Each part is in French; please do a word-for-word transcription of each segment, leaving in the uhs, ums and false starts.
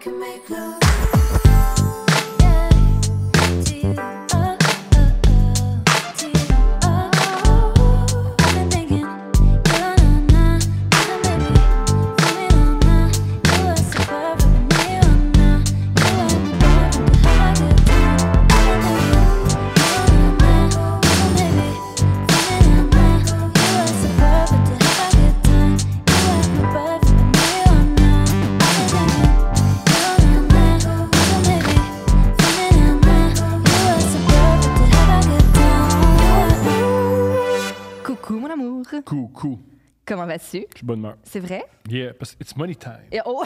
can make love. Coucou. Comment vas-tu? Je suis bonne humeur. C'est vrai? Yeah, parce que it's money time. Et oh!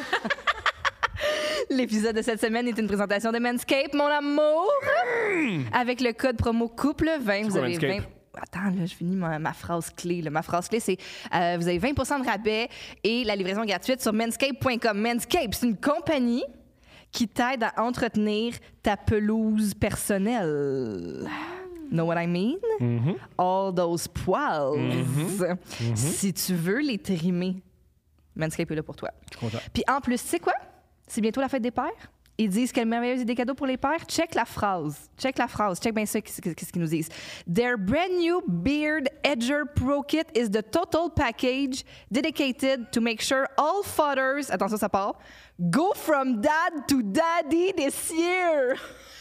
L'épisode de cette semaine est une présentation de Manscaped, mon amour! Mmh. Avec le code promo couple vingt, vous avez vingt... Attends, là, je finis ma, ma phrase clé. Là. Ma phrase clé, c'est euh, vous avez vingt pour cent de rabais et la livraison gratuite sur manscaped point com. Manscaped, c'est une compagnie qui t'aide à entretenir ta pelouse personnelle. Know what I mean? Mm-hmm. All those poils. Mm-hmm. Mm-hmm. Si tu veux les trimer, Manscaped est là pour toi. Je suis content. Puis en plus, tu sais quoi? C'est bientôt la fête des pères. Ils disent quelle merveilleuse idée cadeau pour les pères. Check la phrase. Check la phrase. Check bien ça, qu'est-ce qu'ils nous disent. Their brand new Beard Edger Pro Kit is the total package dedicated to make sure all fathers, attention ça part, go from dad to daddy this year.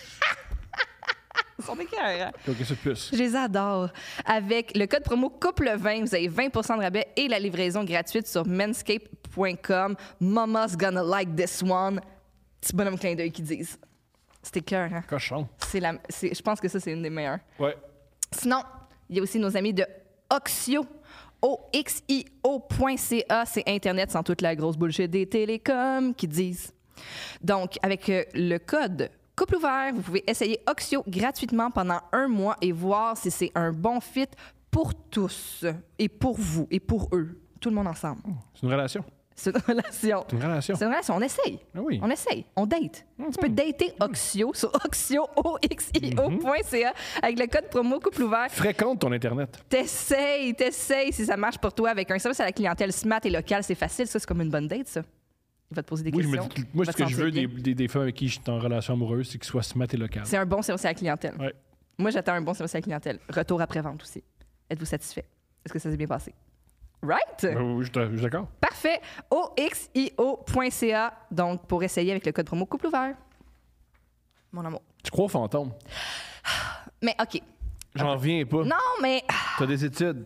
Ils sont écœurants. Qu'est-ce que plus? Je les adore. Avec le code promo couple vingt, vous avez vingt pour cent de rabais et la livraison gratuite sur manscaped point com. Mama's gonna like this one. Petit bonhomme clin d'œil qui disent. C'est écœurant. Cochon. C'est la, c'est, je pense que ça, c'est une des meilleures. Ouais. Sinon, il y a aussi nos amis de Oxio. O X I O point C A, c'est Internet sans toute la grosse bullshit des télécoms qui disent. Donc, avec euh, le code couple ouvert, vous pouvez essayer Oxio gratuitement pendant un mois et voir si c'est un bon fit pour tous et pour vous et pour eux, tout le monde ensemble. C'est une relation. C'est une relation. C'est une relation. C'est une relation. On essaye. Ah oui. On essaye. On date. Mm-hmm. Tu peux dater Oxio sur oxio, O X I O point C A avec le code promo couple ouvert. Fréquente ton Internet. T'essayes, t'essayes si ça marche pour toi avec un service à la clientèle smart et local. C'est facile. Ça, c'est comme une bonne date, ça. Il va te poser des oui, questions. Je me dis, moi, ce que je veux des, des, des femmes avec qui je suis en relation amoureuse, c'est qu'ils soient smart et local. C'est un bon service à la clientèle. Ouais. Moi, j'attends un bon service à la clientèle. Retour après-vente aussi. Êtes-vous satisfait? Est-ce que ça s'est bien passé? Right? Euh, oui, je suis d'accord. Parfait. O X I O point C A, donc pour essayer avec le code promo couple ouvert. Mon amour. Tu crois aux fantômes? Mais OK. J'en reviens pas. Non, mais... T'as des études.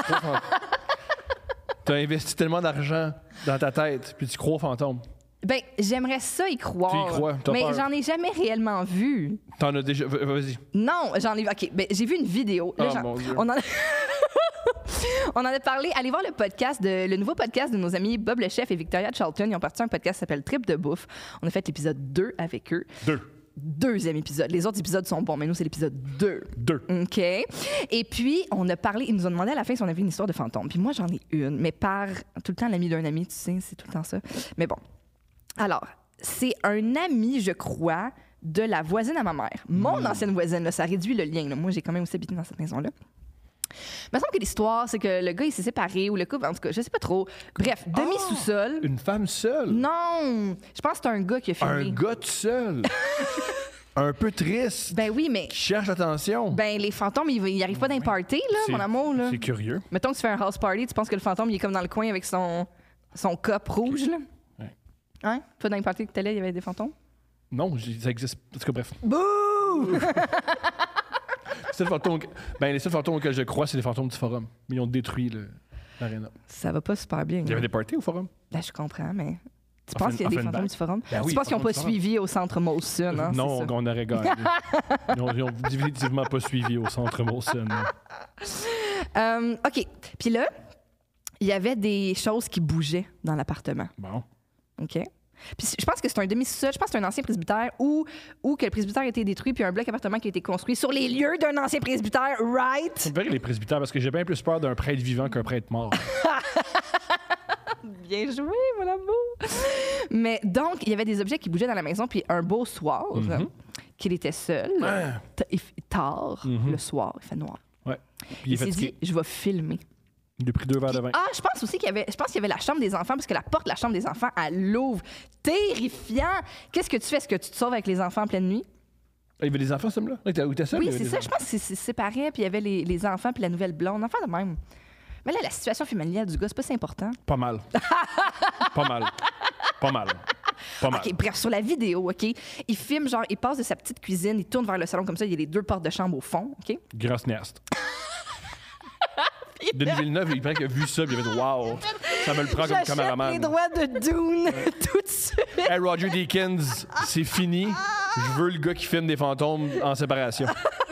T'as investi tellement d'argent dans ta tête, puis tu crois aux fantômes. Ben, j'aimerais ça y croire. Tu y crois, t'as mais peur. J'en ai jamais réellement vu. T'en as déjà... Vas-y. Non, j'en ai vu... OK, ben, j'ai vu une vidéo. Là, oh, mon Dieu. On en... On en a parlé. Allez voir le podcast, de, le nouveau podcast de nos amis Bob le Chef et Victoria Charlton. Ils ont parti un podcast qui s'appelle Trip de bouffe. On a fait l'épisode deux avec eux. Deux. Deuxième épisode. Les autres épisodes sont bons, mais nous, c'est l'épisode deux. Deux. OK. Et puis, on a parlé, ils nous ont demandé à la fin si on avait une histoire de fantôme. Puis moi, j'en ai une, mais par tout le temps l'ami d'un ami, tu sais, c'est tout le temps ça. Mais bon. Alors, c'est un ami, je crois, de la voisine à ma mère. Mon mmh. ancienne voisine, là, ça réduit le lien. Là. Moi, j'ai quand même aussi habité dans cette maison-là. Il me semble que l'histoire, c'est que le gars, il s'est séparé, ou le couple, en tout cas, je sais pas trop. Bref, demi-sous-sol. Oh, une femme seule? Non! Je pense que c'est un gars qui a filmé. Un gars tout seul? Un peu triste? Ben oui, mais... Qui cherche l'attention? Ben, les fantômes, ils, ils arrivent pas dans les parties, là, c'est, mon amour, là. C'est curieux. Mettons que tu fais un house party, tu penses que le fantôme, il est comme dans le coin avec son, son cop rouge, là? Ouais. Hein? Toi, dans les parties que t'allais, il y avait des fantômes? Non, ça existe. En tout cas, bref. Bouh! C'est le fantôme... Ben, les seuls fantômes auxquels je crois, c'est les fantômes du forum. Mais ils ont détruit le... l'aréna. Ça va pas super bien. Il y avait des parties au forum? Ben, je comprends, mais... Tu enfin, penses qu'il y a des enfin fantômes du forum? Ben tu oui, penses qu'ils n'ont pas suivi au centre Molson? Hein, non, on aurait gagné. ils, ont, ils ont définitivement pas suivi au centre Molson. Um, OK. Puis là, il y avait des choses qui bougeaient dans l'appartement. Bon. OK. Puis je pense que c'est un demi-sous-sol, je pense que c'est un ancien presbytère ou, ou que le presbytère a été détruit puis un bloc appartement qui a été construit sur les lieux d'un ancien presbytère, right? C'est vrai les presbytères, parce que j'ai bien plus peur d'un prêtre vivant qu'un prêtre mort. Bien joué, mon amour! Mais donc, il y avait des objets qui bougeaient dans la maison, puis un beau soir, mm-hmm. qu'il était seul, ah. t- tard, mm-hmm. le soir, il fait noir. Ouais. Puis il, il s'est dit, je vais filmer. Il a pris deux verres de vin. Ah, je pense aussi qu'il y avait, je pense qu'il y avait la chambre des enfants, parce que la porte de la chambre des enfants, elle l'ouvre. Terrifiant! Qu'est-ce que tu fais? Est-ce que tu te sauves avec les enfants en pleine nuit? Ah, il y avait des enfants, ce là Où t'es seul? Oui, c'est ça. Je pense que c'est, c'est séparé, puis il y avait les, les enfants, puis la nouvelle blonde. Enfant de même. Mais là, la situation familiale du gars, c'est pas si important. Pas mal. Pas mal. Pas mal. Pas mal. OK, bref, sur la vidéo, OK, il filme, genre, il passe de sa petite cuisine, il tourne vers le salon comme ça, il y a les deux portes de chambre au fond, OK? Grosse nest. Denis Villeneuve, il paraît qu'il a vu ça, puis il a fait « Wow! » Ça me le prend comme J'achète caméraman. les droits de Dune tout de suite. Hey, Roger Deakins, c'est fini. Je veux le gars qui filme des fantômes en séparation.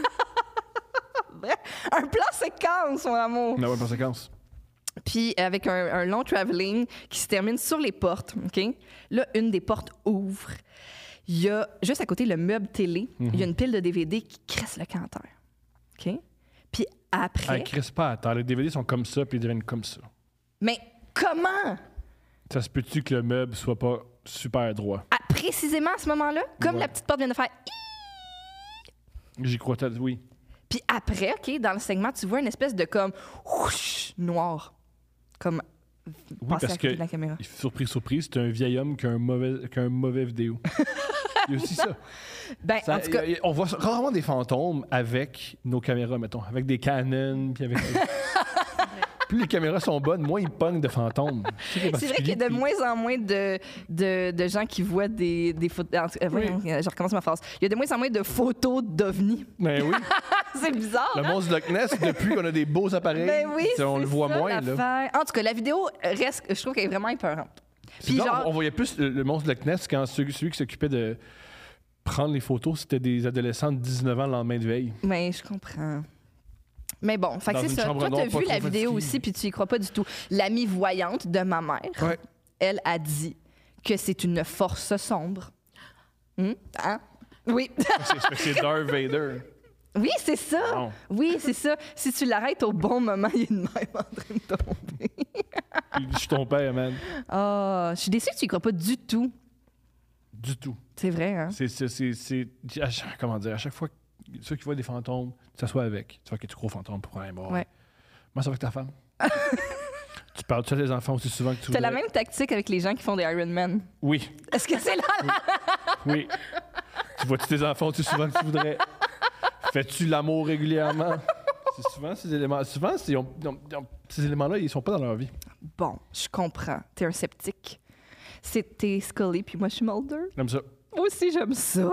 Un plan séquence, mon amour. Non, ouais, par séquence. Puis avec un, un long travelling qui se termine sur les portes, OK? Là, une des portes ouvre. Il y a, juste à côté, le meuble télé. Il Mm-hmm. y a une pile de D V D qui crisse le canteur. OK? Puis après... Hey, Chris, pas attends. Les D V D sont comme ça, puis ils deviennent comme ça. Mais comment? Ça se peut-tu que le meuble soit pas super droit? À- précisément à ce moment-là, comme Ouais. la petite porte vient de faire... J'y crois peut-être, oui. Puis après, OK, dans le segment, tu vois une espèce de comme... whoosh, noir. Comme... Oui, passer à parce côté que, de la caméra. surprise, surprise, c'est un vieil homme qui a un mauvais, qui a un mauvais vidéo. Il y a aussi ça. Ben, Ça, en tout cas... y a- on voit rarement des fantômes avec nos caméras, mettons, avec des Canon, puis avec... Plus les caméras sont bonnes, moins ils pognent de fantômes. C'est vrai qu'il y a de moins en moins de, de, de gens qui voient des, des photos. En tout cas, voyons, je recommence ma phrase. Il y a de moins en moins de photos d'ovnis. Ben oui. C'est bizarre. Le hein? monstre du Loch Ness, depuis qu'on a des beaux appareils, Ben oui, on c'est le voit ça, moins. Là. l'affaire. En tout cas, la vidéo reste, je trouve qu'elle est vraiment épeurante. C'est Puis bizarre, genre, on, on voyait plus le, le monstre du Loch Ness quand celui, celui qui s'occupait de prendre les photos, c'était des adolescents de dix-neuf ans le lendemain de veille. mais je comprends. Mais bon, fait que Dans c'est une ça. chambre Toi, noire, t'as pas vu la trop vidéo fatiguée. aussi, puis tu y crois pas du tout. L'amie voyante de ma mère, Ouais. elle a dit que c'est une force sombre. Hum? Hein? Oui. C'est, c'est Darth Vader. Oui, c'est ça. Bon. Oui, c'est ça. Si tu l'arrêtes au bon moment, il y a une même en train de tomber. Je suis ton père, man. Ah, je suis déçue que tu y crois pas du tout. Du tout. C'est vrai, hein? C'est, c'est, c'est, c'est- à chaque- comment dire, à chaque fois que ceux qui voient des fantômes, tu t'assois avec. Tu vois que tu crois aux fantômes pour un mort. Ouais. Moi, ça va avec ta femme. Tu parles-tu à tes enfants aussi souvent que tu T'as la voudrais? même tactique avec les gens qui font des Ironman. Oui, Est-ce que c'est là? oui. Tu vois-tu tes enfants aussi souvent que tu voudrais? Fais-tu l'amour régulièrement? C'est souvent ces éléments. Souvent, c'est- ils ont- ils ont- ils ont- ces éléments-là, ils sont pas dans leur vie. Bon, je comprends. T'es un sceptique. C'est t'es Scully, puis moi, je suis Mulder. Comme ça. Moi aussi, j'aime ça.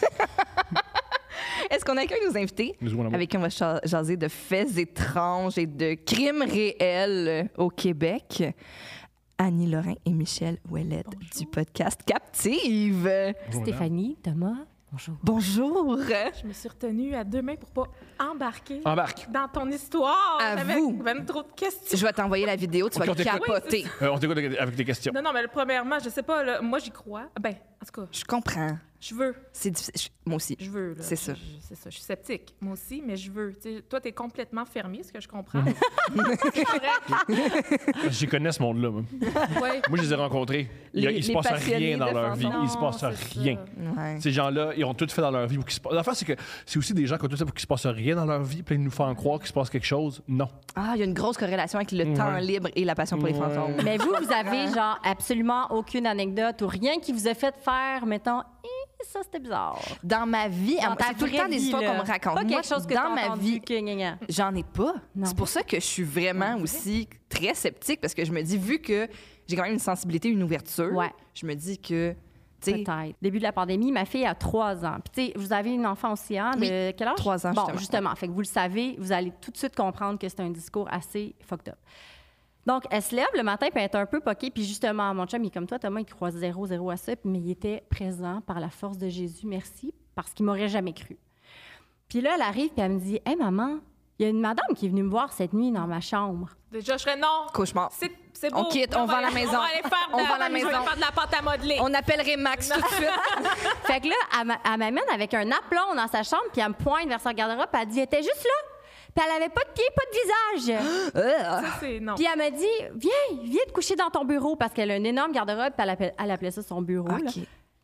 Est-ce qu'on a quelqu'un de nos invités Nous jouons l'amour. avec qui on va cha- jaser de faits étranges et de crimes réels au Québec? Annie Lorrain et Michel Ouellette du podcast Captive. Bonjour, Stéphanie, Thomas, bonjour. Bonjour. Je me suis retenue à deux mains pour pas embarquer Embarque. dans ton histoire. À J'avais vous. ben trop de questions. Je vais t'envoyer la vidéo, tu Ok, vas on t'écoute. capoter. Euh, on t'écoute avec des questions. Non, non, mais le- premièrement, je sais pas, là, moi j'y crois. Ben, en tout cas, Je comprends. je veux. C'est difficile. Je- Moi aussi. Je veux. là. C'est Je- ça. je- C'est ça. Je suis sceptique, moi aussi, mais je veux. Tu sais, toi, t'es complètement fermé, ce que je comprends. C'est correct. J'y connais ce monde-là. Moi, Ouais. Moi, je les ai rencontrés. Il, y a- Les- il se les passe passionnés rien dans de leur vie. fantômes. Il se passe Non, c'est rien. ça. Ouais. Ces gens-là, ils ont tout fait dans leur vie pour qu'il se passe. L'affaire, c'est que c'est aussi des gens qui ont tout fait pour qu'il se passe rien dans leur vie, puis ils nous font croire qu'il se passe quelque chose. Non. Ah, il y a une grosse corrélation avec le Ouais. temps libre et la passion pour les Ouais. fantômes. Mais vous, vous avez genre absolument aucune anecdote ou rien qui vous a fait faire, mettons, Eh, ça c'était bizarre. Dans ma vie, à Dans moi, ta c'est tout le vraie temps des vie, histoires là. qu'on me raconte. Pas Moi, quelque chose que dans t'as ma entendu vie, que gna, gna. j'en ai pas. Non. C'est pour ça que je suis vraiment aussi très sceptique parce que je me dis, vu que j'ai quand même une sensibilité, une ouverture, Ouais. je me dis que, tu sais, Peut-être. Début de la pandémie, ma fille a trois ans. Puis, tu sais, vous avez une enfant aussi, hein? De Oui, quel âge? trois ans, Bon, justement. justement. Fait que vous le savez, vous allez tout de suite comprendre que c'est un discours assez fucked up. Donc, elle se lève le matin, puis elle est un peu poquée. Puis, justement, mon chum, il est comme toi, Thomas, il croit zéro, zéro à ça. Puis, mais il était présent par la force de Jésus, merci, parce qu'il m'aurait jamais cru. Puis là, elle arrive, puis elle me dit, « Hey, maman, il y a une madame qui est venue me voir cette nuit dans ma chambre. Déjà, je serais non. cauchemar. C'est c'est beau. On quitte, on va à la maison. On va aller faire de, On va à la je vais maison. aller faire de la pâte à modeler. On appellerait Max tout de suite. Fait que là, elle m'a- elle m'amène avec un aplomb dans sa chambre, puis elle me pointe vers sa garde-robe, puis elle dit, elle était juste là. Puis elle avait pas de pieds, pas de visage. Euh, Ça, c'est non. Puis elle m'a dit, viens, viens te coucher dans ton bureau, parce qu'elle a une énorme garde-robe, puis elle appelait, elle appelait ça son bureau. là. OK.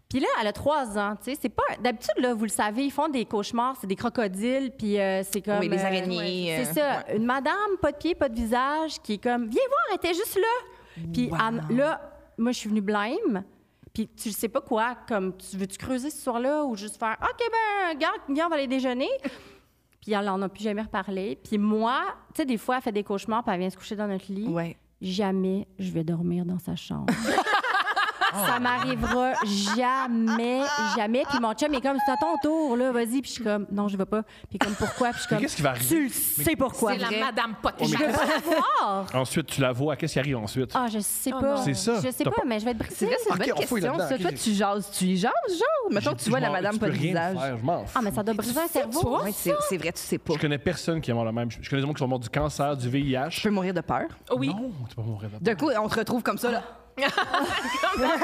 Puis là, elle a trois ans, tu sais. C'est pas... D'habitude, là, vous le savez, ils font des cauchemars, c'est des crocodiles, puis euh, c'est comme... Oui, des euh, araignées. ouais. C'est euh, ça. Une madame, pas de pied, pas de visage, qui est comme, viens voir, elle était juste là. Puis Wow. elle- là, moi, je suis venue blême. Puis tu sais pas quoi, comme, tu veux-tu creuser ce soir-là ou juste faire, OK, ben, regarde, viens, on va aller déjeuner. Puis elle en a plus jamais reparlé. Puis moi, tu sais, des fois, elle fait des cauchemars, puis elle vient se coucher dans notre lit. Ouais. Jamais je vais dormir dans sa chambre. Ça m'arrivera jamais, jamais. Puis mon chum est comme, c'est à ton tour, là, vas-y. Puis je suis comme, non, je vais pas. Puis comme, pourquoi? Puis je suis Mais comme, qu'est-ce qui va arriver? tu le sais pourquoi. C'est la vrai. madame pas de Je veux pas la voir. Ensuite, tu la vois. Qu'est-ce qui arrive ensuite? Ah, je sais Oh pas. non. C'est ça. Je sais T'as pas, pas- mais je vais être C'est brisée. vrai, c'est une Ok, bonne on fouille question, là-dedans, ça. ok. Toi, tu jases, tu y jases, genre? Mettons que tu vois la Je m'en- madame tu pas peux de rien visage. faire, je m'en fous. Ah, mais ça doit briser un cerveau. Ouais, c'est c'est vrai, tu sais pas. Je connais personne qui est mort le même. Je connais des gens qui sont morts du cancer, du V I H. Tu peux mourir de peur. Oui. Non, tu peux pas mourir de D'un coup, on te retrouve comme ça, là. On l'a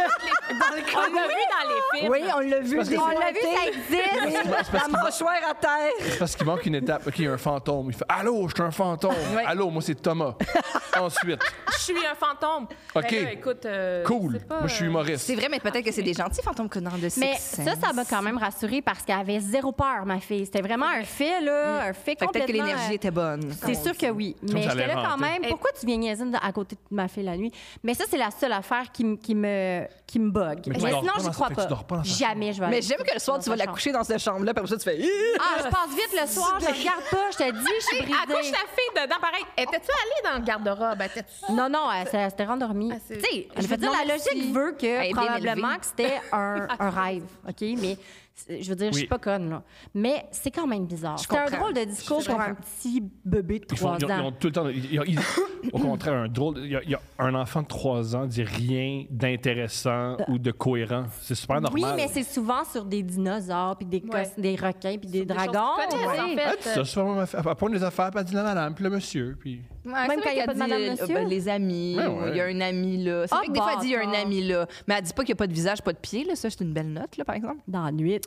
vu dans les films. Oui, on l'a vu. parce que On l'a vu, ça existe. La mâchoire à terre. C'est parce qu'il manque une étape. OK, il y a un fantôme. Il fait Allô, je suis un fantôme. Ouais. Allô, moi, c'est Thomas. Ensuite, Je suis un fantôme. OK. Ben là, écoute, euh, cool. je sais pas, Moi, je suis euh, humoriste. C'est vrai, mais peut-être que c'est des gentils fantômes que dans de Sixth Mais Sense. ça, ça m'a quand même rassurée parce qu'elle avait zéro peur, ma fille. C'était vraiment un fait, là, un fait Fait que complètement... peut-être que l'énergie euh, était bonne. C'est sûr que oui. Mais ça j'étais allait là quand rentrer. même. Pourquoi tu viens niaiser à côté de ma fille la nuit? Mais ça, c'est la seule affaire qui, me- qui me, qui me bug. Mais Mais, tu dors sinon, pas j'y dans- crois fait que tu pas. dors pas dans sa Jamais je vais aller Mais j'aime que le soir, dans tu vas sa la chambre. coucher dans cette chambre-là, puis après ça, tu fais. Ih! Ah, je passe vite le soir, je regarde pas, je te dis, je suis Hey, à couche brisée. ta fille dedans, pareil. Étais-tu allée dans le garde-robe? Étais-tu... Non, non, elle, s'est- elle s'était rendormie. Ah, c'est- tu sais, Elle je a fait veux dire, non, la merci. logique veut Elle est que bien probablement élevée. que c'était un, un rêve, OK? Mais c'est- je veux dire, je suis Oui. pas conne, là. Mais c'est quand même bizarre. Je C'est un comprends. drôle de discours Je pour un comprends. petit bébé de Ils, font- trois ils ont, ils ans. ont tout le temps. ils- ils- ils- au contraire, un drôle. Il y, a, il y a un enfant de trois ans dit rien d'intéressant ou de cohérent. C'est super normal. Oui, mais c'est souvent sur des dinosaures, puis des, Ouais. cos- des requins, puis des Des choses dragons. qu'ils connaissent, ouais. en fait. Elle dit ça, souvent, elle fait- elle pointe les affaires, puis elle dit la madame, puis le monsieur, puis. Ouais, Même c'est quand vrai il y a qu'elle pas de dit, madame, euh, monsieur? ben, les amis, Ouais, ou ouais. il y a un ami là. C'est Ah, vrai que des fois, elle dit il y a un bâtard. ami là. Mais elle dit pas qu'il n'y a pas de visage, pas de pied, là. Ça, c'est une belle note, là, par exemple. Dans la nuit.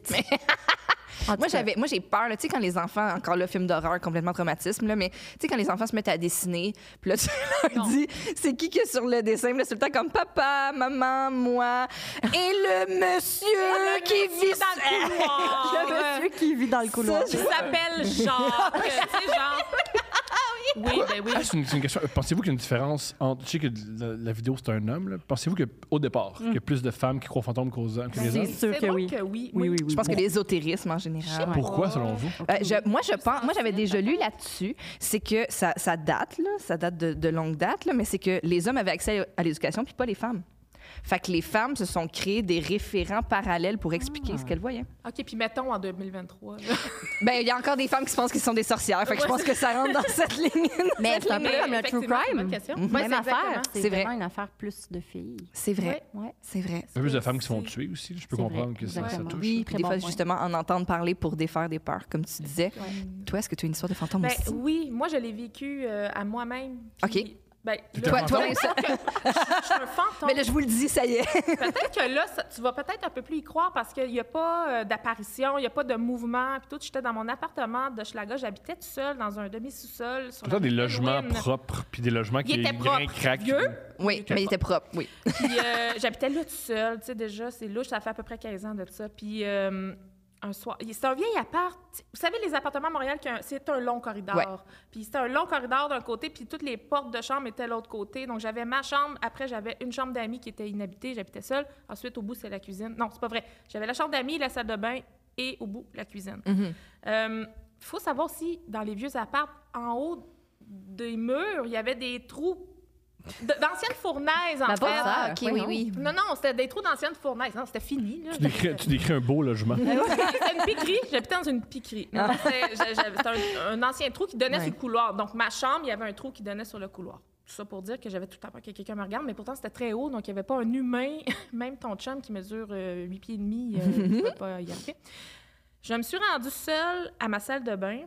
En tout Moi, cas, j'avais, moi, j'ai peur, là, tu sais, quand les enfants, encore le film d'horreur, complètement traumatisme, là, mais tu sais, quand les enfants se mettent à dessiner, puis là, tu leur Non. dis, c'est qui qui est sur le dessin? Puis là, c'est tout le temps comme papa, maman, moi, et le monsieur qui vit dans le couloir. le monsieur qui vit dans le couloir. Qui s'appelle Jacques. Tu sais, genre... Oui, ben oui. Ah, c'est une, c'est une question. Pensez-vous qu'il y a une différence entre. Je sais que la, la vidéo, c'est un homme, là. Pensez-vous qu'au départ, il y a plus de femmes qui croient aux fantômes qu'aux hommes que les C'est hommes? sûr C'est que drôle oui. que oui. Oui, oui, oui. Je pense que l'ésotérisme, en général. Pourquoi, selon vous? Euh, je- moi, je pense, moi, j'avais déjà lu là-dessus, c'est que ça, ça date, là, ça date de, de longue date, là, mais c'est que les hommes avaient accès à l'éducation, puis pas les femmes. Fait que les femmes se sont créées des référents parallèles pour expliquer ce qu'elles voyaient. OK, puis mettons en deux mille vingt-trois. là. Ben, il y a encore des femmes qui se pensent qu'ils sont des sorcières, fait que je pense que ça rentre dans cette ligne. Mais c'est un peu Mais comme le true effectivement, c'est une crime. bonne question. Même Ouais, c'est affaire. exactement. C'est C'est vrai. vraiment une affaire plus de filles. C'est vrai, Ouais. c'est vrai. Il y a plus de femmes qui se font C'est- tuer aussi. Je peux C'est comprendre vrai, que ça, ça exactement. touche. Oui, Très puis des bon fois, point. justement, en entendre parler pour défaire des peurs, comme tu disais. Toi, est-ce que tu as une histoire de fantôme Ben, aussi? oui, moi, je l'ai vécu euh, à moi-même. Puis, OK. Ben, T'es là, un Toi, fantôme? toi, ça- je suis un fantôme. Mais là, je vous le dis, ça y est. Peut-être que là, ça- tu vas peut-être un peu plus y croire parce qu'il n'y a pas euh, d'apparition, il n'y a pas de mouvement. Puis tout, j'étais dans mon appartement de Schlaga, j'habitais tout seul dans un demi-sous-sol. sur la Peut-être des rue logements Pérouine. propres, puis des logements qui Il était propre, craquent. vieux. Oui, mais il était propre, oui. Puis euh, j'habitais là tout seul, tu sais, déjà, c'est louche, ça fait à peu près quinze ans de ça. Puis euh, un soir, c'est un vieil appart. Vous savez, les appartements à Montréal, qui ont un- c'est un long corridor. Ouais. Puis c'était un long corridor d'un côté, puis toutes les portes de chambre étaient de l'autre côté. Donc j'avais ma chambre, après j'avais une chambre d'amis qui était inhabitée, j'habitais seule. Ensuite, au bout, c'est la cuisine. Non, c'est pas vrai. J'avais la chambre d'amis, la salle de bain et au bout, la cuisine. Mhm. Il faut savoir aussi, dans les vieux apparts, en haut des murs, il y avait des trous de- d'anciennes fournaises, en Ma fait. bonne sœur. Ah, OK, oui, voyons. oui. Non, non, c'était des trous d'anciennes fournaises. Non, c'était fini. Là. Tu décris, tu décris un beau logement. C'était une piquerie. J'habitais dans une piquerie. Non, c'était j'a- j'avais- c'était un, un ancien trou qui donnait Ouais. sur le couloir. Donc, ma chambre, il y avait un trou qui donnait sur le couloir. Tout ça pour dire que j'avais tout le temps peur que quelqu'un me regarde, mais pourtant, c'était très haut, donc il n'y avait pas un humain, même ton chum qui mesure euh, huit pieds et demi, euh, il ne peut pas y arriver. Je me suis rendue seule à ma salle de bain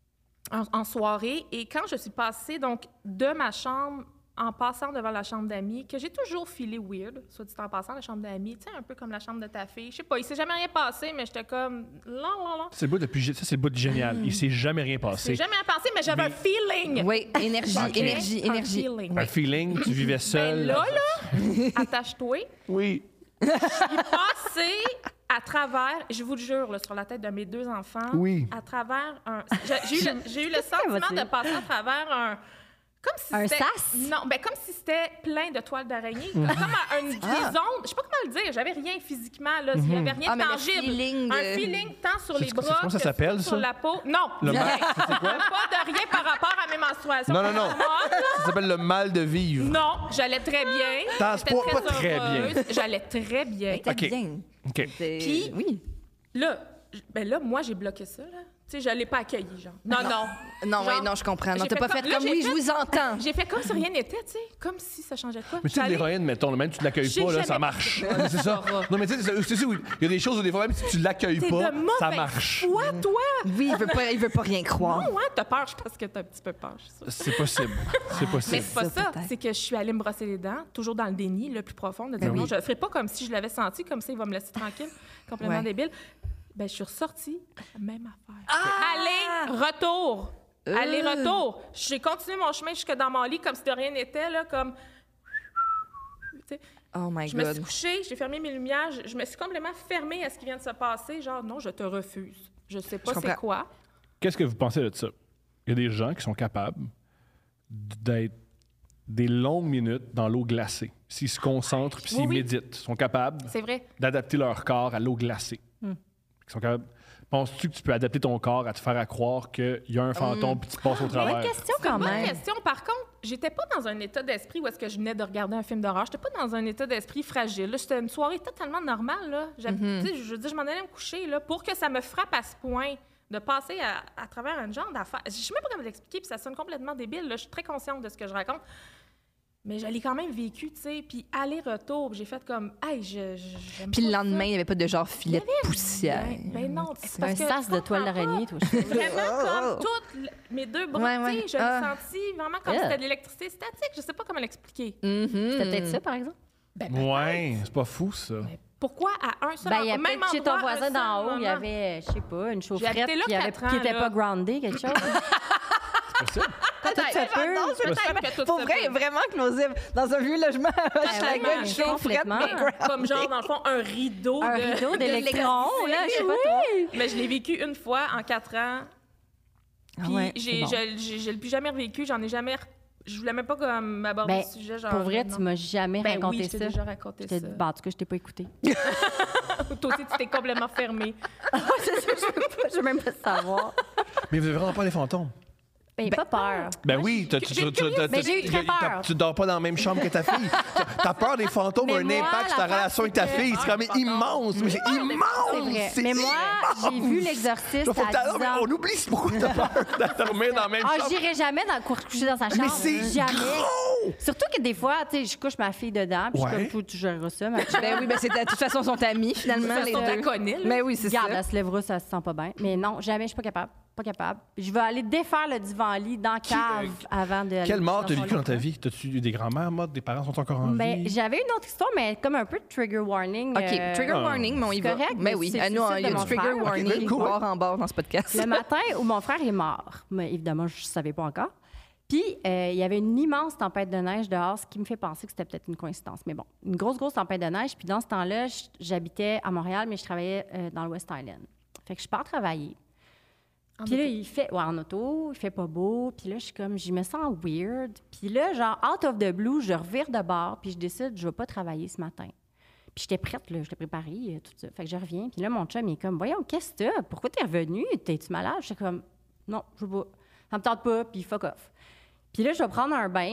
en, en soirée, et quand je suis passée donc de ma chambre en passant devant la chambre d'amis, que j'ai toujours filé weird, soit dit en passant, la chambre d'amis, tu sais, un peu comme la chambre de ta fille. Je sais pas, il s'est jamais rien passé, mais j'étais comme... Là, là, là. C'est le bout depuis, ça, c'est le bout de génial. Il s'est jamais rien C'est passé. jamais rien passé, mais j'avais Mais- un feeling. Oui, énergie, Ok. énergie, Un énergie. feeling. Un feeling, tu vivais Ben seul. là, là, attache-toi. Oui. Il est passé à travers, je vous le jure, là, sur la tête de mes deux enfants, Oui. à travers un... J'ai, j'ai eu le, j'ai eu le sentiment de passer à travers un... Comme si Un c'était... sas? Non, ben comme si c'était plein de toiles d'araignée. Comme à une Ah. zone. Je sais pas comment le dire. J'avais rien physiquement, là. Il y avait rien Ah, de mais le tangible. feeling de- Un feeling tant sur C'est- les c'est- bras comment ça que s'appelle, sur ça? la peau. Non. Le rien. mal- c'est quoi? Pas de rien par rapport à mes menstruations. Non, non, non. Ça s'appelle le mal de vivre. Non, j'allais très bien. Dans ce J'étais point, pas très heureuse. bien. J'allais très bien. T'es OK. bien. OK. C'est- Puis- oui. Là, j- ben là, moi, j'ai bloqué ça, là. Tu sais, je l'ai pas accueilli, genre. Non, non. Non, Genre, oui, non, je comprends. Non, j'ai t'as fait pas comme- fait là, comme j'ai oui, fait- je vous entends. J'ai fait comme si rien n'était, tu sais. Comme si ça changeait de quoi. Mais tu sais, J'allais- l'héroïne, mettons, même si tu l'accueilles J'ai pas, là, ça jamais- marche. Mais c'est ça. Non, mais tu sais, c'est- c'est ça, oui. Il y a des choses où des fois, même si tu l'accueilles T'es pas, de mauvaise ça marche. foi, toi! Oui, il veut pas, il veut pas rien croire. Non, ouais, t'as peur, je pense que t'as un petit peu peur, je suis sûre. C'est possible. C'est Mais possible. c'est pas Ça, ça, peut-être. c'est que je suis allée me brosser les dents, toujours dans le déni le plus profond, de dire Ben non, oui. je le ferai pas comme si je l'avais senti, comme ça il va me laisser tranquille, complètement Ouais. débile. Ben, je suis ressortie, même affaire. Ah! Aller, retour. Euh. Aller, retour. J'ai continué mon chemin jusque dans mon lit, comme si de rien n'était, là, comme. Tu sais, Oh my je me suis God. couchée, j'ai fermé mes lumières, je, je me suis complètement fermée à ce qui vient de se passer. Genre, non, je te refuse. Je sais pas Je c'est comprends. quoi. Qu'est-ce que vous pensez de ça? Il y a des gens qui sont capables d'être des longues minutes dans l'eau glacée. S'ils se concentrent puis s'ils Oui, oui. méditent, ils sont capables C'est vrai. d'adapter leur corps à l'eau glacée. Hmm. Ils sont capables... Penses-tu que tu peux adapter ton corps à te faire à croire qu'il y a un fantôme puis tu passes au Bonne travers? question C'est une quand bonne même. question. Par contre, j'étais pas dans un état d'esprit où est-ce que je venais de regarder un film d'horreur. J'étais pas dans un état d'esprit fragile. Là, c'était une soirée totalement normale. Là. J'avais- Mm-hmm. tu sais, Je veux dire, je m'en allais me coucher là, pour que ça me frappe à ce point de passer à, à travers un genre d'affaire. Je sais même pas comment l'expliquer, puis ça sonne complètement débile. Là. Je suis très consciente de ce que je raconte. Mais je l'ai quand même vécu, tu sais. Puis aller-retour, puis j'ai fait comme, hey, je. je j'aime Puis le pas lendemain, ça. il n'y avait pas de genre filet de poussière. Ben, ben non, c'est Un parce que sas tu de toile comprends d'araignée, pas. toi. je trouve. Vraiment comme toutes l- mes deux bras, Ouais, tu ouais. sais, je Ah. l'ai senti vraiment comme Yeah. si c'était de l'électricité statique. Je sais pas comment l'expliquer. Mhm. C'était peut-être ça, par exemple? Ben, Ouais, c'est pas fou, ça. mais pourquoi à un seul Ben, il y a même peut-être chez ton endroit, voisin un seul d'en haut, il y moment? avait, je sais pas, une chaufferette habité là qui avait- quatre ans, qui était là. pas groundée, quelque chose. C'est possible. Peut-être, Tout se peut. j'adore ce Peut-être terme. que tout Pour se vrai, peut. vraiment plausible. Dans un vieux logement, Ben chaque oui, gars, une chaufferette, complètement. mais grounded. Comme genre, dans le fond, un rideau Un de... rideau de d'électrons, là, je sais pas toi. Mais je l'ai vécu une fois en quatre ans. Ah Puis ouais, j'ai, c'est bon. je, j'ai, je l'ai plus jamais revécu. J'en ai jamais... re- Je voulais même pas comme aborder Ben, le sujet. Genre, Pour vrai, non. tu m'as jamais Ben raconté oui, je t'ai ça. déjà raconté Je t'ai- ça. ben, en tout cas, je t'ai pas écouté. Toi aussi, tu t'es complètement fermé. C'est ça, je veux pas- je veux même pas savoir. Mais vous avez vraiment pas les fantômes? Ben, pas peur. Ben oui, t'as- tu, j'ai tu, tu, t'as- Mais j'ai eu très t'as- peur. tu dors pas dans la même chambre que ta fille. T'as peur des fantômes, Mais un moi, impact sur ta l'affaire, relation avec ta c'est que- fille. C'est quand même Ah, les immense. Mais c'est C'est immense. vrai. C'est Mais moi, j'ai immense. vu l'exorciste Là, faut que à t'as- dix mais ans. on oublie pourquoi t'as peur de dormir dans la même Ah, chambre. j'irai jamais dans, cou- coucher dans sa chambre. Mais c'est jamais. gros! Surtout que des fois, tu sais, je couche ma fille dedans, puis je Ouais. suis comme, faut que tu géreras ça. Ma Ben oui, ben c'est de toute façon son ami, finalement. Ça, les on la deux. connaît, là. Mais oui, c'est Regarde, ça. elle se lèvera, ça se sent pas bien. Mais non, jamais, je suis pas capable. Pas capable. Je vais aller défaire le divan-lit dans la cave avant de. Quelle mort t'as vécu dans ta vie? T'as-tu eu des grands-mères mortes? Des parents sont encore en Ben, vie? j'avais une autre histoire, mais comme un peu de trigger warning. OK, euh, trigger Ah. warning, mais on y c'est va. correct, Ben mais oui, c'est à le nous, suicide il y a de du mon trigger frère. warning cool. bord en bord dans ce podcast. Le matin où mon frère est mort, mais évidemment, je ne savais pas encore. Puis, euh, il y avait une immense tempête de neige dehors, ce qui me fait penser que c'était peut-être une coïncidence. Mais bon, une grosse, grosse tempête de neige. Puis, dans ce temps-là, j- j'habitais à Montréal, mais je travaillais euh, dans le West Island. Fait que je pars travailler. En Puis là, auto. il fait... Ouais, en auto, il fait pas beau. Puis là, je suis comme... Je me sens weird. Puis là, genre, out of the blue, je revire de bord, puis je décide, je vais pas travailler ce matin. Puis j'étais prête, là, j'étais préparée, euh, tout ça. Fait que je reviens, puis là, mon chum, il est comme, voyons, qu'est-ce que t'as? Pourquoi t'es revenu? T'es-tu malade? J'étais comme, non, je veux pas. Ça me tente pas, puis fuck off. Puis là, je vais prendre un bain.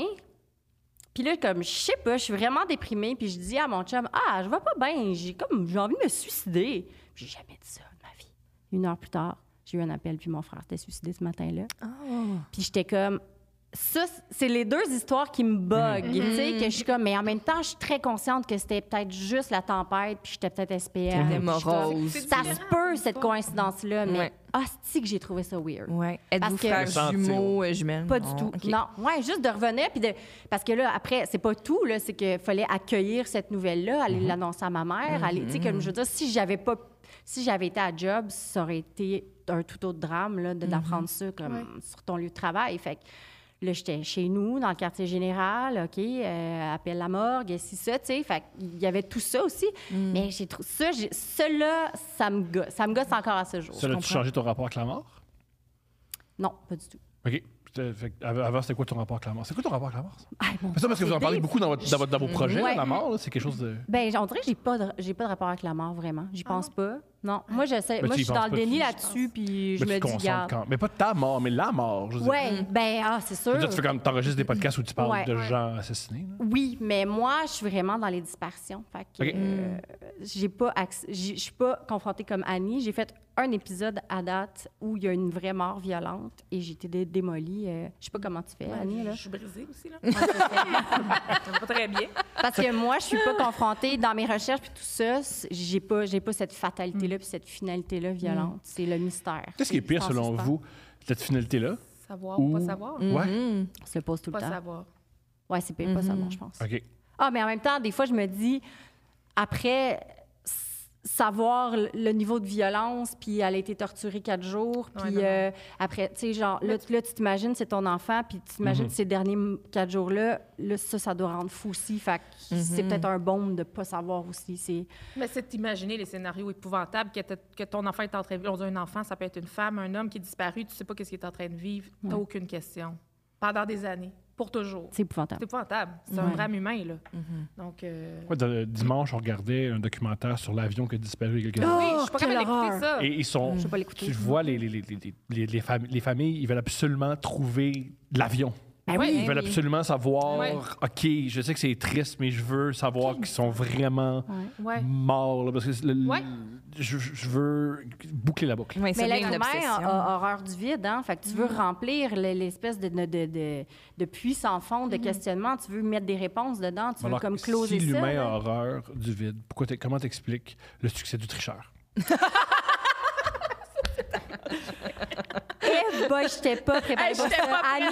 Puis là, comme, je sais pas, je suis vraiment déprimée, puis je dis à mon chum, ah, je vais pas bien, j'ai comme, j'ai envie de me suicider. Puis j'ai jamais dit ça de ma vie. Une heure plus tard, j'ai eu un appel, puis mon frère s'était suicidé ce matin-là. Puis j'étais comme... Ça, c'est les deux histoires qui me buguent, tu sais, que je suis comme... Mais en même temps, je suis très consciente que c'était peut-être juste la tempête, puis j'étais peut-être S P M. T'étais puis je suis comme- morose. C'est Ça différent, se peut, des cette fois. coïncidence-là, mais Ouais. hostie que j'ai trouvé ça weird. Ouais. Êtes-vous Parce que- frères Ressentir. jumeaux, euh, jumelles? Pas du Non. tout. OK. Non. Ouais, juste de revenir. Puis de... Parce que là, après, c'est pas tout. Là, c'est qu'il fallait accueillir cette nouvelle-là, aller l'annoncer à ma mère. aller, tu sais, comme je veux dire, si j'avais pas. Si j'avais été à job, ça aurait été un tout autre drame là, de- d'apprendre ça comme sur ton lieu de travail. Fait que Là, j'étais chez nous, dans le quartier général, OK, euh, appelle la morgue, si ça, tu sais. Fait qu'il y avait tout ça aussi. Mm. Mais j'ai trouvé ça, j'ai, ça là, ça me gosse. Ça me gosse encore à ce jour. Ça, as-tu changé ton rapport avec la mort? Non, pas du tout. OK. Fait, avant, c'était quoi ton rapport avec la mort? C'est quoi ton rapport avec la mort? Ça? Ah, bon, c'est ça parce que vous en parlez beaucoup dans, votre, dans, votre, dans vos projets, ouais. là, la mort, là, c'est quelque chose de... Ben, on dirait que j'ai pas de, j'ai pas de rapport avec la mort, vraiment. J'y ah pense non? pas. Non, moi, j'essaie, mais moi je suis dans le déni pas, là-dessus, puis je mais me tu dis, garde. Quand... Mais pas ta mort, mais la mort, je veux ouais, dire. ben, ah, c'est sûr. Je veux dire, tu fais comme t'enregistres des podcasts où tu parles ouais. de gens assassinés. Là. Oui, mais moi, je suis vraiment dans les disparitions. Fait que, okay. euh, j'ai pas accès, je suis pas confrontée comme Annie. J'ai fait un épisode à date où il y a une vraie mort violente et j'ai été dé- démolie. Euh, je sais pas comment tu fais, ouais, Annie. Là. Je suis brisée aussi, là. Ça va pas très bien. Parce que moi, je suis pas confrontée dans mes recherches puis tout ça. J'ai pas, j'ai pas cette fatalité-là Mm. puis cette finalité-là violente. Mm. C'est le mystère. Qu'est-ce qui est pire, selon vous, cette finalité-là? Savoir ou ou pas savoir? Mm-hmm. Ouais. On se le pose tout pas le temps. Pas savoir. Ouais, c'est pire, mm-hmm. pas savoir, je pense. OK. Ah, mais en même temps, des fois, je me dis, après... savoir le niveau de violence, puis elle a été torturée quatre jours, puis ouais, euh, après, tu sais, genre, là, là, tu t'imagines, c'est ton enfant, puis tu t'imagines mm-hmm. ces derniers quatre jours-là, là, ça, ça doit rendre fou aussi, fait que mm-hmm. c'est peut-être un baume de pas savoir aussi, c'est... Mais c'est d'imaginer les scénarios épouvantables, que, que ton enfant est en train de vivre. On dit un enfant, ça peut être une femme, un homme qui est disparu, tu sais pas qu'est-ce qu'il est en train de vivre, t'as ouais. aucune question. Pendant des années. Pour toujours. C'est épouvantable. C'est épouvantable. C'est ouais. un drame humain, là. Mm-hmm. Donc... Euh... Ouais, dans, dimanche, on regardait un documentaire sur l'avion qui a disparu il y a quelques années. Oh, oui, je suis pas capable d'écouter ça. Et ils sont... Je sais pas l'écouter. Tu vois, les, les, les, les, les, fam- les familles, ils veulent absolument trouver l'avion. Ben oui, ils veulent oui. absolument savoir, ouais. OK, je sais que c'est triste, mais je veux savoir qu'ils sont vraiment ouais. morts. Là, parce que le, ouais. je, je veux boucler la boucle. Oui, mais l'être humain a horreur du vide. Hein? Fait que tu veux mmh. remplir l'espèce de, de, de, de puits sans fond, de mmh. questionnement. Tu veux mettre des réponses dedans. Tu Alors, veux comme closer si ça. Si l'humain là. a horreur du vide, pourquoi comment t'expliques le succès du tricheur? Eh ben, je t'ai pas préparé hey, pour ça. Pas Annie,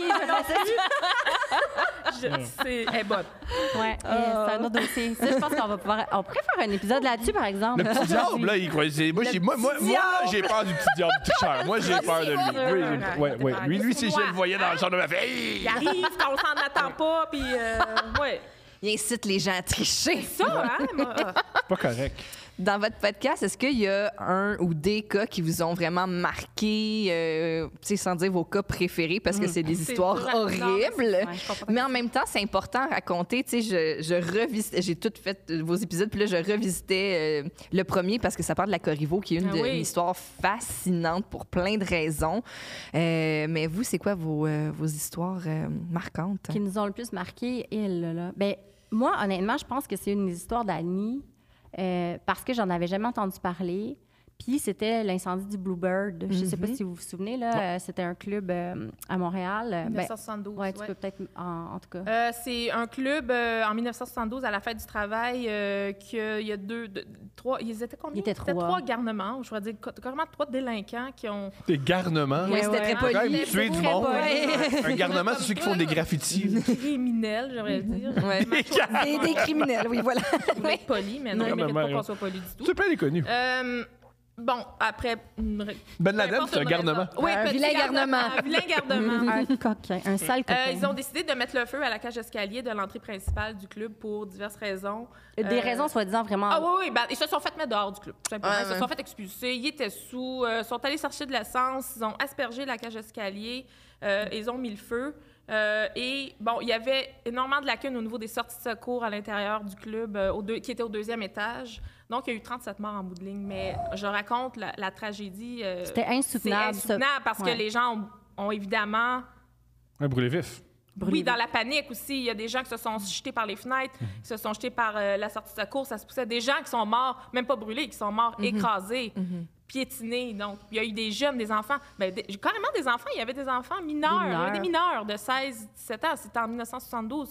je fais ça. C'est elle est bonne. Ouais, uh... c'est un autre dossier. Ça, je pense qu'on va pouvoir... On pourrait faire un épisode là-dessus, par exemple. Le petit diable, là, il croisait... Moi, j'ai, moi, moi, moi j'ai peur du petit diable tricheur. Moi, j'ai peur de lui. Oui, j'ai... ouais, ouais. Lui, lui, si je le voyais dans le champ de ma fille... Il arrive quand on s'en attend pas, puis... Euh, ouais. Il incite les gens à tricher. C'est ça, hein? C'est pas correct. Dans votre podcast, est-ce qu'il y a un ou des cas qui vous ont vraiment marqué, euh, sans dire vos cas préférés, parce que c'est des c'est histoires dur, horribles, ouais, mais en même temps, c'est important à raconter. Je, je revisitais, j'ai tout fait vos épisodes, puis là, je revisitais euh, le premier parce que ça parle de la Corriveau, qui est une, ah, de, oui. une histoire fascinante pour plein de raisons. Euh, mais vous, c'est quoi vos, euh, vos histoires euh, marquantes? Qui nous ont le plus marqué, il, là. Ben, moi, honnêtement, je pense que c'est une des histoires d'Annie. Euh, parce que j'en avais jamais entendu parler. Puis c'était l'incendie du Bluebird. Mm-hmm. Je ne sais pas si vous vous souvenez, là, euh, c'était un club euh, à Montréal. dix-neuf cent soixante-douze. Ben, ouais, tu ouais. peux peut-être, en, en tout cas. Euh, c'est un club euh, en dix-neuf cent soixante-douze à la fête du travail euh, qu'il y a deux, deux, trois. Ils étaient combien? Il était trois. trois garnements. Je vais dire carrément trois délinquants qui ont. Des garnements. Oui, c'était très poli. Tuer du monde. Un garnement, c'est ceux qui font des graffitis. Criminels, j'aurais dire. Ouais. Des, des criminels, oui, voilà. Oui, poli, mais non, ils ne méritent pas qu'on soit poli du tout. C'est pas les connus. Euh, Bon, après... Ben Laden, c'est un garnement. Oui, un vilain garnement. Un vilain garnement. Un coquin, un sale coquin. Euh, ils ont décidé de mettre le feu à la cage d'escalier de l'entrée principale du club pour diverses raisons. Des euh... raisons soi-disant vraiment... Ah oui, oui, ben, ils se sont fait mettre dehors du club, tout simplement. Ouais, ils ouais. se sont fait expulser, ils étaient sous, euh, sont allés chercher de l'essence, ils ont aspergé la cage d'escalier, euh, ils ont mis le feu. Euh, et bon, il y avait énormément de lacunes au niveau des sorties de secours à l'intérieur du club, euh, au deux, qui était au deuxième étage. Donc, il y a eu trente-sept morts en bout de ligne. Mais je raconte la, la tragédie. Euh, C'était insoutenable. C'est insoutenable parce ouais. que les gens ont, ont évidemment... Un brûlé vif. Oui, dans la panique aussi. Il y a des gens qui se sont jetés par les fenêtres, mm-hmm. qui se sont jetés par euh, la sortie de secours. Ça se poussait. Des gens qui sont morts, même pas brûlés, qui sont morts mm-hmm. écrasés. Mm-hmm. Piétinés. Donc, il y a eu des jeunes, des enfants. Bien, des, carrément des enfants. Il y avait des enfants mineurs. Des mineurs, des mineurs de seize, dix-sept ans. C'était en dix-neuf cent soixante-douze.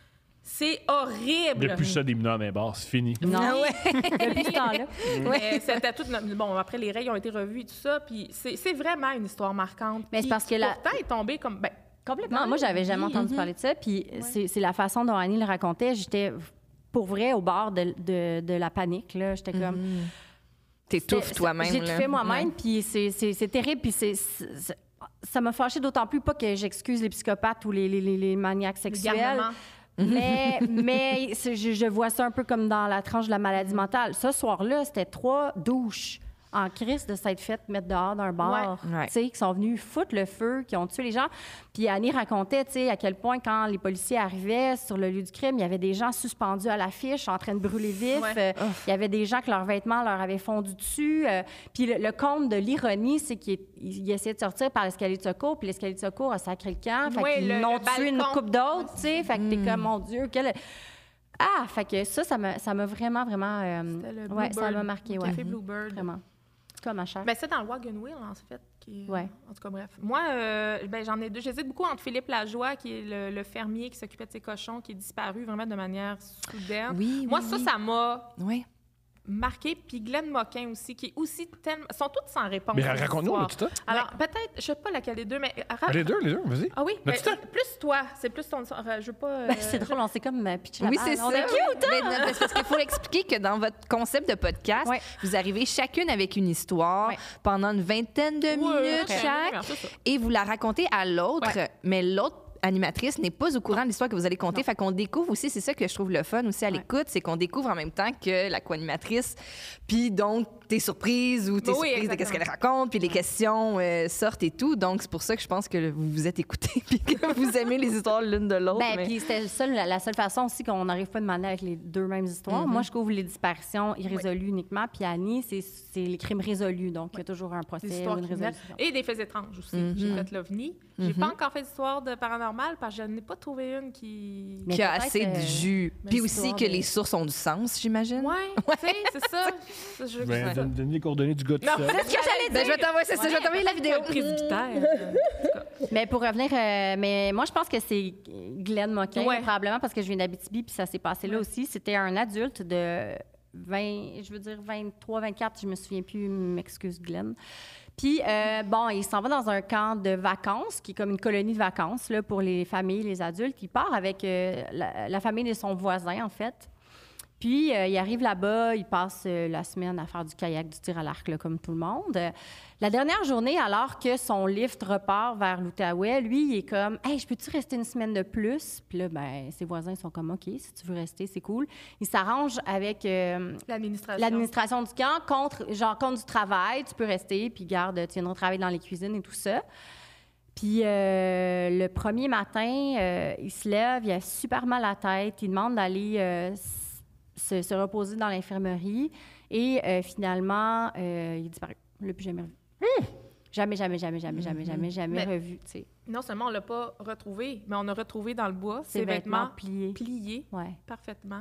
C'est horrible. Depuis ça, des mineurs dans les bars, c'est fini. Non, ouais. Depuis ce temps-là. Ouais, c'était tout. Bon, après, les règles ont été revues et tout ça. Puis c'est, c'est vraiment une histoire marquante. Mais c'est parce que la... pourtant, est tombée comme. Ben, complètement. Non, moi, j'avais jamais entendu mm-hmm. parler de ça. Puis ouais. c'est, c'est la façon dont Annie le racontait. J'étais, pour vrai, au bord de, de, de la panique. Là. J'étais mm-hmm. comme. T'étouffes toi-même. J'ai étouffé moi-même, ouais. puis c'est, c'est, c'est terrible, puis c'est, c'est, ça m'a fâchée d'autant plus, pas que j'excuse les psychopathes ou les, les, les, les maniaques sexuels. Mais, mais je, je vois ça un peu comme dans la tranche de la maladie mentale. Ce soir-là, c'était trois douches en crise de s'être fait mettre dehors d'un bar, Ouais. tu sais, qui sont venus foutre le feu, qui ont tué les gens. Puis Annie racontait, tu sais, à quel point, quand les policiers arrivaient sur le lieu du crime, il y avait des gens suspendus à l'affiche en train de brûler vif. Ouais. Euh, il y avait des gens que leurs vêtements leur avaient fondu dessus. Euh, puis le, le comble de l'ironie, c'est qu'il il essayait de sortir par l'escalier de secours, puis l'escalier de secours a sacré le camp. Fait Oui, qu'ils le- l'ont le tué une balcon. couple d'autres, tu sais. Fait que t'es comme, mon Dieu, quel... Ah, fait que ça, ça m'a, ça m'a vraiment, vraiment... euh, C'était le ouais, ça Bluebird, m'a marqué, le ouais. Café Bluebird. Vraiment. Comme ma chère. Ben, c'est dans le Wagon Wheel, en fait. Qui est- Ouais. En tout cas, bref. Moi, euh, ben, j'en ai deux. J'hésite beaucoup entre Philippe Lajoie, qui est le, le fermier qui s'occupait de ses cochons, qui est disparu vraiment de manière soudaine. Oui, Moi, oui, ça, oui. ça m'a Oui. marqué. Puis Glenn Moquin aussi, qui est aussi tellement... Ils sont toutes sans réponse. Mais ces raconte-nous, histoires. là, tout ça. Alors, peut-être, je sais pas laquelle des deux, mais... ra- Les deux, les deux, vas-y. Ah oui, Mais mais, tu t'as- plus toi. C'est plus ton... Je veux pas... Ben, euh, c'est drôle, on s'est comme euh, pitché la Oui, balle. c'est On ça. est cute, Mais non, c'est parce qu'il faut expliquer que dans votre concept de podcast, Ouais. vous arrivez chacune avec une histoire Ouais. pendant une vingtaine de ouais, minutes ouais, chaque ouais, c'est ça. et vous la racontez à l'autre, Ouais. mais l'autre animatrice n'est pas au courant de l'histoire que vous allez conter. Non. Fait qu'on découvre aussi, c'est ça que je trouve le fun aussi à Ouais. l'écoute, c'est qu'on découvre en même temps que la co-animatrice, puis donc tes surprises ou tes Oui, surprises de qu'est-ce exactement. qu'elle raconte, puis les questions euh, sortent et tout. Donc c'est pour ça que je pense que vous vous êtes écoutés puis que vous aimez les histoires l'une de l'autre. Ben, mais- puis c'était le seul- la, la seule façon aussi qu'on n'arrive pas de demander avec les deux mêmes histoires. Mhm. Moi, je couvre les disparitions irrésolues uniquement, puis Annie, c'est, c'est les crimes résolus. Donc, il y a toujours un procès Des ou histoires une criminelles. résolution. Et des faits étranges aussi. Mhm. J'ai fait l'OVNI. J'ai Mhm. pas encore fait d'histoire de paranormal parce que je n'ai pas trouvé une qui... Mais qui a peut-être, assez de euh, jus. mais Puis c'est aussi histoire que de- les sources ont du sens, j'imagine. Ouais, tu sais, c'est ça. Ça, je- Ben, ça. donne- donne les coordonnées du gars tout Non, seul. c'est ce que j'allais Ben, dire. je vais t'envoyer, c'est ça, je vais t'envoyer la vidéo. Le presbytère. Mais pour revenir, euh, mais moi, je pense que c'est Glenn Moquin, Ouais. probablement parce que je viens d'Abitibi, puis ça s'est passé là Ouais. aussi. C'était un adulte de vingt, je veux dire vingt-trois, vingt-quatre, je me souviens plus, m'excuse Glenn. Puis, euh, bon, il s'en va dans un camp de vacances, qui est comme une colonie de vacances là, pour les familles, les adultes. Il part avec euh, la, la famille de son voisin, en fait. Puis, euh, il arrive là-bas, il passe euh, la semaine à faire du kayak, du tir à l'arc, là, comme tout le monde. Euh, la dernière journée, alors que son lift repart vers l'Outaouais, lui, il est comme « Hey, je peux-tu rester une semaine de plus? » Puis là, ben, ses voisins sont comme « OK, si tu veux rester, c'est cool. » Il s'arrange avec euh, L'administration. l'administration du camp contre, genre, contre du travail. Tu peux rester, puis garde, tu viendras travailler dans les cuisines et tout ça. Puis euh, le premier matin, euh, il se lève, il a super mal à la tête. Il demande d'aller euh, se, se reposer dans l'infirmerie. Et euh, finalement, euh, il est disparu. On ne l'a plus jamais revu. Jamais, jamais, jamais, jamais, jamais, jamais, jamais Mais- revu. tu sais. Non seulement on l'a pas retrouvé, mais on a retrouvé dans le bois Ses ses vêtements vêtements pliés. pliés Ouais. parfaitement.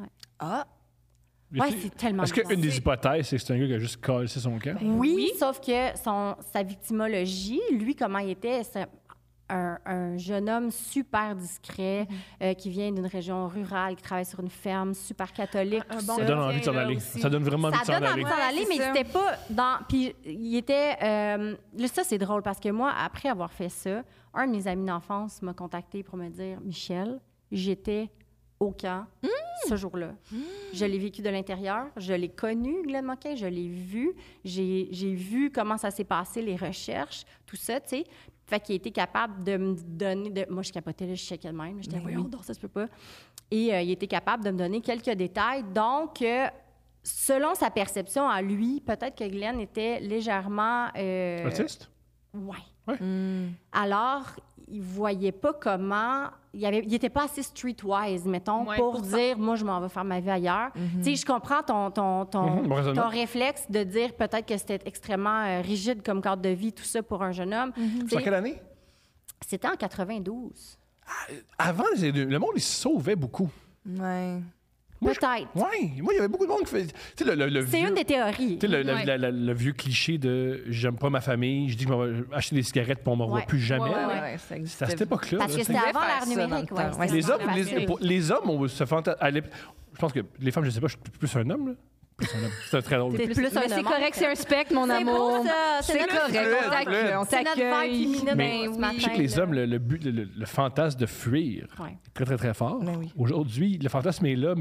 Ah, Ouais, c'est tellement Est-ce qu'une bizarre. des hypothèses, c'est que c'est un gars qui a juste cassé son camp? Oui, sauf que son, sa victimologie, lui, comment il était, c'est un, un jeune homme super discret euh, qui vient d'une région rurale, qui travaille sur une ferme, super catholique, Un- un tout bon ça. Ça donne envie de s'en là aller. aussi. Ça donne vraiment envie de Ça s'en donne aller. envie de s'en aller, Ouais, mais c'est il ça. était pas dans... Puis il était... Euh, là, ça, c'est drôle, parce que moi, après avoir fait ça, un de mes amis d'enfance m'a contacté pour me dire « Michel, j'étais au camp ce jour-là. Je l'ai vécu de l'intérieur, je l'ai connu, Glenn Moquin, je l'ai vu, j'ai j'ai vu comment ça s'est passé, les recherches, tout ça, tu sais. Fait qu'il a été capable de me donner... De... Moi, je capotais, là, je checkais de même. J'étais Mais « Voyons donc, ça se peut pas. » Et euh, il était capable de me donner quelques détails. Donc, euh, selon sa perception à lui, peut-être que Glenn était légèrement... Euh, Autiste? ouais. hmm. Alors, il voyait pas comment... Il avait, il était pas assez streetwise, mettons, Ouais, pour, pour ça. dire « Moi, je m'en vais faire ma vie ailleurs. Tu sais, je comprends ton, ton, ton, Mhm, bon raisonnement. ton réflexe de dire peut-être que c'était extrêmement euh, rigide comme cadre de vie, tout ça, pour un jeune homme. Tu C'est en sais, quelle année? C'était en quatre-vingt-douze. Avant, les- le monde, il se sauvait beaucoup. Ouais. Moi, je- Peut-être. Oui, moi, il y avait beaucoup de monde qui faisait. Tu sais, le, le, le C'est vieux, une des théories. tu sais, le, le- Ouais. la- la- le vieux cliché de j'aime pas ma famille, je dis que je vais acheter des cigarettes puis on me revoit Ouais. plus jamais. Ouais, là. ouais, Ouais, ça C'est à existait. cette époque-là. Parce là, que c'est- c'était Ils avant pouvaient l'ère faire ça dans numérique. le ouais, temps. c'était Ouais, Les avant hommes, l'ère les, numérique. pour- les hommes, on se fantasme. Je pense que les femmes, je sais pas, je suis plus un homme. Là. Plus un homme. C'est très drôle. C'est plus un Mais c'est homme, correct, c'est un spectre, mon C'est amour. beau, ça. C'est C'est notre- correct, on t'accueille. On C'est notre vibe t'accueille. féminin Mais- ce oui. matin, Je sais que les là. hommes, le, le, but- le, le fantasme de fuir, Ouais. très, très, très fort. Ben oui. Aujourd'hui, le fantasme est là, mais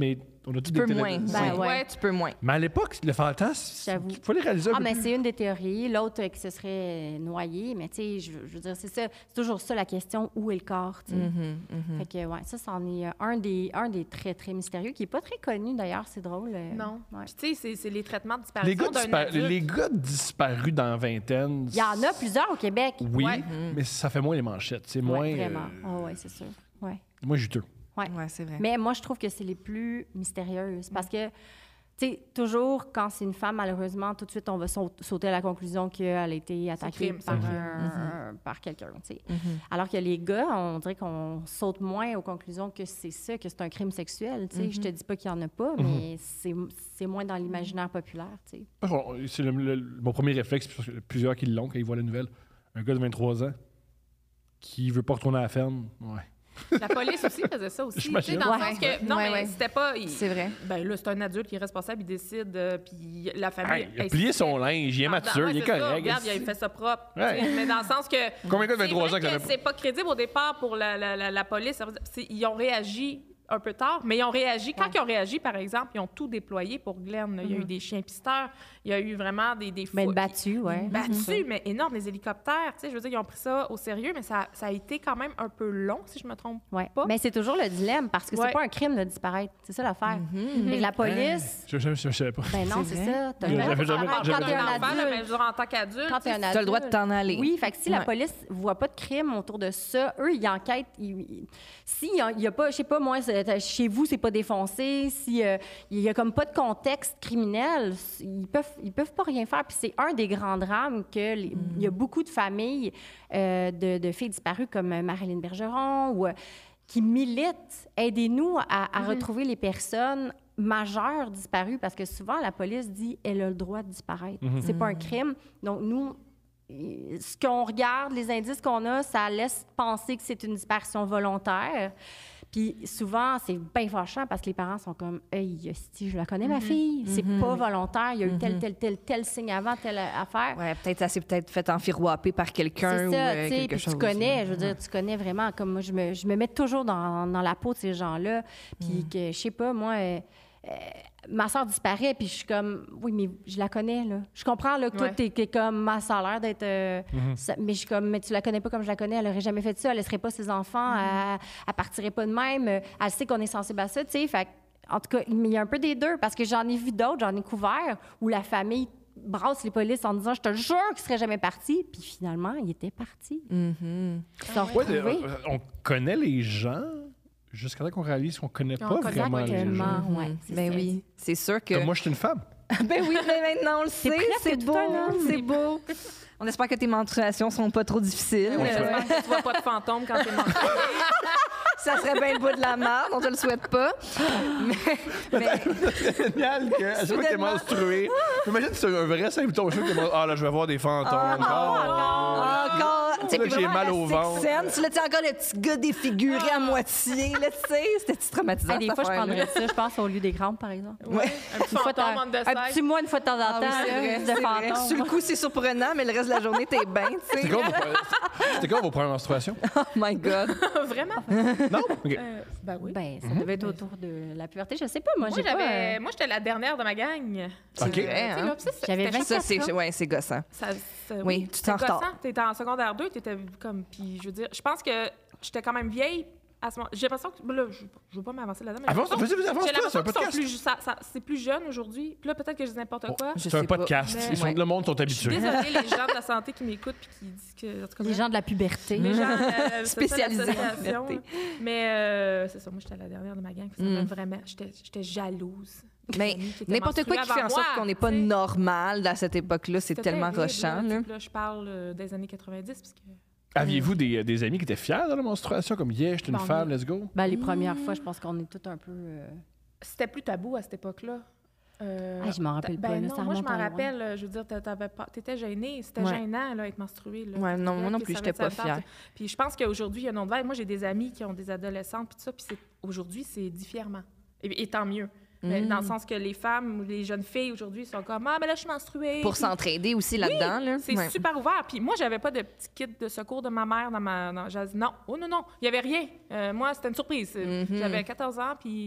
on a tous Tu des peux télé- moins. Ben ouais. ouais. Ouais, tu peux moins. Mais à l'époque, le fantasme, J'avoue. il faut les réaliser un Ah, peu mais plus. c'est une des théories. L'autre, euh, que ce serait noyé. Mais tu sais, je, je veux dire, c'est ça. C'est toujours ça la question, où est le corps, tu sais. Mhm, mhm. Fait que, ouais, ça, c'en est euh, un des, un des très, très mystérieux, qui n'est pas très connu, d'ailleurs. C'est drôle. euh, Non. ouais. Puis, tu sais, c'est- c'est les traitements de Les disparition gars, d'un dispar- adulte. les gars disparus dans la vingtaine. Il y en a plusieurs au Québec. Oui, Ouais. mais ça fait moins les manchettes. C'est Ouais, moins. vraiment. euh, Ah ouais, c'est sûr. Ouais. moins juteux. Ouais. Ouais, c'est vrai. Mais moi, je trouve que c'est les plus mystérieuses parce que, tu sais, toujours, quand c'est une femme, malheureusement, tout de suite, on va sau- sauter à la conclusion qu'elle a été attaquée crime, c'est par, crime. un- par quelqu'un, tu sais. Mhm. Alors que les gars, on dirait qu'on saute moins aux conclusions que c'est ça, que c'est un crime sexuel, tu sais. Je te dis pas qu'il y en a pas, mais c'est c'est moins dans l'imaginaire populaire, tu sais. Moi, je- C'est le- le- mon premier réflexe, puis plusieurs qui l'ont quand ils voient la nouvelle. Un gars de vingt-trois ans qui veut pas retourner à la ferme. Ouais. La police aussi faisait ça aussi. tu sais, J'imagine. dans le Ouais. sens que, non, Ouais, mais ouais. c'était pas... il- C'est vrai. Ben là, c'est un adulte qui est responsable, il décide, euh, puis la famille... Hey, il a elle- plié son linge, il est Ah, mature, ouais, il est c'est ça. correct. Regarde, il a fait ça propre. Ouais. tu sais, Mais dans le sens que... Combien de gars de c'est vingt-trois vrai ans qui que l'avaient c'est pas crédible au départ pour la, la, la, la police. C'est- Ils ont réagi un peu tard, mais ils ont réagi. Quand Ouais. ils ont réagi, par exemple, ils ont tout déployé pour Glenn. Il y a eu des chiens pisteurs, il y a eu vraiment des... des Ben, fous- battu, ouais. Battus, mais énorme, les hélicoptères. Tu sais, je veux dire, ils ont pris ça au sérieux, mais ça, ça a été quand même un peu long, si je me trompe Ouais. pas. Mais c'est toujours le dilemme parce que Ouais. c'est pas un crime de disparaître. C'est ça l'affaire. Fait que la police. Je, je, je, je savais pas. Ben non, C'est c'est vrai. ça. T'as Je- le droit j'avais de jamais- faire Quand j'avais quand t'es t'es un un enfant, là, mais je adulte. veux dire, en tant qu'adulte, Quand t'es un tu sais, adulte. T'as le droit de t'en aller. Oui, fait que si la Ouais. police voit pas de crime autour de ça, eux, ils enquêtent. Ils, ils- si il y a, il y a pas, je sais pas, moi, c'est- chez vous, c'est pas défoncé, si euh, il y a comme pas de contexte criminel, ils peuvent, ils peuvent pas rien faire. Puis c'est un des grands drames que les- il y a beaucoup de familles euh, de, de filles disparues comme Marilyn Bergeron ou euh, qui militent. Aidez-nous à, à retrouver les personnes majeures disparues parce que souvent la police dit elle a le droit de disparaître. C'est pas un crime. Donc nous, euh, ce qu'on regarde, les indices qu'on a, ça laisse penser que c'est une disparition volontaire. Puis souvent, c'est bien fâchant parce que les parents sont comme « Hey, si je la connais, ma fille, c'est pas volontaire, il y a eu tel, tel, tel, tel signe avant, telle affaire. Ouais, peut-être ça s'est peut-être fait enfirouaper par quelqu'un C'est ou ça, euh, tu sais, quelque puis chose. tu connais, je veux dire, tu connais vraiment, comme moi, je me, je me mets toujours dans, dans la peau de ces gens-là, puis que, je sais pas, moi, euh, euh, ma soeur disparaît, puis je suis comme, oui, mais je la connais, là. Je comprends, là, que toi, Ouais. t'es t'es comme, ma ça a l'air d'être... euh, ça- mais je suis comme, mais tu la connais pas comme je la connais, elle aurait jamais fait ça, elle laisserait pas ses enfants, elle, elle partirait pas de même, euh, elle sait qu'on est sensible à ça, tu sais, fait que, en tout cas, il y a un peu des deux, parce que j'en ai vu d'autres, j'en ai couvert, où la famille brasse les polices en disant « Je te jure qu'il serait jamais parti », puis finalement, il était parti. Mhm. Ils se sont Ouais, retrouvés. euh, on connaît les gens jusqu'à temps qu'on réalise qu'on connaît On pas connaît vraiment les gens. Exactement, ouais. c'est Ben ça. oui, c'est sûr que. Comme moi, je suis une femme. Ben oui, mais maintenant on le sait, presque c'est tout beau, un homme. c'est beau. On espère que tes menstruations sont pas trop difficiles. Oui, Euh, j'espère que tu vois pas de fantôme quand t'es menstruée. ça serait bien le bout de la merde, on te le souhaite pas. Mais, mais- C'est génial que à chaque fois que t'es Soudainement. menstrué. Imagine que c'est un vrai symptôme. Je sais que ah là, je vais voir des fantômes. Ah, encore, tu sais, Là, puis j'ai vraiment mal la au sixth ventre. sense, là, tu sais, encore le petit gars défiguré à moitié, là, tu sais, c'était traumatisant. Ah, des cette fois, je affaire-là. prendrais ça, je pense, au lieu des crampes, par exemple. Ouais. Un petit Une fois, fantôme t'as- on the un side. petit mois, une fois de temps en Ah oui, temps, c'est là, vrai, de c'est vrai. fantôme. Sur le coup, c'est surprenant, mais le reste de la journée, t'es bien, tu sais. C'était quoi, vos- c'était quoi vos premières menstruations? Oh my God. Vraiment? Non? OK. Euh, ben oui. Ben, ça devait être autour de la puberté, je sais pas, moi, moi, j'ai pas... j'avais, euh, moi, j'étais la dernière de ma gang. C'est OK. vrai, Tu sais, hein? là, puis ça, c'est- J'avais c'était Ça, vingt-quatre c'est ans. ouais, c'est gossant. Ça, ça- Oui, tu te c'était sens en retard. gossant. T'étais en secondaire deux, t'étais comme... Puis je veux dire, je pense que j'étais quand même vieille à ce moment. J'ai l'impression que... Là, je, je veux pas m'avancer là-dedans, mais j'ai Avance, l'impression- vas-y, vas-y, avance j'ai pas, c'est un l'impression qu'ils sont podcast. plus... ça- ça- c'est plus jeune aujourd'hui. Puis là, peut-être que je dis n'importe quoi. Je C'est un sais pas. podcast. Mais- Ils sont- Ouais. Le monde sont Je suis habitués. désolée, les gens de la santé qui m'écoutent puis qui disent que... en tout cas, Les gens de la puberté. les gens euh, Spécialisés c'est ça, en l'association. puberté. Mais euh, c'est ça, moi, j'étais la dernière de ma gang. puis Ça Mm. m'a vraiment... J'étais j'étais jalouse. Mais Amis qui étaient n'importe quoi qui menstrués fait en avant sorte moi, qu'on n'est pas tu sais. normal à cette époque-là, c'est C'était tellement terrible, rochant. Là, Là. Tu sais, là, je parle euh, des années quatre-vingt-dix. Parce que... Aviez-vous des, des amis qui étaient fiers de la menstruation? Comme, yeah, je suis une Ben, femme, oui. let's go? Ben, les premières fois, je pense qu'on est tous un peu... euh, C'était plus tabou à cette époque-là. Euh, Ah, je m'en rappelle ben pas, là, non, ça moi, je remonte m'en en loin. rappelle. euh, Je veux dire, t'a- t'avais pas, t'étais gênée. C'était Ouais. gênant, là, être menstruée. Là. Ouais, non, moi non Ok, plus, ça j'étais va pas être ça, fière. t'sais. Puis je pense qu'aujourd'hui, il y a un autre vibe. Moi, j'ai des amis qui ont des adolescentes, puis tout ça. Puis c'est- aujourd'hui, c'est dit fièrement. Et, et tant mieux. Mais Mm. dans le sens que les femmes ou les jeunes filles aujourd'hui sont comme ah, mais là, je suis menstruée. Pour Puis s'entraider aussi là-dedans. Là. c'est Ouais. super ouvert. Puis moi, j'avais pas de petit kit de secours de ma mère dans ma. Dans, j'avais dit non, oh non, non, il y avait rien. Euh, moi, c'était une surprise. Mhm. J'avais quatorze ans, puis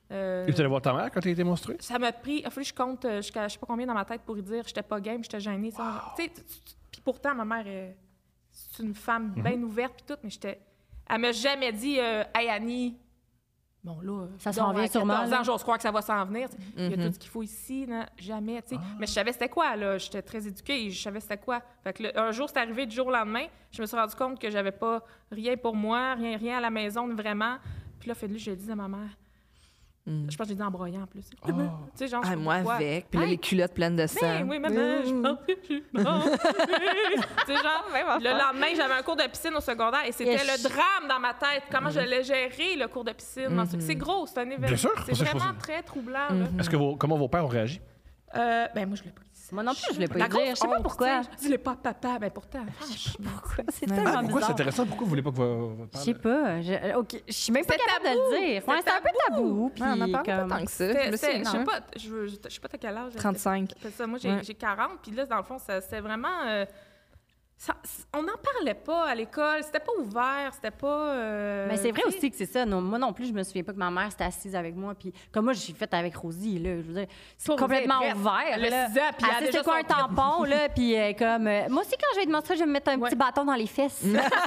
Euh, Et tu allais voir ta mère quand tu as été menstruée? Ça m'a pris... Il a fallu que je compte euh, jusqu'à je sais pas combien dans ma tête pour lui dire j'étais pas game, j'étais gênée. Wow. Tu sais, puis pourtant, ma mère, est, c'est une femme mm-hmm. bien ouverte puis tout, mais j'étais... Elle m'a jamais dit euh, « Hey, Annie... » Bon, là, ça s'en vient sûrement. À quatorze ans, j'ose croire que ça va s'en venir. Mm-hmm. Il y a tout ce qu'il faut ici. Non, jamais, tu sais. Ah. Mais je savais c'était quoi, là. J'étais très éduquée et je savais c'était quoi. Fait que le, un jour, c'est arrivé du jour au lendemain. Je me suis rendu compte que j'avais pas rien pour moi, rien, rien à la maison, vraiment. Puis là, fait de lui, j'ai dit à ma mère. Mm. Je pense que j'ai dit en broyant en plus. Oh. Tu sais, genre, ah, moi quoi? Avec. Puis là, hey. Les culottes pleines de sang. Ben, oui, maman, mm. je m'en prie, je m'en prie. Tu sais, genre, le lendemain, j'avais un cours de piscine au secondaire et c'était yes. le drame dans ma tête. Comment mm. je l'ai géré, le cours de piscine. Mm-hmm. C'est gros, c'est un événement. Bien sûr. C'est vraiment très troublant. Mm-hmm. Est-ce que vos, comment vos pères ont réagi? Euh, ben, moi, je l'ai pas dit. Moi non plus, je ne l'ai pas dit. Je sais pas pourquoi. Dis-le pas papa. Ben, pourtant. Pourquoi? C'est ah, tellement pourquoi bizarre. C'est intéressant. Pourquoi vous voulez pas que votre père... Je sais pas. Je okay. je suis même pas capable de le dire. Ouais, c'est un peu tabou. Puis on en parle comme... pas tant que ça. Je sais pas. Je sais pas à quel âge. trente-cinq. Ça, moi, j'ai, ouais. j'ai quarante. Puis là, dans le fond, c'était vraiment... Euh, Ça, on n'en parlait pas à l'école, c'était pas ouvert, c'était pas... Euh, mais c'est vrai aussi que c'est ça. Non, moi non plus, je me souviens pas que ma mère s'était assise avec moi. Puis comme moi, j'ai fait avec Rosie, là, je veux dire, c'est complètement ouvert. Elle a six ans, puis elle a c'était quoi un tampon, là, puis euh, comme... Euh, moi aussi, quand je vais être menstruée, je vais me mettre un ouais. petit bâton dans les fesses.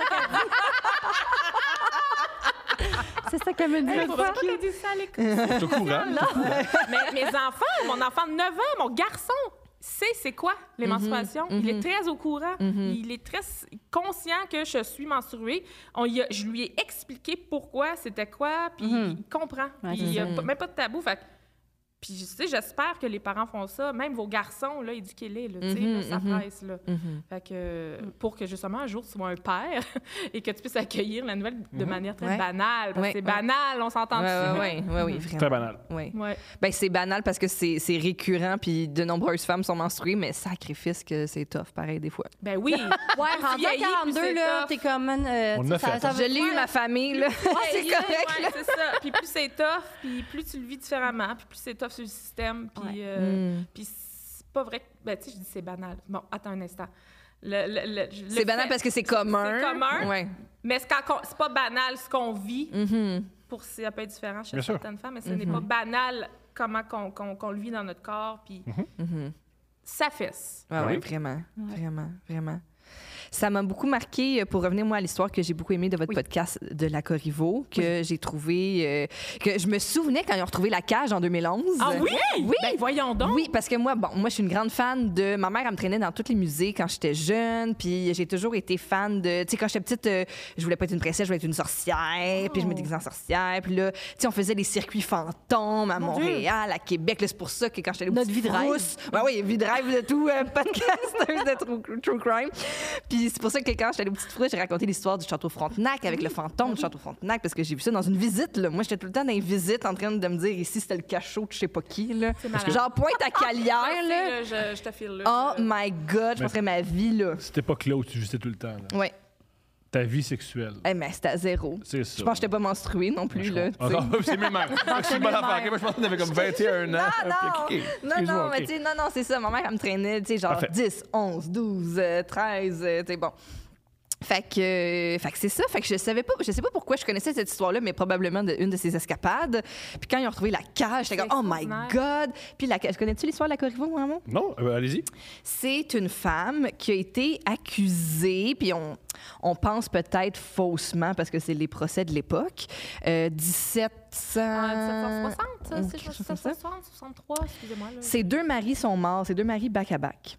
C'est ça qu'elle me dit. Hey, pourquoi t'as dit ça à l'école? Je suis au courant. Mais mes enfants, mon enfant de neuf ans, mon garçon... sait c'est quoi les mm-hmm, menstruations. Mm-hmm. Il est très au courant. Mm-hmm. Il est très conscient que je suis menstruée. On y a, je lui ai expliqué pourquoi, c'était quoi, puis mm-hmm. il comprend. Ouais, il n'y a même pas de tabou. Fait, puis, tu sais, j'espère que les parents font ça. Même vos garçons, là, éduquez-les, là, mm-hmm, là, ça mm-hmm. presse, là. Mm-hmm. Fait que, pour que, justement, un jour, tu sois un père et que tu puisses accueillir la nouvelle mm-hmm. de manière très ouais. banale. Parce ouais, que c'est ouais. banal, on s'entend ouais, dessus. Oui, oui, oui, vraiment. Très banal. Oui. Ouais. Ben, c'est banal parce que c'est, c'est récurrent, puis de nombreuses femmes sont menstruées, mais sacrifice que c'est tough, pareil, des fois. Ben oui. Ouais, rendu à quarante-deux, là, t'es comme... Euh, on a fait. Ça, ça je l'ai eu, ma famille, là. Ouais, c'est correct, ouais, c'est ça. Puis plus c'est tough, puis plus tu le vis différemment, puis plus c'est tough sur le système. Puis, ouais. euh, mm. puis c'est pas vrai que... Ben, tu sais, je dis c'est banal. Bon, attends un instant. Le, le, le, le c'est banal fait, parce que c'est commun. C'est commun, ouais. mais c'est, quand, c'est pas banal ce qu'on vit. Mm-hmm. Pour, ça peut être différent chez Bien certaines sûr. femmes, mais ce mm-hmm. n'est pas banal comment qu'on, qu'on, qu'on le vit dans notre corps. Puis mm-hmm. ça fesse. Ouais, oui, ouais, vraiment, ouais. vraiment, vraiment. Ça m'a beaucoup marqué, pour revenir, moi, à l'histoire que j'ai beaucoup aimée de votre oui. podcast de la Corriveau, que oui. j'ai trouvé... Euh, que je me souvenais quand ils ont retrouvé la cage en deux mille onze. Ah oui? Oui! Ben, voyons donc! Oui, parce que moi, bon, moi, je suis une grande fan de... Ma mère, elle me traînait dans tous les musées quand j'étais jeune, puis j'ai toujours été fan de... Tu sais, quand j'étais petite, euh, je voulais pas être une princesse, je voulais être une sorcière, oh. puis je me déguisais en sorcière, puis là, tu sais, on faisait des circuits fantômes à Mon Montréal, Dieu. À Québec. Là, c'est pour ça que quand j'étais Notre vie de rêve. Ouais, oui, vie de rêve de tout euh, podcast de true, true crime. Puis c'est pour ça que quand j'étais allée aux Petites Frousse, j'ai raconté l'histoire du Château Frontenac avec le fantôme du Château Frontenac parce que j'ai vu ça dans une visite. Là. Moi, j'étais tout le temps dans une visite en train de me dire ici, c'était le cachot de je sais pas qui. Là. Genre Pointe à Calière. Là. Je, je te file là. Oh my God, je passerais ma vie là. C'était pas Claude, tu visais tout le temps. Oui. Ta vie sexuelle. Eh, mais c'était à zéro. C'est ça. Je pense que j'étais pas menstruée non plus. Là, ah, non, c'est mes mères. C'est une bonne affaire. Moi, je pense que t'avais comme vingt et un ans. Non, non, okay, okay. non, non, okay. mais tu sais, non, non, c'est ça. Ma mère, elle me traînait, tu sais, genre Parfait. dix, onze, douze, treize, tu sais, bon. Fait que, fait que c'est ça. Fait que je savais pas, je sais pas pourquoi je connaissais cette histoire-là, mais probablement de, une de ses escapades. Puis quand ils ont retrouvé la cage, j'étais comme, oh my God! Puis la cage, connais-tu l'histoire de la Corriveau, maman? Non, euh, allez-y. C'est une femme qui a été accusée, puis on, on pense peut-être faussement, parce que c'est les procès de l'époque, euh, dix-sept cents... Ah, dix-sept cent soixante, c'est dix-sept cent soixante, soixante-trois, excusez-moi. Là. Ses deux maris sont morts, ses deux maris back-à-back.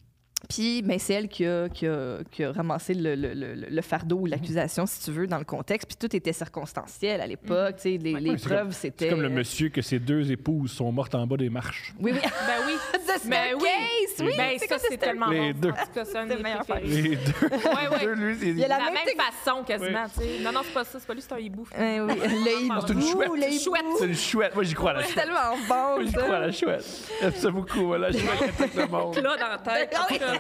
Puis, ben, c'est elle qui a, qui a, qui a ramassé le, le, le, le fardeau ou l'accusation, si tu veux, dans le contexte. Puis tout était circonstanciel à l'époque. Mm. Les, ouais, les preuves, c'est comme, c'était... C'est comme le monsieur que ses deux épouses sont mortes en bas des marches. Oui, oui. Ben oui. The mais oui. oui. oui. Ben, c'est ça, c'est tellement les bon. Deux. En tout cas, c'est un des préférés. Les deux. Ouais, ouais. Deux, lui, il y a la, la même, même façon, quasiment. Oui. Non, non, c'est pas ça. C'est pas lui, c'est un hibou. Eh oui. Le hibou. C'est une chouette. Le chouette. C'est une chouette. Moi, j'y crois à la chouette. C'est tellement bon. Moi, j'y crois à la chouette. J'aime ça beaucoup. La chouette qui attaque le monde. Là, dans la tête.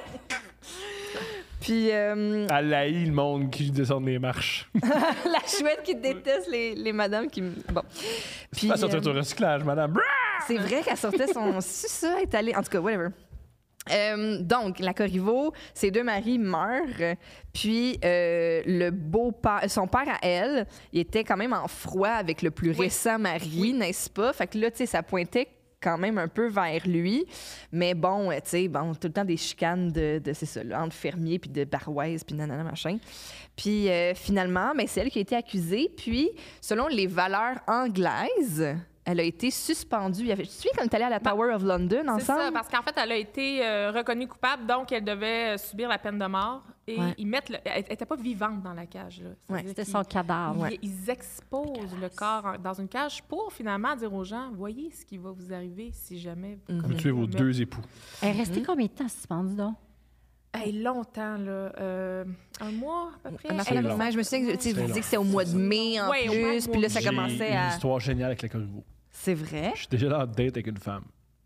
Puis. Euh... Elle haït le monde qui descend les marches. La chouette qui déteste les, les madames qui. Bon. Puis. Elle sortait euh... au recyclage, madame. C'est vrai qu'elle sortait son. C'est ça, elle est allée. En tout cas, whatever. Euh, donc, la Corriveau, ses deux maris meurent, puis euh, le beau-père, son père à elle, il était quand même en froid avec le plus Oui. récent mari, Oui. n'est-ce pas? Fait que là, tu sais, ça pointait quand même un peu vers lui. Mais bon, tu sais, bon, tout le temps des chicanes de, de c'est ça, là, entre fermiers, puis de barouaises, puis nanana, machin. Puis euh, finalement, ben, c'est elle qui a été accusée. Puis, selon les valeurs anglaises, elle a été suspendue. Il y avait- Tu te souviens quand on est allé à la Tower of London C'est ça, ensemble? parce qu'en fait, elle a été euh, reconnue coupable, donc elle devait euh, subir la peine de mort. Et Ouais. ils mettent le- elle n'était pas vivante dans la cage. Là. Ça veut Ouais, dire C'était qu'ils- son cadavre. Ils, Ouais. ils exposent le corps en- dans une cage pour finalement dire aux gens, voyez ce qui va vous arriver si jamais vous Mhm. Vous commettez tuez un vos meurtre. deux époux. Elle est restée combien de temps suspendue, donc? Hey, longtemps, là. Euh, un mois, à peu près. Un C'est affaire de long. même. Je me souviens que tu sais, C'est vous long. disiez que c'était au mois de mai en Ouais, au mois plus, de puis là, ça J'ai commençait une à... histoire géniale avec la Corriveau. C'est vrai? Je suis déjà là en date avec une femme.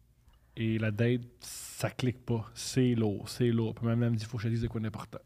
Et la date, ça clique pas. C'est lourd, c'est lourd. Puis même elle me dit, il faut que je te dise de quoi d'important.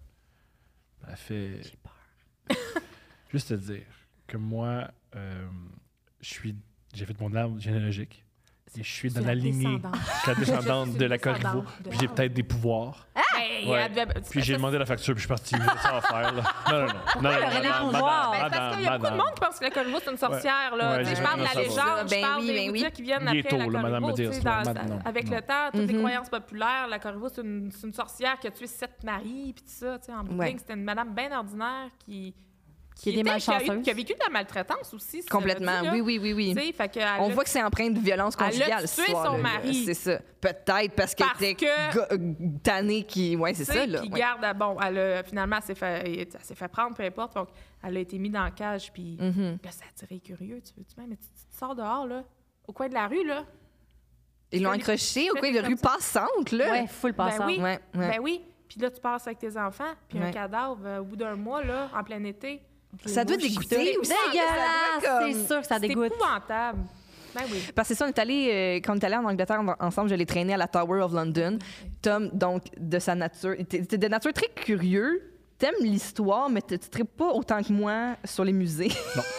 Elle fait... J'ai peur. Juste te dire que moi, euh, je suis... J'ai fait mon arbre généalogique. Et je suis dans C'est la la lignée. descendante. Je suis la descendante Je suis de la descendante Corriveau. de- Puis j'ai peut-être des pouvoirs. Hey, Ouais. elle devait- Puis j'ai ça- demandé la facture, puis je suis parti. Ça va faire, là. Non, non, non. non, non, elle aurait des madame, pouvoirs? Ben, madame, parce qu'il y a beaucoup de madame. monde qui pense que la Corriveau, c'est une sorcière. Là. Ouais, Tu sais, je j'ai parle de la rien à légende, savoir. je Ben parle oui, des ben oui. Ouïdas qui viennent Il est après tôt, la là, Corriveau. madame me tu dit, sais, ça, dans- maintenant. avec Non. le temps, toutes les Mhm. croyances populaires, la Corriveau, c'est une, c'est une sorcière qui a tué sept maris, puis tout ça. Tu sais, en bout de Ouais. ligne, c'était une madame bien ordinaire qui... Qui est des était- qui a, eu- malchanceuses. qui a vécu de la maltraitance aussi. ça Complètement. veut dire, Oui, oui, oui, oui. Tu sais, fait que On elle voit a- que c'est empreint de violence Elle a conjugale, tué ce soir-là. son mari. C'est ça. Peut-être parce qu'elle Parce était que- go- euh, tannée qui... Ouais, c'est Tu sais, ça, là. Puis Ouais. garde, bon, elle a, finalement, elle s'est, fait, elle s'est fait prendre, peu importe. Donc, elle a été mise dans la cage, puis Mhm. là, ça a attiré les curieux. Tu veux-tu même, mais tu, tu te sors dehors, là, au coin de la rue, là. Ils l'ont fais des- accroché tu au fais coin des de rue comme passante, là. Ouais, full Ben passant. oui. Ouais, ouais. Ben oui. Puis là, tu passes avec tes enfants, puis Ouais. un cadavre euh, au bout d'un mois, là, en plein été. Ça doit mouches qui dégoûter tournent. aussi. Ça Dégueulasse! doit comme- C'est sûr que ça C'est dégoûte. épouvantable. Ben oui. Parce que c'est ça, on est allé, euh, quand on est allé en Angleterre en- ensemble, je l'ai traîné à la Tower of London. Tom, donc, de sa nature, il était de nature très curieux. T'aimes l'histoire, mais tu ne tripes pas autant que moi sur les musées.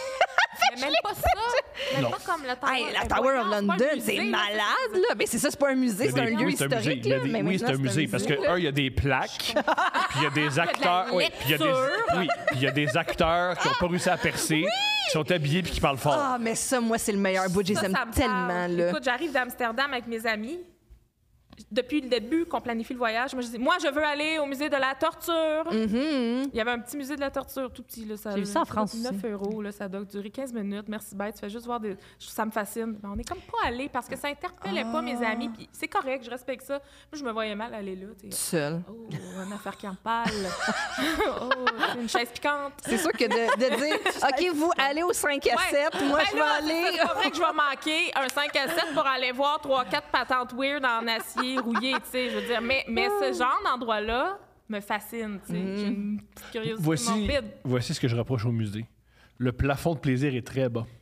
Mais même pas ça. Même Non. pas comme la Tower, Hey, la Ben Tower voyons, of c'est pas un London, musée, c'est là, malade, là. Mais c'est ça, c'est pas un musée, Il y a c'est un des- lieu oui, c'est un musée. historique, Il y a là. des- Mais oui, c'est un maintenant, musée. Parce que, là. un, il y a des plaques, puis il y a des acteurs. Oui, puis il y a des, oui, puis il y a des acteurs qui n'ont pas réussi à percer, qui sont habillés puis qui parlent fort. Ah, mais ça, moi, c'est le meilleur bout. Je les Ça, aime ça me tellement, parle. là. Écoute, j'arrive d'Amsterdam avec mes amis. Depuis le début qu'on planifie le voyage, moi je dis, moi je veux aller au musée de la torture. Mhm. Il y avait un petit musée de la torture, tout petit. Là, ça, J'ai vu ça en France neuf aussi. euros, là, ça doit durer quinze minutes. Merci, bête. Tu fais juste voir des. Ça me fascine. Mais on est comme pas allé parce que ça interpellait pas mes amis. Puis c'est correct, je respecte ça. Moi, je me voyais mal aller là. t'sais. Seul. Oh, une affaire qui en parle. oh, c'est une chaise piquante. C'est sûr que de, de dire, OK, vous allez au cinq à sept, moi, Ben je vais là, aller. C'est pas vrai que je vais manquer un cinq à sept pour aller voir trois quatre patentes weird en acier rouillé, tu sais. Je veux dire, mais, mais ce genre d'endroit-là me fascine, tu sais. J'ai une petite curiosité Voici, morbide. voici ce que je reproche au musée. Le plafond de plaisir est très bas.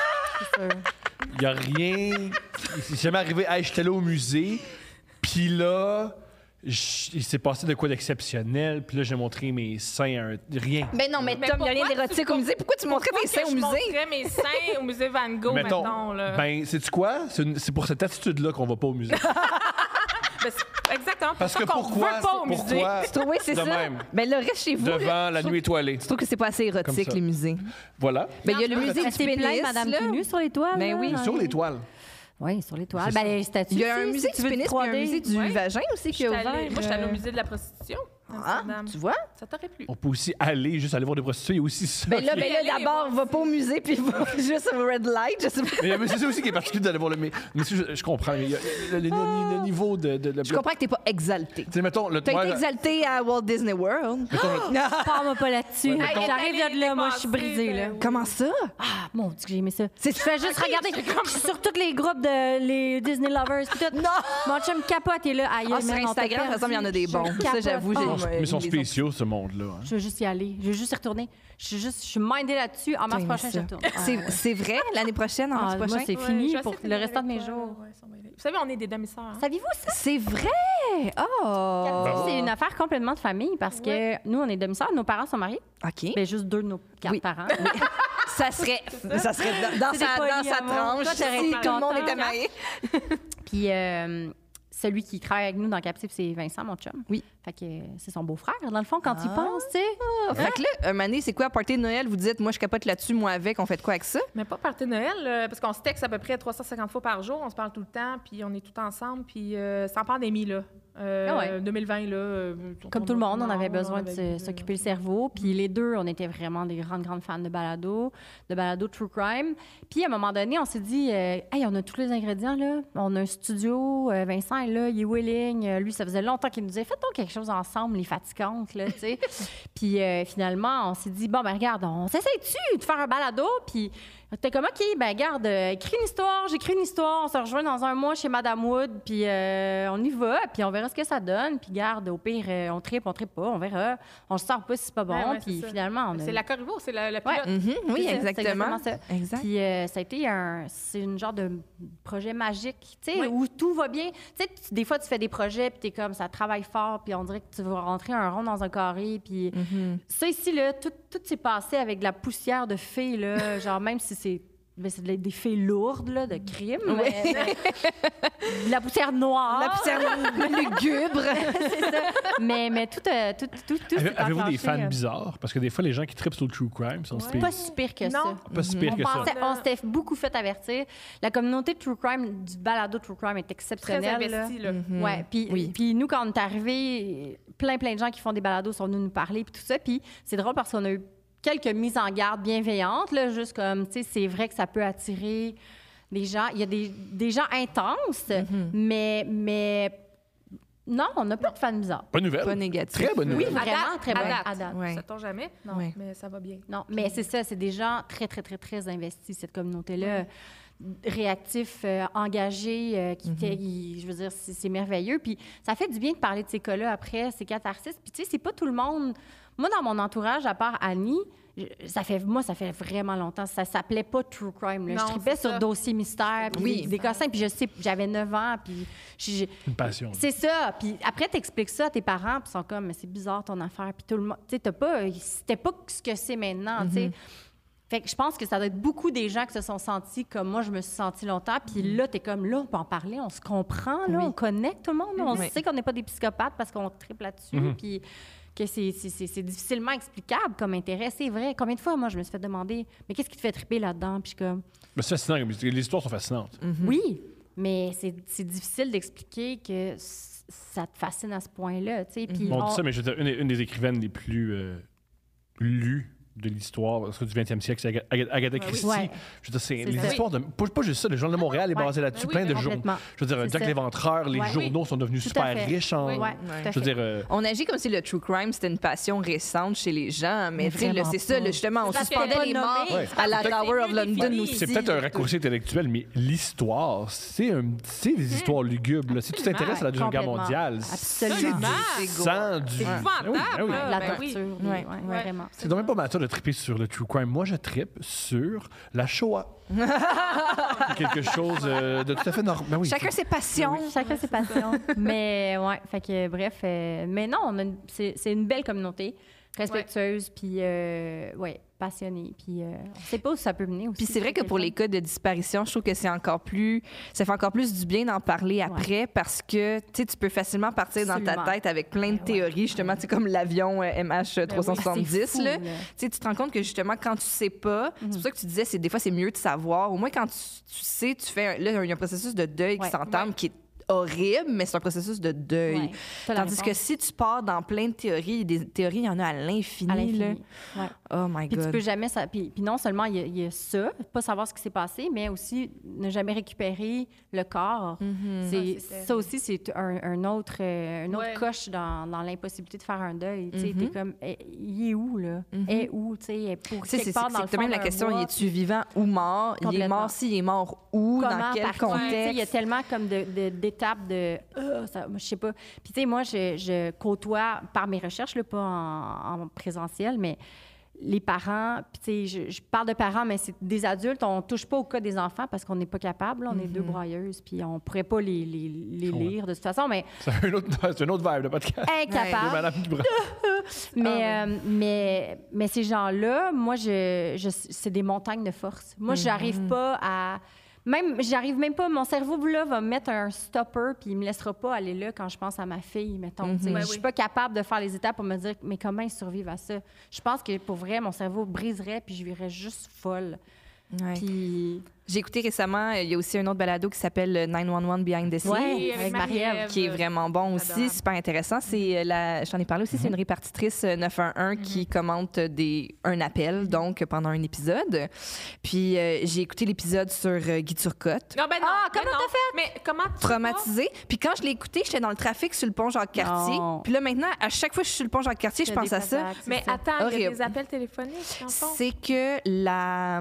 Il n'y a rien. C'est jamais arrivé. Hey, j'étais là au musée, puis là, j- il s'est passé de quoi d'exceptionnel, puis là, j'ai montré mes seins à un. Rien. Ben non, mais Mais Tom, il n'y a rien pourquoi d'érotique tu- au musée. Pourquoi tu montrais tes Pourquoi seins que au je musée? montrais mes seins au musée Van Gogh, Mettons, mettons, là. ben, sais-tu quoi? C'est une- c'est pour cette attitude-là qu'on va pas au musée. Ben, c'est exactement pour Parce ça que qu'on pourquoi? veut pas au musée. Pourquoi? Oui, c'est De ça. même. Ben là, reste chez vous. là. Devant la Je nuit étoilée. trouve que c'est pas assez Comme érotique, ça. les musées. Voilà. Ben, il y a le musée du C'est plein pénis, de Madame là. tout nu sur les toiles. Ben là, oui. dans Sur les- les toiles. Oui, sur les toiles. C'est Ben, les statues. Il y a un aussi, musée si tu du veux pénis puis un musée du Ouais. vagin aussi qui est J'étais ouvert. allée- Moi, j'étais allée au euh, musée de la prostitution. à Ah, Amsterdam. tu vois? Ça t'aurait plu. On peut aussi aller, juste aller voir des prostituées. Il y a aussi ça. Ben là, qui est- ben là aller les d'abord, voir va aussi. pas au musée puis va juste au red light. Je sais pas. Mais mais c'est ça aussi qui est particulier d'aller voir le. Mais, mais ça, je, je comprends. Mais il y a le, le- le- le niveau de. de, de- Je comprends que t'es pas exalté. Tu sais, mettons, le T'as moi, été là- exalté à Walt Disney World. mettons, le- Parle-moi pas là-dessus. Ouais, Hey, mettons- J'arrive de là, moi, je suis Dépassé, brisée, ben là. oui. Comment ça? Ah, mon Dieu, que j'ai aimé ça. C'est Je fais juste regarder. Je suis sur tous les groupes de les Disney Lovers. Puis tout. Non! Mon chum capote, il est là. Aïe, Ah, sur man, on t'a Instagram, par exemple, il y en a des perdu. bons. Je Ça, capote. j'avoue, j'ai- Oh, Ouais, mais ils sont les spéciaux, ce monde-là. hein. Je veux juste y aller. Je veux juste y retourner. Je suis juste, je suis mindée là-dessus. En mars T'aimes prochain, je ça. retourne. C'est Ah. c'est vrai, l'année prochaine, en Ah, mars moi, prochain? c'est Ouais, fini je vais pour essayer le de restant de mes avec toi, jours. ouais, ça va aller. Vous savez, on est des demi-sœurs. hein? Saviez-vous ça? C'est vrai! Oh! C'est une affaire complètement de famille parce que Ouais. nous, on est demi-sœurs. Nos parents sont mariés. OK. Ben, juste deux de nos quatre Oui. parents. Ça serait, ça serait dans, dans C'est sa, des dans sa polyamours. tranche Toi, t'aurais si été tout le monde content. était marié. Puis euh, celui qui travaille avec nous dans Captif, c'est Vincent, mon chum. Oui. Fait que euh, c'est son beau-frère, dans le fond, quand Ah. il pense, tu sais. Ah, fait que là, un moment donné, c'est quoi, party de Noël? Vous dites, moi, je capote là-dessus, moi avec, on fait de quoi avec ça? Mais pas party de Noël, euh, parce qu'on se texte à peu près trois cent cinquante fois par jour, on se parle tout le temps, puis on est tout ensemble, puis euh, sans pandémie, là. Euh, Ah ouais. deux mille vingt, là. euh, Comme tout le monde, on avait non, besoin de avait- se- s'occuper le cerveau. Puis les deux, on était vraiment des grandes, grandes fans de balado, de balado true crime. Puis à un moment donné, on s'est dit, euh, hey, on a tous les ingrédients, là. On a un studio, euh, Vincent est là, il est willing. Euh, lui, ça faisait longtemps qu'il nous disait, faites donc quelque chose ensemble, les fatigantes, là, tu sais. Puis euh, finalement, on s'est dit, bon, ben regarde, on s'essaye-tu de faire un balado? Puis t'es comme, OK, ben regarde, euh, écris une histoire, j'écris une histoire, on se rejoint dans un mois chez Madame Wood, puis euh, on y va, puis on verra ce que ça donne. Puis garde, au pire, euh, on tripe, on tripe pas, on verra. On se sort pas si c'est pas bon, Ouais, ouais, puis c'est ça. finalement, on a... C'est la Corriveau, c'est la, la pilote. Ouais. Mhm, oui, C'est ça, c'est exactement. exactement ça. Exact. Puis euh, ça a été un, c'est une genre de projet magique, tu sais, Oui. où tout va bien. Tu sais, tu- des fois, tu fais des projets, puis t'es comme, ça travaille fort, puis on dirait que tu vas rentrer un rond dans un carré, puis Mhm. ça ici, là, tout, tout s'est passé avec de la poussière de fées, là, genre même si c'est... Ben, c'est de- des fées lourdes, là, de crime. mais- mais- de la poussière noire. La poussière lugubre. c'est ça. Mais, mais tout, euh, tout, tout, tout Avez- s'est Avez-vous des enclenché, fans euh, bizarres? Parce que des fois, les gens qui trippent sur le true crime sont C'est pas si pire que Non. ça. pas si pire On, que ça. pensait, on s'était beaucoup fait avertir. La communauté de True Crime, du balado True Crime est Très exceptionnelle. là. investi, là. Mhm. Ouais, puis Oui. puis nous, quand on est arrivés, plein, plein de gens qui font des balados sont venus nous parler, puis tout ça. Puis c'est drôle parce qu'on a eu quelques mises en garde bienveillantes, là, juste comme, tu sais, c'est vrai que ça peut attirer des gens. Il y a des, des gens intenses, mais, mais non, on n'a pas de fans bizarres. Bonne nouvelle. Pas négatif. Très bonne Oui, nouvelle. vraiment, À date, très à bonne. date. À date. Ouais. Ça tombe jamais, non, Ouais. mais ça va bien. Non, mais c'est ça, c'est des gens très, très, très, très investis, cette communauté-là. Réactifs, euh, engagés, euh, qui, étaient- qui- je veux dire, c'est c'est merveilleux. Puis ça fait du bien de parler de ces cas-là après, c'est catharsis. Puis tu sais, c'est pas tout le monde. Moi, dans mon entourage, à part Annie, je- ça fait, moi, ça fait vraiment longtemps. Ça s'appelait pas True Crime. Là. Non, je tripais c'est sur ça. Dossier Mystère, puis Oui. des, des cossins. Puis je sais, j'avais neuf ans, puis j'ai- Une passion. c'est ça. Puis après, t'expliques ça à tes parents, puis ils sont comme, mais c'est bizarre ton affaire. Puis tout le monde, tu sais, t'as pas, c'était pas ce que c'est maintenant, tu sais. Fait que je pense que ça doit être beaucoup des gens qui se sont sentis comme moi, je me suis sentie longtemps. Puis là, t'es comme, là, on peut en parler, on se comprend, là, Oui. on connecte tout le monde. là. On Oui. sait qu'on n'est pas des psychopathes parce qu'on triple là-dessus. Puis que c'est, c'est, c'est, c'est difficilement explicable comme intérêt. C'est vrai. Combien de fois, moi, je me suis fait demander, mais qu'est-ce qui te fait triper là-dedans? Puis je suis comme, Mais c'est fascinant. Les histoires sont fascinantes. oui, mais c'est, c'est difficile d'expliquer que c- ça te fascine à ce point-là, tu sais. Puis Bon, on on- dit ça, mais je veux dire, une, une des écrivaines les plus euh, lues de l'histoire parce que du vingtième siècle, c'est Aga- Aga- Agatha Christie. Ouais. Je veux dire, c'est C'est les ça. histoires de... Pas, pas juste ça, le Journal de Montréal est Ouais. basé là-dessus, Ben oui, plein de ben journaux. complètement. Je veux dire, C'est Jack ça. l'Éventreur, les Ouais. journaux sont devenus Tout super à fait. riches en... Ouais, Ouais. tout à Je veux fait. dire... euh, On agit comme si le true crime, c'était une passion récente chez les gens, mais Mais tu sais, là, vraiment c'est ça, pas. là, justement, on C'est parce suspendait qu'elle les est morts nommée. Ouais. à la C'est Tower of mieux London défini. aussi. C'est peut-être un raccourci intellectuel, mais l'histoire, c'est un, c'est des histoires lugubres. là. Si tu t'intéresses à la Deuxième Guerre Complètement. mondiale, Absolument. c'est du sang, du... C'est épouvantable, Ben oui, ben oui. là. La Ben oui. torture, oui, Ouais. ouais, Ouais. vraiment. C'est donc même pas mature de triper sur le true crime. Moi, je trippe sur la Shoah. C'est quelque chose euh, de tout à fait normal. Ben oui, Chacun c'est- ses passions. Chacun ses passions. mais ouais, fait que bref, euh, mais non, on a une- c'est c'est une belle communauté, respectueuse, puis euh, ouais, passionnée, puis euh, on sait pas où ça peut mener aussi. Puis c'est vrai que pour les cas de disparition, je trouve que c'est encore plus, ça fait encore plus du bien d'en parler après parce que tu sais, tu peux facilement partir dans ta Absolument. tête avec plein de Ben ouais. théories, justement, c'est comme l'avion euh, M H trois cent soixante-dix C'est fou, là. là. Tu sais, tu te rends compte que justement quand tu sais pas, c'est pour ça que tu disais c'est des fois c'est mieux de savoir. Au moins quand tu, tu sais, tu fais un- là il y a un processus de deuil Ouais. qui s'entame Ouais. qui est horrible, mais c'est un processus de deuil. Ouais, t'as la Tandis que réponse. si tu pars dans plein de théories, des théories, il y en a à l'infini. à là. l'infini. Ouais. Oh my Puis tu God. peux jamais sa- puis, puis non seulement il y, a, il y a ça, pas savoir ce qui s'est passé, mais aussi ne jamais récupérer le corps. C'est Ah, c'est ça terrible. aussi, c'est un, un autre, euh, un autre Ouais. coche dans, dans l'impossibilité de faire un deuil. Tu sais, Mhm. t'es comme, eh, il est où là Est où Tu sais, est pour Tu sais, quelque c'est part c'est- dans le c'est même fond la d'un question, bois. il est-tu vivant ou mort? Il est Complètement. mort s'il est mort où? Comment, dans quel par contre, tu sais, contexte? il y a tellement comme de- de- d'étapes de, Ah, ça- moi, je sais pas. Puis tu sais, moi, je, je côtoie par mes recherches, là, pas en, en présentiel, mais les parents, puis tu sais, je, je parle de parents, mais c'est des adultes, on touche pas au cas des enfants parce qu'on n'est pas capable, là. On est deux broyeuses, puis on pourrait pas les, les, les Ouais. lire de toute façon, mais C'est un autre, c'est un autre vibe de podcast. De incapable. Madame Dubras. Mais, euh, mais, mais ces gens-là, moi, je, je- c'est des montagnes de force. Moi, je n'arrive pas à... Même, j'arrive même pas, mon cerveau là va me mettre un stopper puis il me laissera pas aller là quand je pense à ma fille, mettons. Mm-hmm. Tu sais. Ouais, Je suis oui. pas capable de faire les étapes pour me dire, mais comment ils survivent à ça? Je pense que pour vrai, mon cerveau briserait puis je virais juste folle. Ouais. Puis, J'ai écouté récemment, il y a aussi un autre balado qui s'appelle neuf un un Behind the Scenes. Ouais, Oui, avec avec Marie-Ève, Marie-Ève. Qui est vraiment bon aussi, Adorable. super intéressant. C'est euh, la, je t'en ai parlé aussi, c'est une répartitrice euh, neuf un un qui commente des, un appel, donc pendant un épisode. Puis euh, j'ai écouté l'épisode sur euh, Guy Turcotte. Non, ben non. Ah, ben comment non. t'as fait? Mais comment tu Traumatisée. Puis quand je l'ai écouté, j'étais dans le trafic sur le pont Jacques-Cartier. Non. Puis là, maintenant, à chaque fois que je suis sur le pont Jacques-Cartier, je t'as pense des à ça. flashbacks, c'est Mais ça. attends, il y a Horrible. des appels téléphoniques, en fond. C'est que la,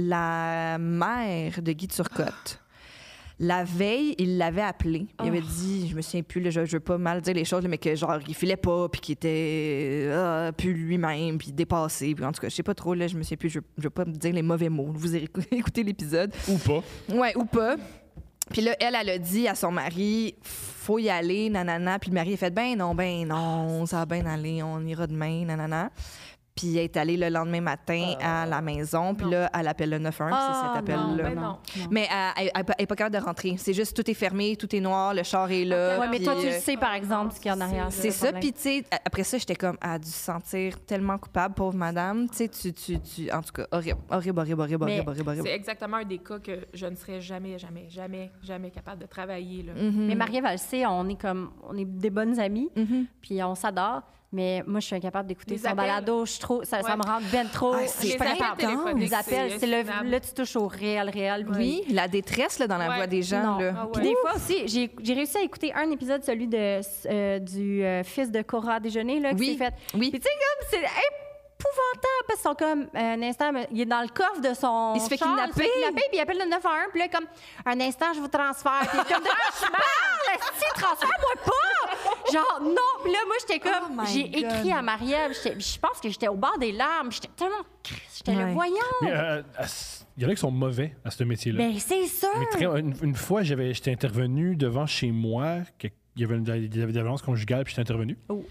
la mère de Guy Turcotte, la veille, il l'avait appelé. Il avait dit, je me souviens plus, là, je, je veux pas mal dire les choses, là, mais que genre, il filait pas, puis qu'il était euh, plus lui-même, puis dépassé. Puis en tout cas, je sais pas trop, là, je me souviens plus, je, je veux pas me dire les mauvais mots. Vous avez écouté l'épisode. Ou pas. Ouais, ou pas. Puis là, elle, elle a dit à son mari, faut y aller, nanana. Puis le mari a fait, ben non, ben non, ça va bien aller, on ira demain, nanana. Puis elle est allée le lendemain matin à la maison. Puis Non. là, elle appelle le neuf un un, puis c'est Ah, cet appel-là. non, ben non. Mais elle n'est pas capable de rentrer. C'est juste, tout est fermé, tout est noir, le char est là. Ouais, mais puis, toi, tu le euh, sais, par exemple, ce qu'il y a en arrière. c'est le ça. problème. Puis, tu sais, après ça, j'étais comme, elle a dû se sentir tellement coupable, pauvre madame. Tu sais, tu, tu, tu. En tout cas, horrible, horrible, horrible, horrible, Mais horrible, horrible, horrible. C'est exactement un des cas que je ne serais jamais, jamais, jamais, jamais capable de travailler. Là. Mhm. Mais Marie-Ève, elle le sait, on est comme, on est des bonnes amies, Mhm. puis on s'adore. Mais moi, je suis incapable d'écouter Les son appels. balado. Je suis trop, ça, ça Ouais. me rend ben trop. Ah, je c'est suis pas Les appels capable. téléphoniques, Les appels, c'est le, insoutenable. là, tu touches au réel, réel. puis- Oui, la détresse là, dans la Ouais. voix des gens. Non. Là. Ah ouais. Puis des fois aussi, j'ai j'ai réussi à écouter un épisode, celui de, euh, du euh, fils de Cora Déjeuner, là, qui Oui. s'est fait. Oui. Puis tu sais, comme, c'est épouvantable, parce qu'ils sont comme, euh, un instant, il est dans le coffre de son Il se fait char, kidnapper. il se fait kidnapper, puis il appelle le neuf un un, puis là, comme, un instant, je vous transfère. Puis il est comme, de quoi je parle? Si, transfère-moi pas! Genre, non! Puis là, moi, j'étais Oh comme, my j'ai God. écrit à Marie-Ève, j'étais- je pense que j'étais au bord des larmes, j'étais tellement triste, j'étais Ouais. le voyant. Mais euh, à ce- il y en a qui sont mauvais à ce métier-là. Ben, c'est sûr! Mais très- une, une fois, j'avais, j'étais intervenu devant chez moi, que- il y avait, une, il y avait des violences conjugales, puis j'étais intervenu. Oh.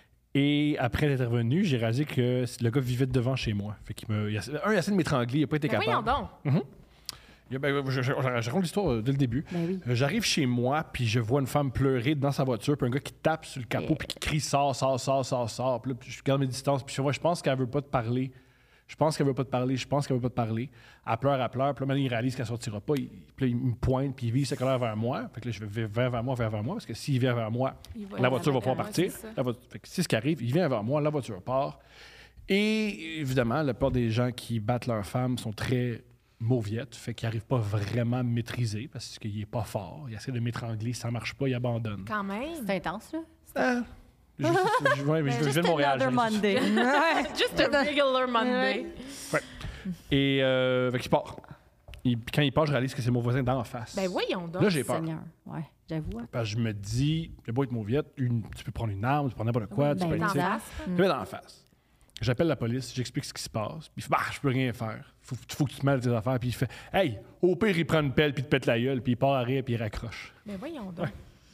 Et après être intervenu, j'ai réalisé que le gars vivait devant chez moi. Fait qu'il me, il a, un, il a essayé de m'étrangler, il n'a pas été Mais voyons capable. donc. Il a- ben, je, je- je raconte l'histoire euh, dès le début. Ben oui. Euh, J'arrive chez moi, puis je vois une femme pleurer dans sa voiture, puis un gars qui tape sur le capot, puis qui crie « Sors, sors, sors, sors, sors ». Puis là, puis je garde mes distances, puis je vois, je pense qu'elle veut pas te parler. Je pense qu'elle veut pas te parler, je pense qu'elle veut pas te parler. Elle pleure, elle pleure, puis là, maintenant, il réalise qu'elle sortira pas. Il, puis là, il me pointe, puis il vise sa colère vers moi. Fait que là, je vais vers, vers moi, vers, vers moi, parce que s'il vient vers moi, Il va- la voiture va Ouais, pouvoir ouais, partir. c'est ça. La vo- fait que c'est ce qui arrive, il vient vers moi, la voiture part. Et évidemment, la plupart des gens qui battent leur femme sont très mauviettes, fait qu'ils n'arrivent pas vraiment à me maîtriser parce qu'il n'est pas fort. Il essaie de m'étrangler, ça marche pas, il abandonne. Quand même. C'est intense, là. Ah, je, je, je- ouais, mais je, je Just viens de Montréal. another je- Monday. Just a regular Monday. Et euh, fait qu'il part. Et puis quand il part, je réalise que c'est mon voisin d'en face. Ben voyons donc. Là, j'ai peur. Seigneur. Ouais, j'avoue. hein. Parce que je me dis, j'ai beau être mauviette, une- tu peux prendre une arme, tu peux prendre n'importe quoi, tu ben, peux dans tu sais. la face. Je vais dans la face. J'appelle la police, j'explique ce qui se passe. Puis il fait, bah, je peux rien faire. Faut, faut que tu te mêles tes affaires. Puis il fait, hey, au pire, il prend une pelle, puis il te pète la gueule, puis il part à rire, puis il raccroche. Mais voyons donc.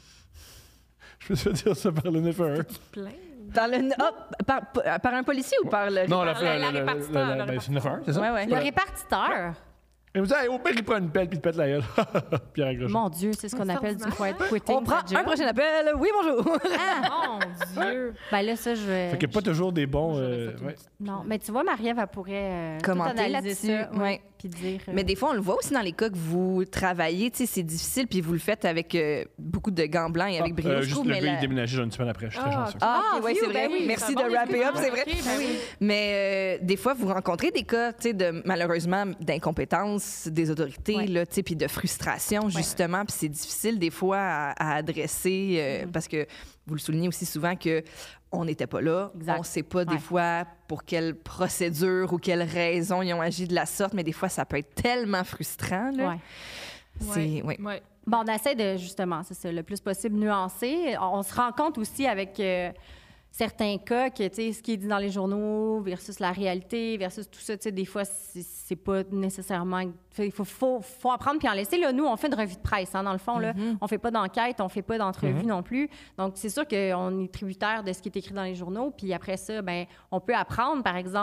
Je me suis fait dire ça par le neuf un un. Plein. Par, le, ah, par, par- par un policier ou par le. Non, la, La- la, la la, la, répartiteur, la- le ben, c'est neuf un un, c'est ça? Ouais, ouais. Le répartiteur, Il me dit, hey, au pire, il prend une pelle, puis il te pète la gueule. puis il raccroche. mon Dieu, c'est ce qu'on C'est appelle du ordinaire. quiet quitting. On prend the job. un prochain appel. Oui, bonjour. Ah! Mon Dieu. Ben là, ça, je vais. Fait qu'il n'y a pas toujours des bons. Moi, j'aurais euh, fait une ouais. petite- Non, mais tu vois, Marie-Ève, elle pourrait euh, tout Commenter analyser là-dessus, ça, ouais. puis dire. euh, Mais des fois, on le voit aussi dans les cas que vous travaillez. Tu sais, c'est difficile, puis vous le faites avec euh, beaucoup de gants blancs et avec brio. Euh, je juste trouve, le mais gars, la- il déménageait une semaine après. Je suis très Ah, chanceux. Ah, Ah, ok, ouais, c'est phew, vrai. ben oui, Merci c'est un de bon wrapper up, argument. c'est vrai. Ok, ben oui. Mais euh, des fois, vous rencontrez des cas, tu sais, de malheureusement d'incompétence des autorités, Ouais. là, tu sais, puis de frustration justement, puis c'est difficile des fois à, à adresser euh, parce que vous le soulignez aussi souvent que on n'était pas là, Exact. on sait pas des Ouais. fois pour quelle procédure ou quelle raison ils ont agi de la sorte, mais des fois ça peut être tellement frustrant là. Ouais. C'est ouais. Ouais. Bon, on essaie de, justement, c'est ça, le plus possible nuancer. On se rend compte aussi avec euh, certains cas que, tu sais, ce qui est dit dans les journaux versus la réalité, versus tout ça, tu sais, des fois, c'est c'est pas nécessairement... Il faut, faut, faut apprendre puis en laisser. Là, nous, on fait une revue de presse, hein, dans le fond. Là. On fait pas d'enquête, on fait pas d'entrevue non plus. Donc, c'est sûr qu'on est tributaire de ce qui est écrit dans les journaux. Puis après ça, ben on peut apprendre, par exemple,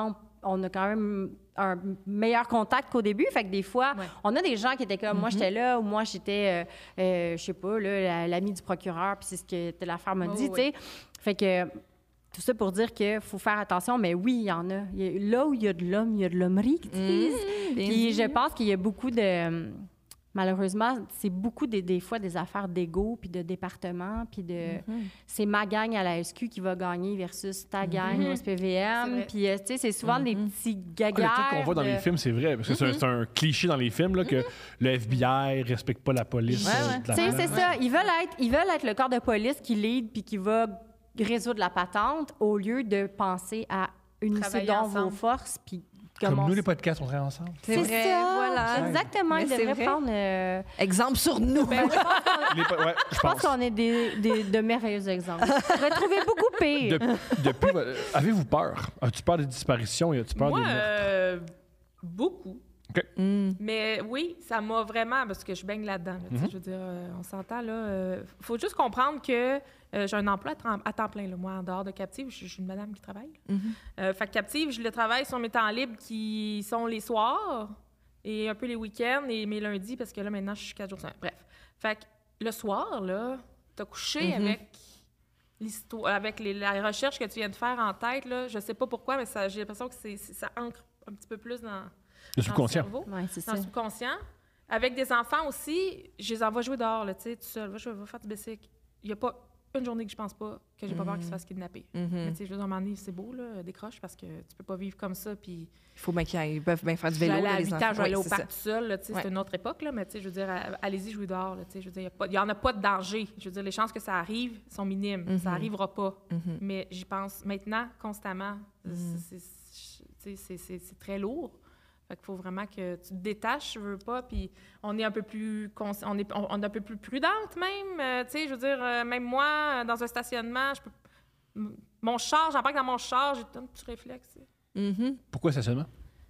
on a quand même un meilleur contact qu'au début. Fait que des fois, Ouais. on a des gens qui étaient comme, moi, j'étais là, ou moi, j'étais, euh, euh, je sais pas, là, la- l'amie du procureur, puis c'est ce que l'affaire m'a Oh, dit, oui. tu sais. Fait que tout ça pour dire qu'il faut faire attention, mais oui, il y en a. Il y a- Là où il y a de l'homme, il y a de l'hommerie, qu'ils disent. Mmh, bien Puis dit. je pense qu'il y a beaucoup de... Malheureusement, c'est beaucoup des, des fois des affaires d'ego, puis de département, puis de... Mm-hmm. C'est ma gang à la S Q qui va gagner versus ta gang Mhm. au S P V C'est M. vrai. Puis, euh, tu sais, c'est souvent des petits Ah, gagas. le truc qu'on voit dans les films, c'est vrai. Parce que c'est un- c'est un cliché dans les films là, que le F B I respecte pas la police. Ouais, euh, ouais. de la Tu sais, place. c'est ça. Ils veulent, être, ils veulent être le corps de police qui lead puis qui va résoudre la patente au lieu de penser à unissez Travailler donc ensemble. vos forces puis Comme comment- nous, les podcasts, on travaille ensemble. C'est C'est vrai, ça. voilà. Exactement. Mais Ils c'est devraient vrai. prendre... euh, Exemple sur nous. Ben, je pense qu'on- Les po- ouais, je je pense pense. qu'on est des, des- de merveilleux exemples. Je pourrais trouver beaucoup pire. Dep- depuis, vo- avez-vous peur? As-tu peur des disparitions? As-tu peur Moi, des meurtres? euh, beaucoup. OK. Mm. Mais oui, ça m'a vraiment, parce que je baigne là-dedans. là, tu sais, Mhm. Je veux dire, euh, on s'entend là. Il faut juste comprendre que euh, j'ai un emploi à, temps- à temps plein. Là, moi, en dehors de Captive, je, je suis une madame qui travaille. Mhm. Euh, fait que Captive, je le travaille sur mes temps libres qui sont les soirs et un peu les week-ends et mes lundis, parce que là, maintenant, je suis quatre jours semaine. Bref. Fait que le soir, là, t'as couché Mhm. avec l'histoire, avec les, la recherche que tu viens de faire en tête, là. Je sais pas pourquoi, mais ça, j'ai l'impression que c'est, c'est- ça ancre un petit peu plus dans, Le dans le subconscient. cerveau, Oui, c'est dans ça. le subconscient. Avec des enfants aussi, je les envoie jouer dehors, là, tu sais, tout seul. Va, jouer, va faire du bicycle. Il n'y a pas une journée que je pense pas que j'ai pas peur qu'ils se fassent kidnapper. Mhm. Mais tu sais, je veux dire, à un moment donné, c'est beau, là, décroche, parce que tu peux pas vivre comme ça, puis... Il faut bien qu'ils aillent- ils peuvent bien faire du vélo. J'allais là, à les huit ans, enfants. je vais aller Ouais, au c'est parc ça. tout seul, là, tu sais, Ouais. c'est une autre époque, là, mais tu sais, je veux dire, à- allez-y jouer dehors, là, tu sais, je veux dire, il n'y en a pas de danger. Je veux dire, les chances que ça arrive sont minimes. Mhm. Ça arrivera pas. Mhm. Mais j'y pense maintenant, constamment. Mhm. C'est- c'est- c'est- c'est- C'est c'est très lourd. Fait qu'il faut vraiment que tu te détaches, je veux pas, puis on est un peu plus consci- on est, on, on est un peu plus prudente même, euh, tu sais, je veux dire, euh, même moi, euh, dans un stationnement, je peux, m- mon char, j'embarque dans mon char, j'ai un petit réflexe. tu sais. Mhm. Pourquoi stationnement?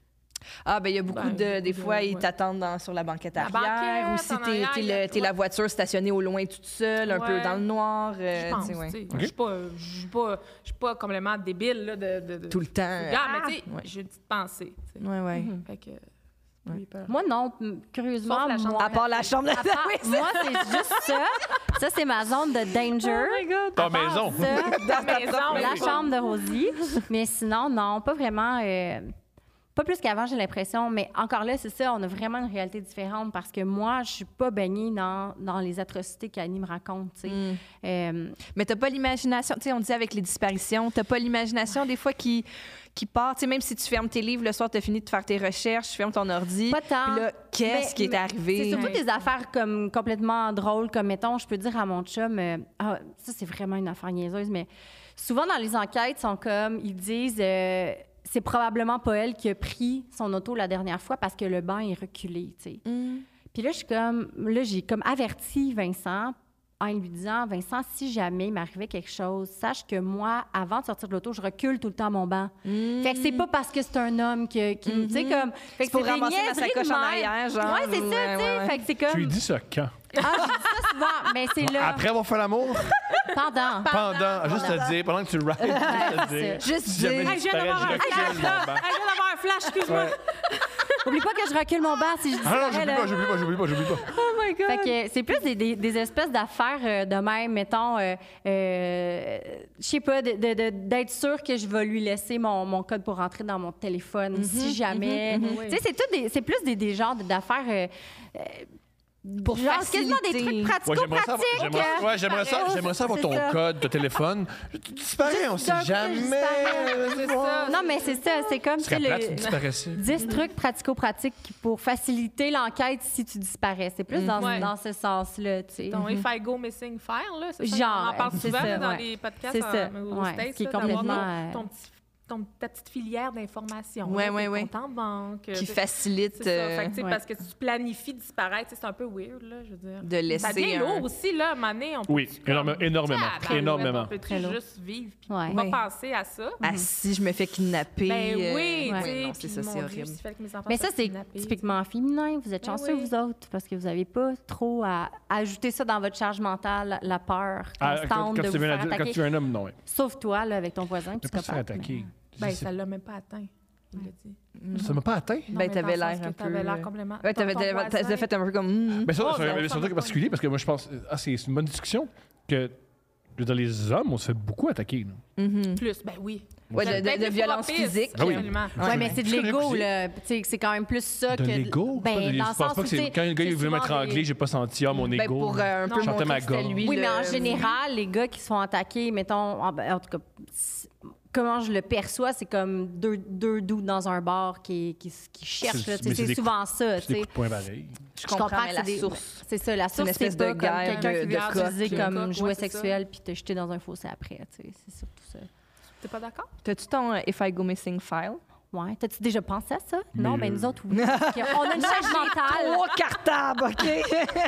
Ah, ben il y a beaucoup Ben, de. beaucoup Des de- fois, ils ouais. t'attendent dans- sur la banquette La arrière. banquette, ou si en t'es arrière, t'es il y a- le- t'es la ouais. voiture stationnée au loin toute seule, un peu Ouais. dans le noir. euh, Je pense, tu sais, ouais. tu sais. Ok. Je suis pas, je suis pas, je suis pas complètement débile, là, de... de, de- Tout le temps. Regarde, mais tu sais, Ouais. j'ai une petite pensée, tu sais. Ouais, ouais. Mhm. Fait que... Ouais. j'ai peur. Moi, non. m- Curieusement, Sauf la chambre moi, À part la chambre de à part- moi, c'est juste ça. Ça, c'est ma zone de danger. Ta À part maison. ça, Dans ta maison, la oui. chambre de Rosie. Mais sinon, non, pas vraiment. euh, pas plus qu'avant, j'ai l'impression. Mais encore là, c'est ça, on a vraiment une réalité différente parce que moi, je suis pas baignée dans, dans les atrocités qu'Annie me raconte. tu sais. Mm. Euh, Mais t'as pas l'imagination, tu sais, on dit avec les disparitions, t'as pas l'imagination des fois qui, qui part, tu sais, même si tu fermes tes livres le soir, t'as fini de faire tes recherches, tu fermes ton ordi, Pas tant. puis là, qu'est-ce Mais- qui est mais arrivé? C'est surtout Ouais. des affaires comme complètement drôles, comme mettons, je peux dire à mon chum, euh, ah, ça c'est vraiment une affaire niaiseuse, mais souvent dans les enquêtes, ils sont comme, ils disent, euh, c'est probablement pas elle qui a pris son auto la dernière fois parce que le banc est reculé, tu sais. Mm. Puis là, je suis comme, là, j'ai comme averti Vincent en lui disant, Vincent, si jamais il m'arrivait quelque chose, sache que moi, avant de sortir de l'auto, je recule tout le temps mon banc. Mm. Fait que c'est pas parce que c'est un homme que, qui, me- tu sais, Mhm. comme, fait que pour c'est des ramasser la niaiseries sacoche de en même. arrière, genre. Ouais, c'est ça, Ouais, tu sais. ouais, ouais. Fait que c'est Tu lui comme, dis ça quand? ah, je dis ça souvent, mais c'est là, Après avoir fait l'amour? pendant. Pendant. Juste te dire, pendant que tu le rides, juste te dire. Juste Si jamais dire. Hey, je viens disparaît, d'avoir un je recule flash, mon là! banc. Hey, je viens d'avoir un flash, excuse-moi! Ouais. Oublie pas que je recule mon banc si je dis Ah non, ça, j'oublie là. pas, j'oublie pas, j'oublie pas, j'oublie pas. Oh my God. Fait que c'est plus des, des- des espèces d'affaires euh, de même, mettons, euh, euh, je sais pas, de- de- de- d'être sûr que je vais lui laisser mon, mon code pour rentrer dans mon téléphone si jamais. mhm, Tu oui. sais, c'est tout des- c'est plus des, des genres d'affaires. euh, euh, Pour genre, quasiment des faciliter. trucs Ouais, j'aimerais ça, pratico-pratiques. j'aimerais, ouais, j'aimerais ça, euh, j'aimerais ça avoir c'est ton ça. code de téléphone. Tu disparais, on sait d'un coup, je jamais. disparais. C'est ça. Non, mais c'est ça, c'est comme Ce si serait plate, le... tu disparaissais. dix trucs pratico-pratiques pour faciliter l'enquête si tu disparais. C'est plus dans, Ouais. dans ce sens-là, tu sais. Ton If I Go Missing File, là, c'est ça? Genre, On en parle c'est souvent ça, là, dans ouais. les podcasts C'est ça, en- aux ouais, States, ce qui est là, d'avoir complètement, ton, euh, ton petit, ton, ta petite filière d'information. Ouais, là, ouais, tes ouais. comptes en banque. Qui c'est- facilite C'est ça. euh, Fait que, tu sais, ouais. parce que tu planifies disparaître, tu sais, c'est un peu weird, là, je veux dire. de laisser. Ça devient un- lourd aussi, là, à un moment donné, on Oui, peut-tu comme- énorme- énormément, Tabarouette, énormément. On peut Très lourd. juste vivre puis Ouais. pas Ouais. penser à ça. Ah, si je me fais kidnapper. Ben euh, oui, tu ouais, sais, non, puis c'est ça, mon c'est Dieu, horrible. s'il fallait que mes enfants Mais ça, soient c'est kidnappés, typiquement féminin. Vous êtes Ben chanceux, oui. vous autres, parce que vous n'avez pas trop à ajouter ça dans votre charge mentale, la peur Ah, quand, constante quand de tu vous deviens faire adulte, quand attaquer. tu es un homme, non. Ouais. Sauf toi, là, avec ton voisin Tu peux pas te faire psychopathe. attaquer. Ben, C'est- ça l'a même pas atteint. Il l'a dit. Ça m'a pas atteint. Non, Ben, mais t'avais dans le l'air sens un que T'avais peu, l'air euh, complètement. Ouais, t'avais, ton t'avais, voisin- t'avais fait un peu comme. mm. Mais ça, Oh, c'est un, ça- c'est un ça- truc particulier parce que moi, je pense. Ah, c'est c'est une bonne discussion que. Je veux dire, les hommes, on se fait beaucoup attaquer. là. Mhm. Plus, ben oui. Ouais, de, Peut-être de, de des violence propices, physique. Ah oui. Absolument. Ouais, mais c'est de Je connais l'ego, pas là. Tu sais, c'est quand même plus ça De que. l'ego? Ben, Pas de- dans je le pense sens pas où, que c'est. tu sais, Quand un gars il c'est veut souvent m'étrangler, des- j'ai pas senti, ah, mon Ben, ego. pour euh, un peu Je chantais montrer ma que c'était gomme. lui. Oui, le- mais en général, les gars qui se font attaquer, mettons, en, en tout cas, c- comment je le perçois, c'est comme deux, deux dudes dans un bar qui, qui, qui cherchent. C'est- là, tu sais, mais c'est C'est des souvent ça. C'est tu des sais. coups de poing pareils. Je Je comprends, comprends mais que la c'est des- source. C'est ça, la source, espèce c'est de pas comme guerre quelqu'un de- qui de vient coq, utiliser là. comme Ouais, jouet c'est ça. sexuel puis te jeter dans un fossé après. Tu sais, c'est surtout ça. T'es pas d'accord? T'as-tu ton euh, If I Go Missing file? Ouais. T'as-tu déjà pensé à ça? Mais Non, mais euh, nous autres, oui. Parce qu'on a une charge mentale. Trois cartables, OK?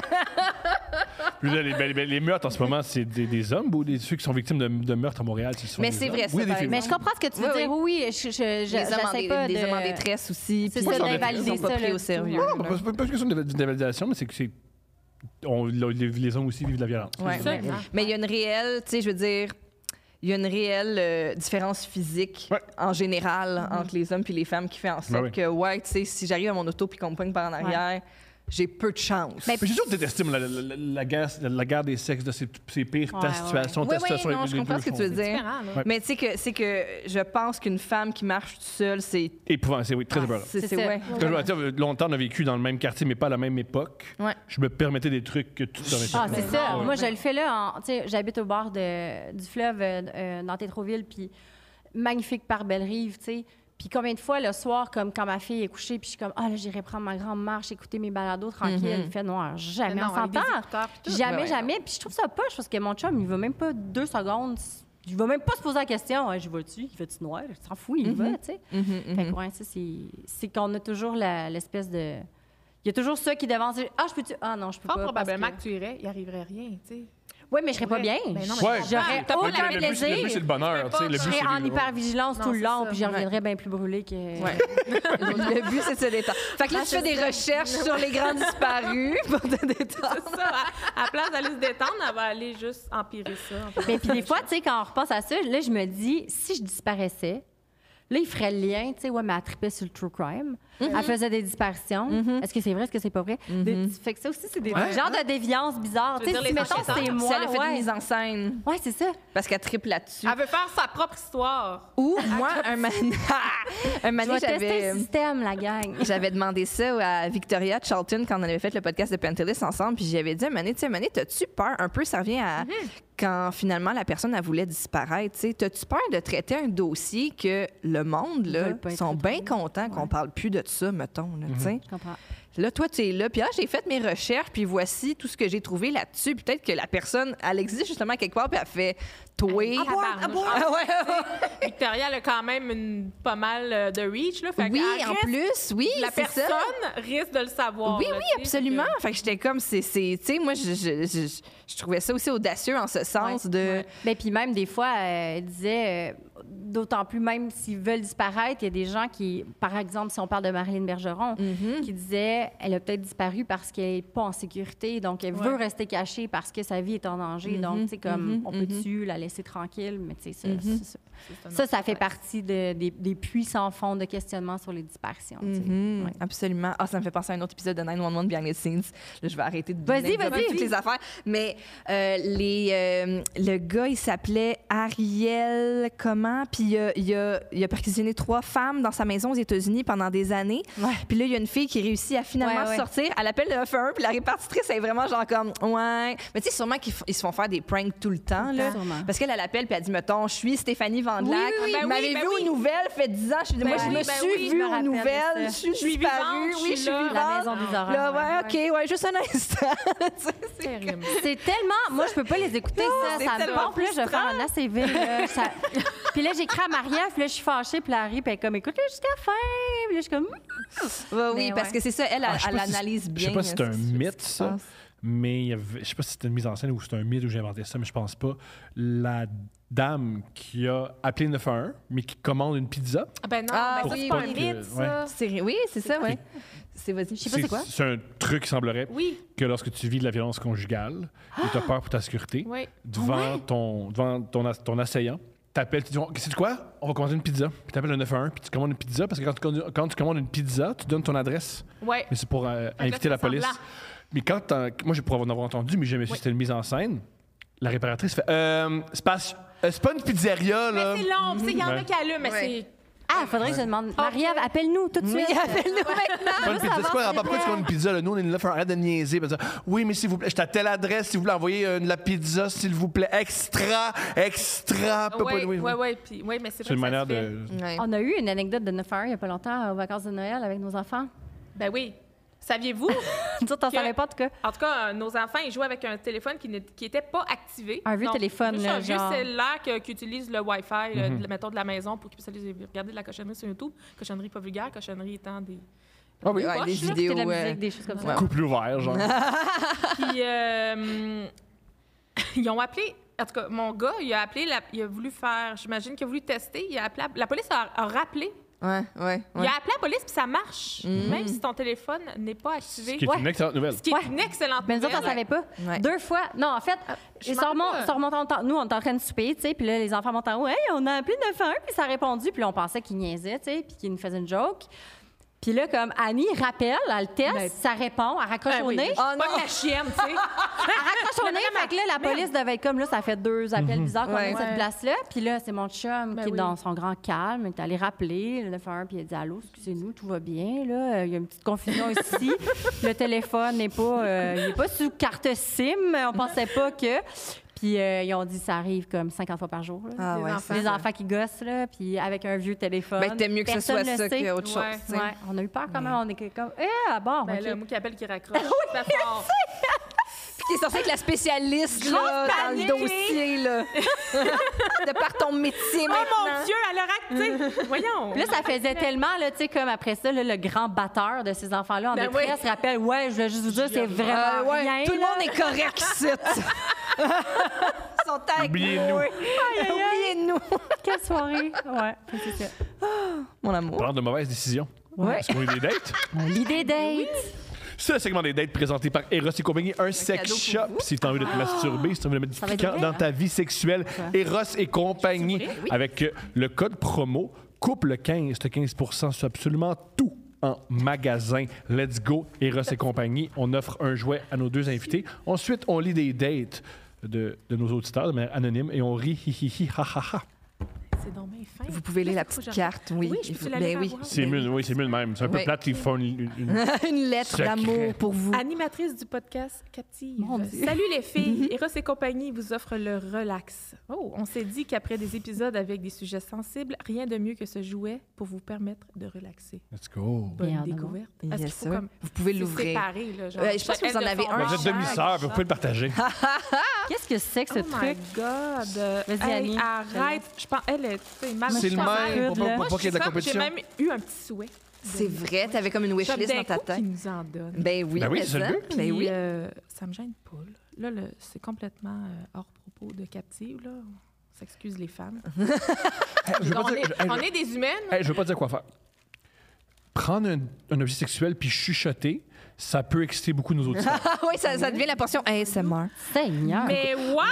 Puis là, les, ben, les- les meurtres en ce moment, c'est des, des hommes ou des ceux qui sont victimes de, de meurtres à Montréal? C'est souvent Mais des c'est hommes? vrai, ça, Oui, des par filles. Mais je comprends ce que tu veux Oui, dire. Oui, oui, je, je, je, Les hommes en j'essaie dé- pas des de... hommes en détresse aussi. C'est puis ça, ils sont- d'invalider ils sont pas ça, pris là. au sérieux. Non, là. c'est pas, pas une question de- d'invalidation, mais c'est que c'est. On, les, les hommes aussi vivent de la violence. Ouais. Absolument. Mais il y a une réelle, tu sais, je veux dire, il y a une réelle euh, différence physique Ouais. en général entre les hommes et les femmes qui fait en sorte Ben oui. que, ouais, tu sais, si j'arrive à mon auto puis qu'on me poigne par en arrière, j'ai peu de chance. Ben, Mais j'ai toujours détesté moi, la, la, la, la guerre, la guerre des sexes, de ces, ces pires Ouais, ta ouais. situation, Oui, ta oui, situation. non, les- je les comprends deux ce que font- tu veux C'est dire. différent, là. Ouais. Mais tu sais que c'est que je pense qu'une femme qui marche toute seule, c'est Épouvant, c'est oui, très Ah, épeurant. c'est C'est c'est- ça. ouais. Quand je vois, tu sais, longtemps, on a vécu dans le même quartier, mais pas à la même époque. Ouais. Je me permettais des trucs que tu te permettais Ah, pas. c'est Mais ça. non, Moi, mais- je le fais là. en- Tu sais, j'habite au bord de, du fleuve euh, euh, dans Tétroville, puis magnifique par Belle-Rive, tu sais. Puis combien de fois le soir, comme quand ma fille est couchée, puis je suis comme, ah là, j'irai prendre ma grande marche, écouter mes balados tranquille. Mhm. Il fait noir. Jamais Non, on avec des s'entend. écouteurs puis tout. Jamais, Ouais, ouais, jamais. Puis je trouve ça poche parce que mon chum, il va même pas deux secondes. Il va même pas se poser la question, ouais, je vais-tu, il fait-tu noir? Il s'en fout, il y va, tu sais. Mhm, Fait mhm. que, ouais, ça, c'est, c'est qu'on a toujours la- l'espèce de. Il y a toujours ceux qui devance. Ah, je peux-tu. Ah non, je peux Fort pas. probablement parce que... tu irais, il arriverait rien, tu sais. Oui, mais je serais pas Ouais. bien. Ben non, Je- mais Ouais. J'aurais T'as pas aucun le- Le but, c'est- plaisir. le but, c'est le bonheur. tu sais, Le but, Je c'est serais en les- hypervigilance Non, tout le c'est long, ça. puis je reviendrais bien plus brûlée que. Ouais. Le but, c'est de se détendre. Fait que là, tu fais des recherches sur les grands disparus pour te détendre. C'est ça. À la place d'aller se détendre, elle va aller juste empirer ça. empirer Mais puis ça. des fois, tu sais, quand on repense à ça, là, je me dis, si je disparaissais, là, il ferait le lien, tu sais, ouais, mais elle tripait sur le true crime. Elle faisait des disparitions. Mhm. Est-ce que c'est vrai, est-ce que c'est pas vrai? Des- fait que ça aussi, c'est des Ouais. genres de déviances bizarres. Tu Tu veux sais, dire si, les mettons, enquêteurs. c'est Si moi, elle a fait ouais. une mise en scène, Ouais, c'est ça. parce qu'elle triple là-dessus. Elle veut faire sa propre histoire. Ou moi, un man... un Je mané, vais tester j'avais... le système, la gang. J'avais demandé ça à Victoria Charlton quand on avait fait le podcast de Pantelis ensemble, puis j'avais dit, Mané, tu sais, Mané, t'as-tu peur? Un peu, ça revient à quand finalement la personne, elle voulait disparaître, tu sais, t'as-tu peur de traiter un dossier que le monde, Ils là, veulent pas être sont bien traités. contents qu'on Ouais. parle plus de ça, mettons, là, tu sais? Je comprends. Là, toi, tu es là, puis ah, j'ai fait mes recherches, puis voici tout ce que j'ai trouvé là-dessus. Peut-être que la personne, elle existe justement quelque part, puis elle fait toi. Ah, boire, à boire. Ah ouais, Victoria, elle a quand même une, pas mal euh, de reach. Là, fait oui, qu'elle en risque- plus, oui, La c'est ça. personne risque de le savoir. Oui, là, oui, tu sais, absolument. fait Fait que j'étais comme, c'est, c'est- tu sais, moi, je, je, je, je trouvais ça aussi audacieux en ce sens Ouais, de. ouais. Ben, puis même des fois, euh, elle disait, euh, d'autant plus même s'ils veulent disparaître, il y a des gens qui, par exemple, si on parle de Marilyn Bergeron, Mhm. qui disait, elle a peut-être disparu parce qu'elle n'est pas en sécurité, donc elle veut Ouais. rester cachée parce que sa vie est en danger. Mhm, Donc, tu sais, comme, mhm, on mhm. peut-tu la laisser tranquille? Mais tu sais, ça, Mhm. c'est ça. que c'est un Ça, ça autre fait contexte. partie de- des, des puits sans fond de questionnement sur les disparitions. tu sais. Mhm, Ouais. Absolument. Ah, ça me fait penser à un autre épisode de nine one one Behind the Scenes. Là, je vais arrêter de Vas-y, name-dropper vas-y. toutes les affaires. Mais euh, les, euh, le gars, il s'appelait Ariel comment? Puis il a, il, a, il a perquisitionné trois femmes dans sa maison aux États-Unis pendant des années. Ouais. Puis là, il y a une fille qui réussit à finalement Ouais, ouais. sortir. Elle appelle le neuf un un, puis la répartitrice est vraiment genre comme ouais. Mais tu sais, sûrement qu'ils f- ils se font faire des pranks tout le temps. Là. Sûrement. Parce qu'elle, elle appelle, puis elle dit mettons, je suis Stéphanie Vandelac. Oui, oui, oui. Vous Ben m'avez oui, ben vu oui. aux nouvelles, fait dix ans. Je suis, moi, je oui, me ben suis oui, je vue me aux rappelle de nouvelles. ça. Je suis Je suis disparue. vivante, Oui, je je suis suis là. vivante. La maison des horreurs. Là, ouais, ouais, OK, ouais, juste un instant. Tu sais, c'est- Terrible. C'est tellement. Moi, je peux pas les écouter, ça. c'est Ça me tellement pompe. Puis là, je vais faire un A C V. Là, ça- Puis là, j'écris à Marie-Ève, puis là, je suis fâchée, puis là, elle rit, puis elle est comme, écoute, là, jusqu'à la fin. Puis là, je suis comme. Ouais, oui, Mais parce ouais. que c'est ça, elle, Ah, elle, je sais elle pas si- analyse bien. Je sais pas si c'est là, un ce- mythe, ce qui se ça. passe. Mais il y avait- je sais pas si c'était une mise en scène ou c'était un mythe ou j'ai inventé ça, mais je pense pas. La dame qui a appelé le neuf un un, mais qui commande une pizza. Ah ben non, Ah, ben ça, oui, c'est pas un oui. mythe, ça. C'est- Oui, c'est ça, oui. C'est vas-y. Je sais pas c'est quoi. C'est un truc qui semblerait Oui, que lorsque tu vis de la violence conjugale et tu as peur pour ta sécurité, oui. devant, Ah ouais? ton, devant ton, as- ton assaillant, t'appelles, tu dis, c'est quoi? On va commander une pizza. Puis t'appelles le neuf un un, puis tu commandes une pizza, parce que quand tu, quand tu commandes une pizza, tu donnes ton adresse. Ouais. Mais c'est pour euh, Fait que inviter là, la c'est police. semblant. Mais quand t'en- moi, j'ai pour en avoir entendu, mais j'ai jamais su Oui. que c'était une mise en scène. La réparatrice fait, euh, c'est pas, euh, c'est pas une pizzeria, là. Mais c'est long. Tu sais, il y en Ouais. a qui allument, mais Ouais. c'est... Ah, faudrait que je demande. Marie-Ève, appelle-nous tout de Oui, suite. appelle-nous maintenant. C'est pas une pizza, c'est quoi? Pourquoi tu commandes une pizza, là? Nous, on est là, faut arrêter de niaiser. Puis dire, oui, mais s'il vous plaît, je à telle adresse, s'il vous plaît, envoyez euh, de la pizza, s'il vous plaît. Extra, extra. Pas- Oui, pas- oui, oui. Puis, ouais, mais c'est C'est une vrai que manière ça se fait. de. Ouais. On a eu une anecdote de neuf heures il n'y a pas longtemps aux vacances de Noël avec nos enfants. Ben oui. Saviez-vous? Nous autres, on Que- savait pas, en tout cas. En tout cas, euh, nos enfants, ils jouaient avec un téléphone qui n'était pas activé. Un vieux Donc, téléphone, juste là, un vieux genre. cellulaire que- qui utilise le Wi-Fi, le- Mhm. de- mettons, de la maison pour qu'ils puissent aller regarder de la cochonnerie sur YouTube. Cochonnerie pas vulgaire, cochonnerie étant des... Ah oui. Ouais, poches, des là. vidéos. C'était de la ouais. musique, des choses comme ça. Ouais. Couple ouvert, genre. Puis, euh, ils ont appelé... En tout cas, mon gars, il a appelé, la- il a voulu faire... J'imagine qu'il a voulu tester. Il a appelé, la police a, a rappelé. Ouais, ouais, Il ouais. a appelé la police, puis ça marche. Même si ton téléphone n'est pas activé. Ce qui est Ouais. une excellente nouvelle. Ce qui est Ouais. une excellente Mais nous autres, on nouvelle. savait pas. Ouais. Deux fois. Non, en fait, je ils m'en sont rappelle remont- pas. sont remontés en temps- nous, on était en train de souper, tu sais, puis là, les enfants montent en haut. Hey, on a appelé neuf un un, puis ça a répondu, puis là, on pensait qu'ils niaisaient, tu sais, puis qu'ils nous faisaient une joke. Puis là, comme Annie rappelle, elle teste, Ben, ça répond, elle raccroche Ben au oui, nez. je suis Oh pas non. la chienne, tu sais. Elle raccroche au nez, fait que là, la police devait être comme, là, ça fait deux appels bizarres qu'on Ouais. est à cette Ouais. place-là. Puis là, c'est mon chum Ben qui est oui. dans son grand calme, il est allé rappeler le neuf un un, puis il a dit « Allô, excusez-nous, tout va bien, là, il y a une petite confusion ici. Le téléphone n'est pas, euh, il est pas sous carte SIM, on pensait pas que... » Puis euh, ils ont dit ça arrive comme cinquante fois par jour. là. Ah Les ouais, enfants. c'est Les ça. enfants qui gossent, là, puis avec un vieux téléphone. Ben, t'aimes mieux que ce soit Personne le ça sait. qu'autre chose. Ouais. tu sais. Ouais, on a eu peur quand même. On est comme, eh, bon, Ben OK. là, moi qui appelle, qui raccroche. Ça fait fort. Puis t'es censé être la spécialiste là, dans le panique. dossier, là. De par ton métier Oh maintenant. mon Dieu, elle a raccroché. Voyons. Puis là, ça faisait tellement, là, tu sais, comme après ça, là, le grand batteur de ces enfants-là en Ben détresse oui. rappelle, ouais, je voulais juste vous dire, c'est vraiment Euh, ouais, rien. tout le là. monde est correct ici. Ils sont avec Oubliez-nous. nous. Oubliez-nous. Quelle soirée. Ouais, c'est ça. Mon amour. Parlant de mauvaises décisions. Ouais. Est-ce qu'on a eu des dates? L'idée date. C'est le segment des dates présenté par Eros et compagnie, un sex cadeau pour shop. vous. Si t'as envie de te masturber, si t'as envie de mettre du Ça va être piquant vrai, dans hein? ta vie sexuelle, Eros et compagnie. Avec euh, le code promo couple quinze, t'as quinze pour cent sur absolument tout en magasin. Let's go, Eros et compagnie. On offre un jouet à nos deux invités. Ensuite, on lit des dates de, de nos auditeurs de manière anonyme et on rit hi hi hi ha ha ha. C'est donc bien fin. Vous pouvez lire la Faut que petite je- carte, oui. Oui, je Il peux faut- la ben lire à oui. voix haute. C'est mieux, oui, c'est mieux de même. C'est un peu Oui. plate qu'ils font une, une- une- Une lettre Secret. d'amour pour vous. Animatrice du podcast Captive. Mon Dieu. Salut les filles. Eros et compagnie vous offre le relax. Oh, on s'est dit qu'après des épisodes avec des sujets sensibles, rien de mieux que ce jouet pour vous permettre de relaxer. Let's go. Bonne Bien, découverte. Yes, Est-ce qu'il faut sir. comme Vous pouvez c'est l'ouvrir. séparé, là, genre, Ouais, je pense que vous en elle de avez son un Ben, vous êtes chaque. demi-sœurs, vous pouvez le partager. Qu'est-ce que c'est que ce Oh truc? my God! Euh, Vas-y, hey, Annie. arrête! Je pense, elle est, tu sais, mal. C'est le je suis même, pour là. pas, Moi, pour pas je qu'il y ait de la suis compétition. J'ai même eu un petit souhait. C'est vrai, t'avais comme une wishlist Comme dans ta d'un coup tête. qui nous en donne. Ben oui, Ben oui, mais c'est ça le but. Ben Puis, oui. euh, ça me gêne pas. Là, Là, le- c'est complètement euh, hors propos de captive. Là. On s'excuse les femmes. Je veux pas on, dire- est, hey, on je- est des humaines. hey, je veux pas dire quoi faire. Prendre un, un objet sexuel puis chuchoter, ça peut exciter beaucoup nos auditeurs. Ah oui, ça, ça devient la portion A S M R. Seigneur. Mais wow, il est beau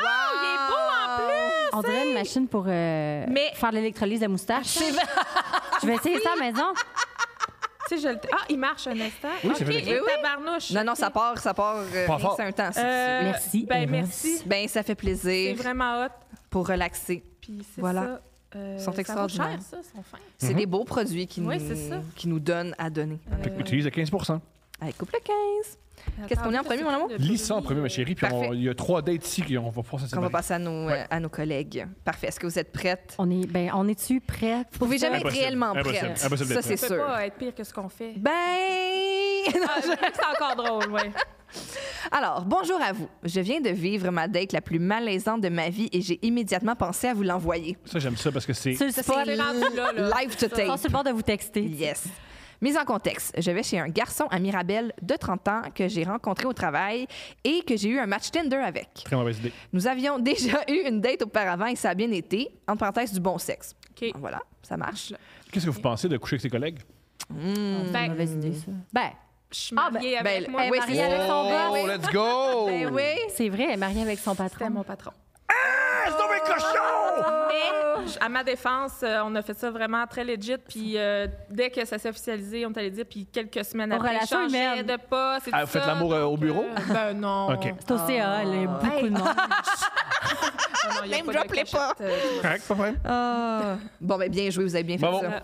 en plus! On dirait une machine pour euh, Mais- faire l'électrolyse de moustache. Je vais essayer ça à la maison. Tu sais, je le... Ah, il marche un instant. Oui, OK, c'est vrai. et tabarnouche. Non, non, ça OK. part, ça part. euh, Pas fort. c'est un temps. ça. Euh, Merci, Ben, Eros. merci. Ben, ça fait C'est plaisir vraiment hot. pour relaxer. Puis c'est Voilà. ça. Euh, Ils sont ça vaut extraordinaires. cher, ça, ils sont fins. C'est des beaux produits qui, Oui, nous, c'est ça. qui nous donnent à donner. Fait que utilise à quinze pour cent. Allez, couple quinze. Qu'est-ce qu'on est en premier, mon amour? Lis ça en premier, ma chérie. Puis on- Parfait. il y a trois dates ici qu'on va pouvoir se On va séparer. passer à nos, Ouais. euh, à nos collègues. Parfait. Est-ce que vous êtes prêtes? On est, ben, on est-tu prêts? Vous pouvez jamais être Impossible. réellement Impossible. prête. Impossible Ça, d'être c'est Ça sûr. peut pas être pire que ce qu'on fait. Ben... Ah, je trouve que c'est encore drôle, oui. Alors, bonjour à vous. Je viens de vivre ma date la plus malaisante de ma vie et j'ai immédiatement pensé à vous l'envoyer. Ça, j'aime ça parce que c'est. Sur le Ça, spot, c'est C'est rendu là, là. live to on est tape. sur le bord de vous texter. Yes. Mise en contexte, je vais chez un garçon à Mirabel de trente ans que j'ai rencontré au travail et que j'ai eu un match Tinder avec. Très mauvaise idée. Nous avions déjà eu une date auparavant et ça a bien été, entre parenthèses, du bon sexe. OK. Voilà, ça marche. Qu'est-ce que vous pensez de coucher avec ses collègues? C'est une Ben, mauvaise idée, ça. Ben, je suis Ah, mariée ben, avec ben, moi. oui, Moi, c'est mariée avec son boss. Oh, let's go! Ben oui. c'est vrai, elle est mariée avec son C'était patron. mon patron. Ah, c'est donc un cochon! Mais, je- à ma défense, euh, on a fait ça vraiment très legit. Puis euh, dès que ça s'est officialisé, on est allé dire. Puis quelques semaines En après, relation je changeais humaine. de poste. et Ah, tout vous faites ça. l'amour, euh, au Donc, bureau? euh, ben non. OK. C'est au C A, il y a beaucoup de monde. Non, non, il y a Name pas de drop les cachette, pas. euh, tout va Correct, pas de problème. Ah. Bon, ben bien joué, vous avez bien fait Bravo. ça.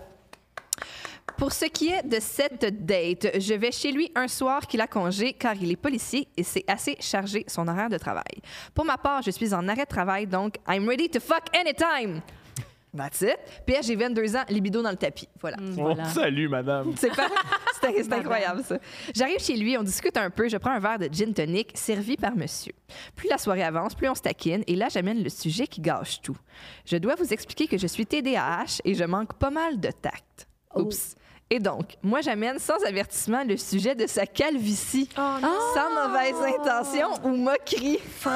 Pour ce qui est de cette date, je vais chez lui un soir qu'il a congé car il est policier et c'est assez chargé son horaire de travail. Pour ma part, je suis en arrêt de travail, donc I'm ready to fuck anytime. That's it. P S, j'ai vingt-deux ans, libido dans le tapis. Voilà. Voilà. Oh, salut, madame. C'est pas... c'est- c'est incroyable, ça. J'arrive chez lui, on discute un peu, je prends un verre de gin tonic servi par monsieur. Plus la soirée avance, plus on se taquine, et là, j'amène le sujet qui gâche tout. Je dois vous expliquer que je suis T D A H et je manque pas mal de tact. Oups. Et donc, moi, j'amène sans avertissement le sujet de sa calvitie, Oh non. sans mauvaise intention ou moquerie.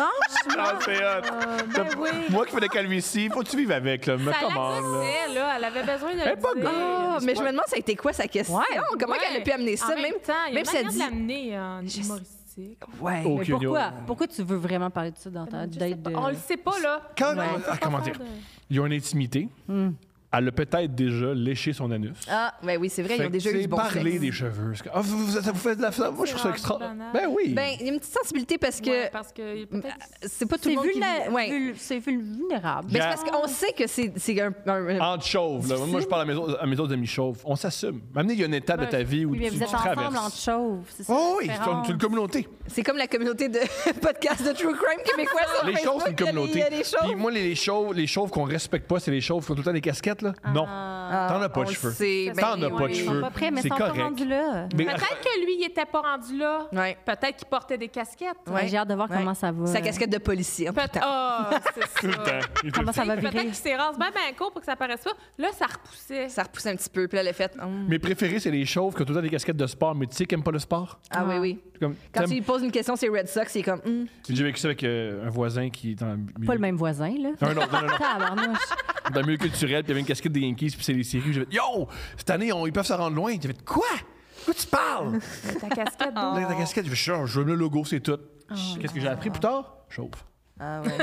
Ah, c'est hot. ben oui. Moi qui fais de calvitie, faut que tu vives avec, là. Me Ça commande, là. l'agossait, là. Elle avait besoin de Elle est le pas dire. bonne. Ah, mais je me demande, ça a été quoi sa question? Ouais. Comment Ouais. elle a pu amener ça? En même, temps, il y a même une si elle manière dit... de l'amener en humoristique. Ouais. Oh. Mais Aucune pourquoi? idée. Pourquoi tu veux vraiment parler de ça dans ta Je sais date pas. de... On le sait pas, là. Quand, Ouais. ah, comment dire? Ils ont une intimité. Elle a peut-être déjà léché son anus. Ah, ben oui, c'est vrai, ils Fait ont que, déjà tu eu sais, du bon parler sexe. des cheveux. Ah, vous, vous, vous faites de la femme? Moi, je trouve ça C'est extra. rendu banal. Ben oui. Ben, il y a une petite sensibilité parce que Ouais, parce que peut-être... c'est pas tout C'est le monde vulné- qui... Ouais. vul- c'est vul- vulnérable. Mais c'est Gars- parce qu'on sait que c'est c'est un... un- Entre chauves, là. Moi, je parle à mes autres, à mes autres amis chauves. On s'assume. Maintenant, il y a une étape de ta vie où Oui, mais tu, vous êtes tu ensemble traverses. entre chauves, c'est ça? Oh la oui, c'est une, différence. c'est une communauté. C'est comme la communauté de podcasts de True Crime québécois sur Les chauves, Facebook. c'est une communauté. Il y a les chauves. Puis moi, les, les chauves, les chauves qu'on respecte pas, c'est les chauves qui ont tout le temps des casquettes, là. Non. Ah, T'en as pas on de le cheveux. sait. T'en Ben as pas de oui. Ils sont cheveux. pas prêts, mais C'est ils sont pas correct. rendus là. Mais Peut-être que lui, il était pas rendu là. Ouais. Peut-être qu'il portait des casquettes. Ouais. J'ai hâte de voir Ouais. comment ça va. Sa casquette de policier, en tout Peut-être. temps. Ah, c'est tout le ça. temps. Il est tout Comment le ça va Peut-être virer? qu'il s'est rasé bien, bien court pour que ça paraisse pas. Là, ça repoussait. Ça repousse un petit peu, puis là, elle a fait... hum. Mes préférés, c'est les chauves qui ont tout le temps des casquettes de sport, mais tu sais qui n'aiment pas le sport. Ah oui, oui. Comme, Quand t'aimes- tu lui poses une question, c'est Red Sox, il est comme... hum. J'ai vécu ça avec euh, un voisin qui est dans le milieu, Pas le même voisin, là. Non, non, non, non, non. Tabarnouche. dans le milieu culturel, puis il y avait une casquette des Yankees, puis c'est les séries. J'ai fait Yo, cette année, on- ils peuvent se rendre loin. J'ai fait Quoi? Quoi tu parles? Ta casquette. Oh. Là, ta casquette, je fais je veux le logo, c'est tout. Qu'est-ce que j'ai appris plus tard? Chauve. Ah ouais.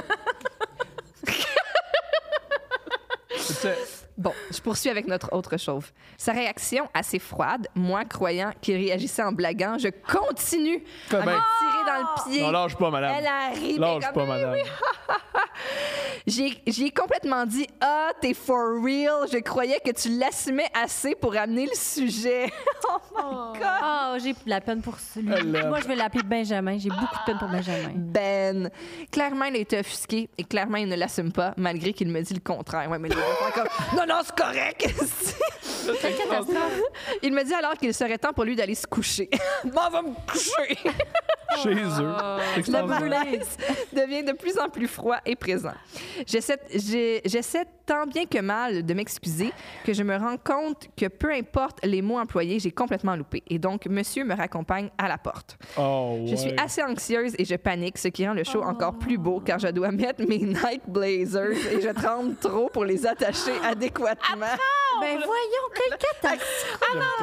C'est ça. Bon, je poursuis avec notre autre chauve. Sa réaction assez froide, moi croyant qu'il réagissait en blaguant, je continue Fais à me bien. tirer dans le pied. Non, lâche pas, madame. Elle arrive Lâche comme... pas, madame. J'ai j'ai complètement dit « Ah, t'es for real! Je croyais que tu l'assumais assez pour amener le sujet. » Oh my God! Ah, j'ai de la peine pour celui. Elle l'aime. Moi, je vais l'appeler Benjamin. J'ai beaucoup de peine pour Benjamin. Ben. Clairement, il a été offusqué et clairement, il ne l'assume pas, malgré qu'il me dit le contraire. Ouais, mais il va faire comme Non, non, c'est correct! Quelle catastrophe. Il me dit alors qu'il serait temps pour lui d'aller se coucher. Bon, va me coucher! Chez eux. C'est Le extraordinaire. malaise devient de plus en plus froid et présent. J'essaie, j'ai- j'essaie tant bien que mal de m'excuser que je me rends compte que peu importe les mots employés, j'ai complètement loupé. Et donc, monsieur me raccompagne à la porte. Oh, ouais. Je suis assez anxieuse et je panique, ce qui rend le show encore plus beau car je dois mettre mes Nike Blazers et je tremble trop pour les attacher adéquatement. Ben voyons, quelle catastrophe.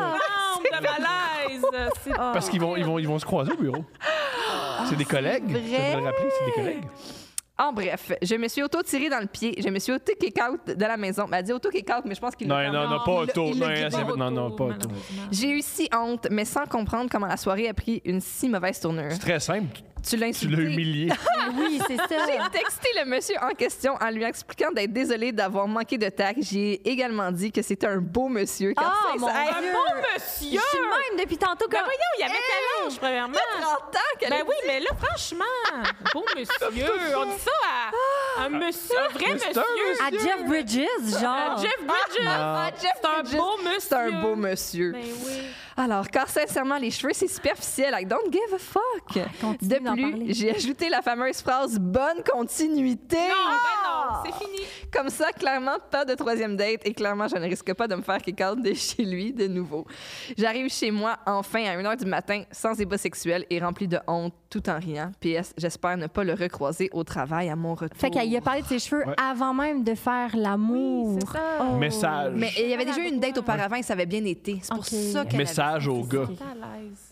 Ah, de malaise. C'est Parce qu'ils vont, ils vont, ils vont se croiser au bureau. C'est des collègues. vrai? Je devrais le rappeler, c'est des collègues. En bref, je me suis auto-tirée dans le pied. Je me suis auto-kick-out de la maison. Elle a dit auto-kick-out, mais je pense qu'il Non, l'a non, quand non, même- pas il l'a- auto. il Non, l'a elle, dit. c'est- non, non, pas auto. J'ai eu si honte, mais sans comprendre comment la soirée a pris une si mauvaise tournure. C'est très simple. Tu l'as Tu l'as insulté. humilié. Oui, c'est ça. J'ai texté le monsieur en question en lui expliquant d'être désolé d'avoir manqué de tact. J'ai également dit que c'était un beau monsieur. car Ah, sincère- mon Hey, Dieu. bon Je monsieur. suis de même depuis tantôt. Ben Comme... voyons, il y avait quel âge, premièrement? trente ans qu'elle Ben a oui, dit. mais là, franchement, beau monsieur. On dit ça à un monsieur, un vrai Mais c'est monsieur. un À Jeff Bridges, genre. À Jeff Bridges. Ah, Jeff C'est un Bridges. beau monsieur. C'est un beau monsieur. Ben oui. Alors, car sincèrement, les cheveux, c'est superficiel. I don't give a fuck. continue De d'en plus, parler. j'ai ajouté la fameuse phrase « bonne continuité ». Non, ben non, c'est fini. Comme ça, clairement, pas de troisième date et clairement, je ne risque pas de me faire kick-out de chez lui de nouveau. J'arrive chez moi, enfin, à une heure du matin, sans débat sexuel et rempli de honte, tout en riant. P S. J'espère ne pas le recroiser au travail à mon retour. Fait qu'elle y a parlé de ses cheveux Ouais. avant même de faire l'amour. Oui, c'est ça. Oh. Message. Mais il y avait déjà eu une date auparavant et ça avait bien été. C'est pour Ok. ça qu'elle Message au gars. T'es à l'aise.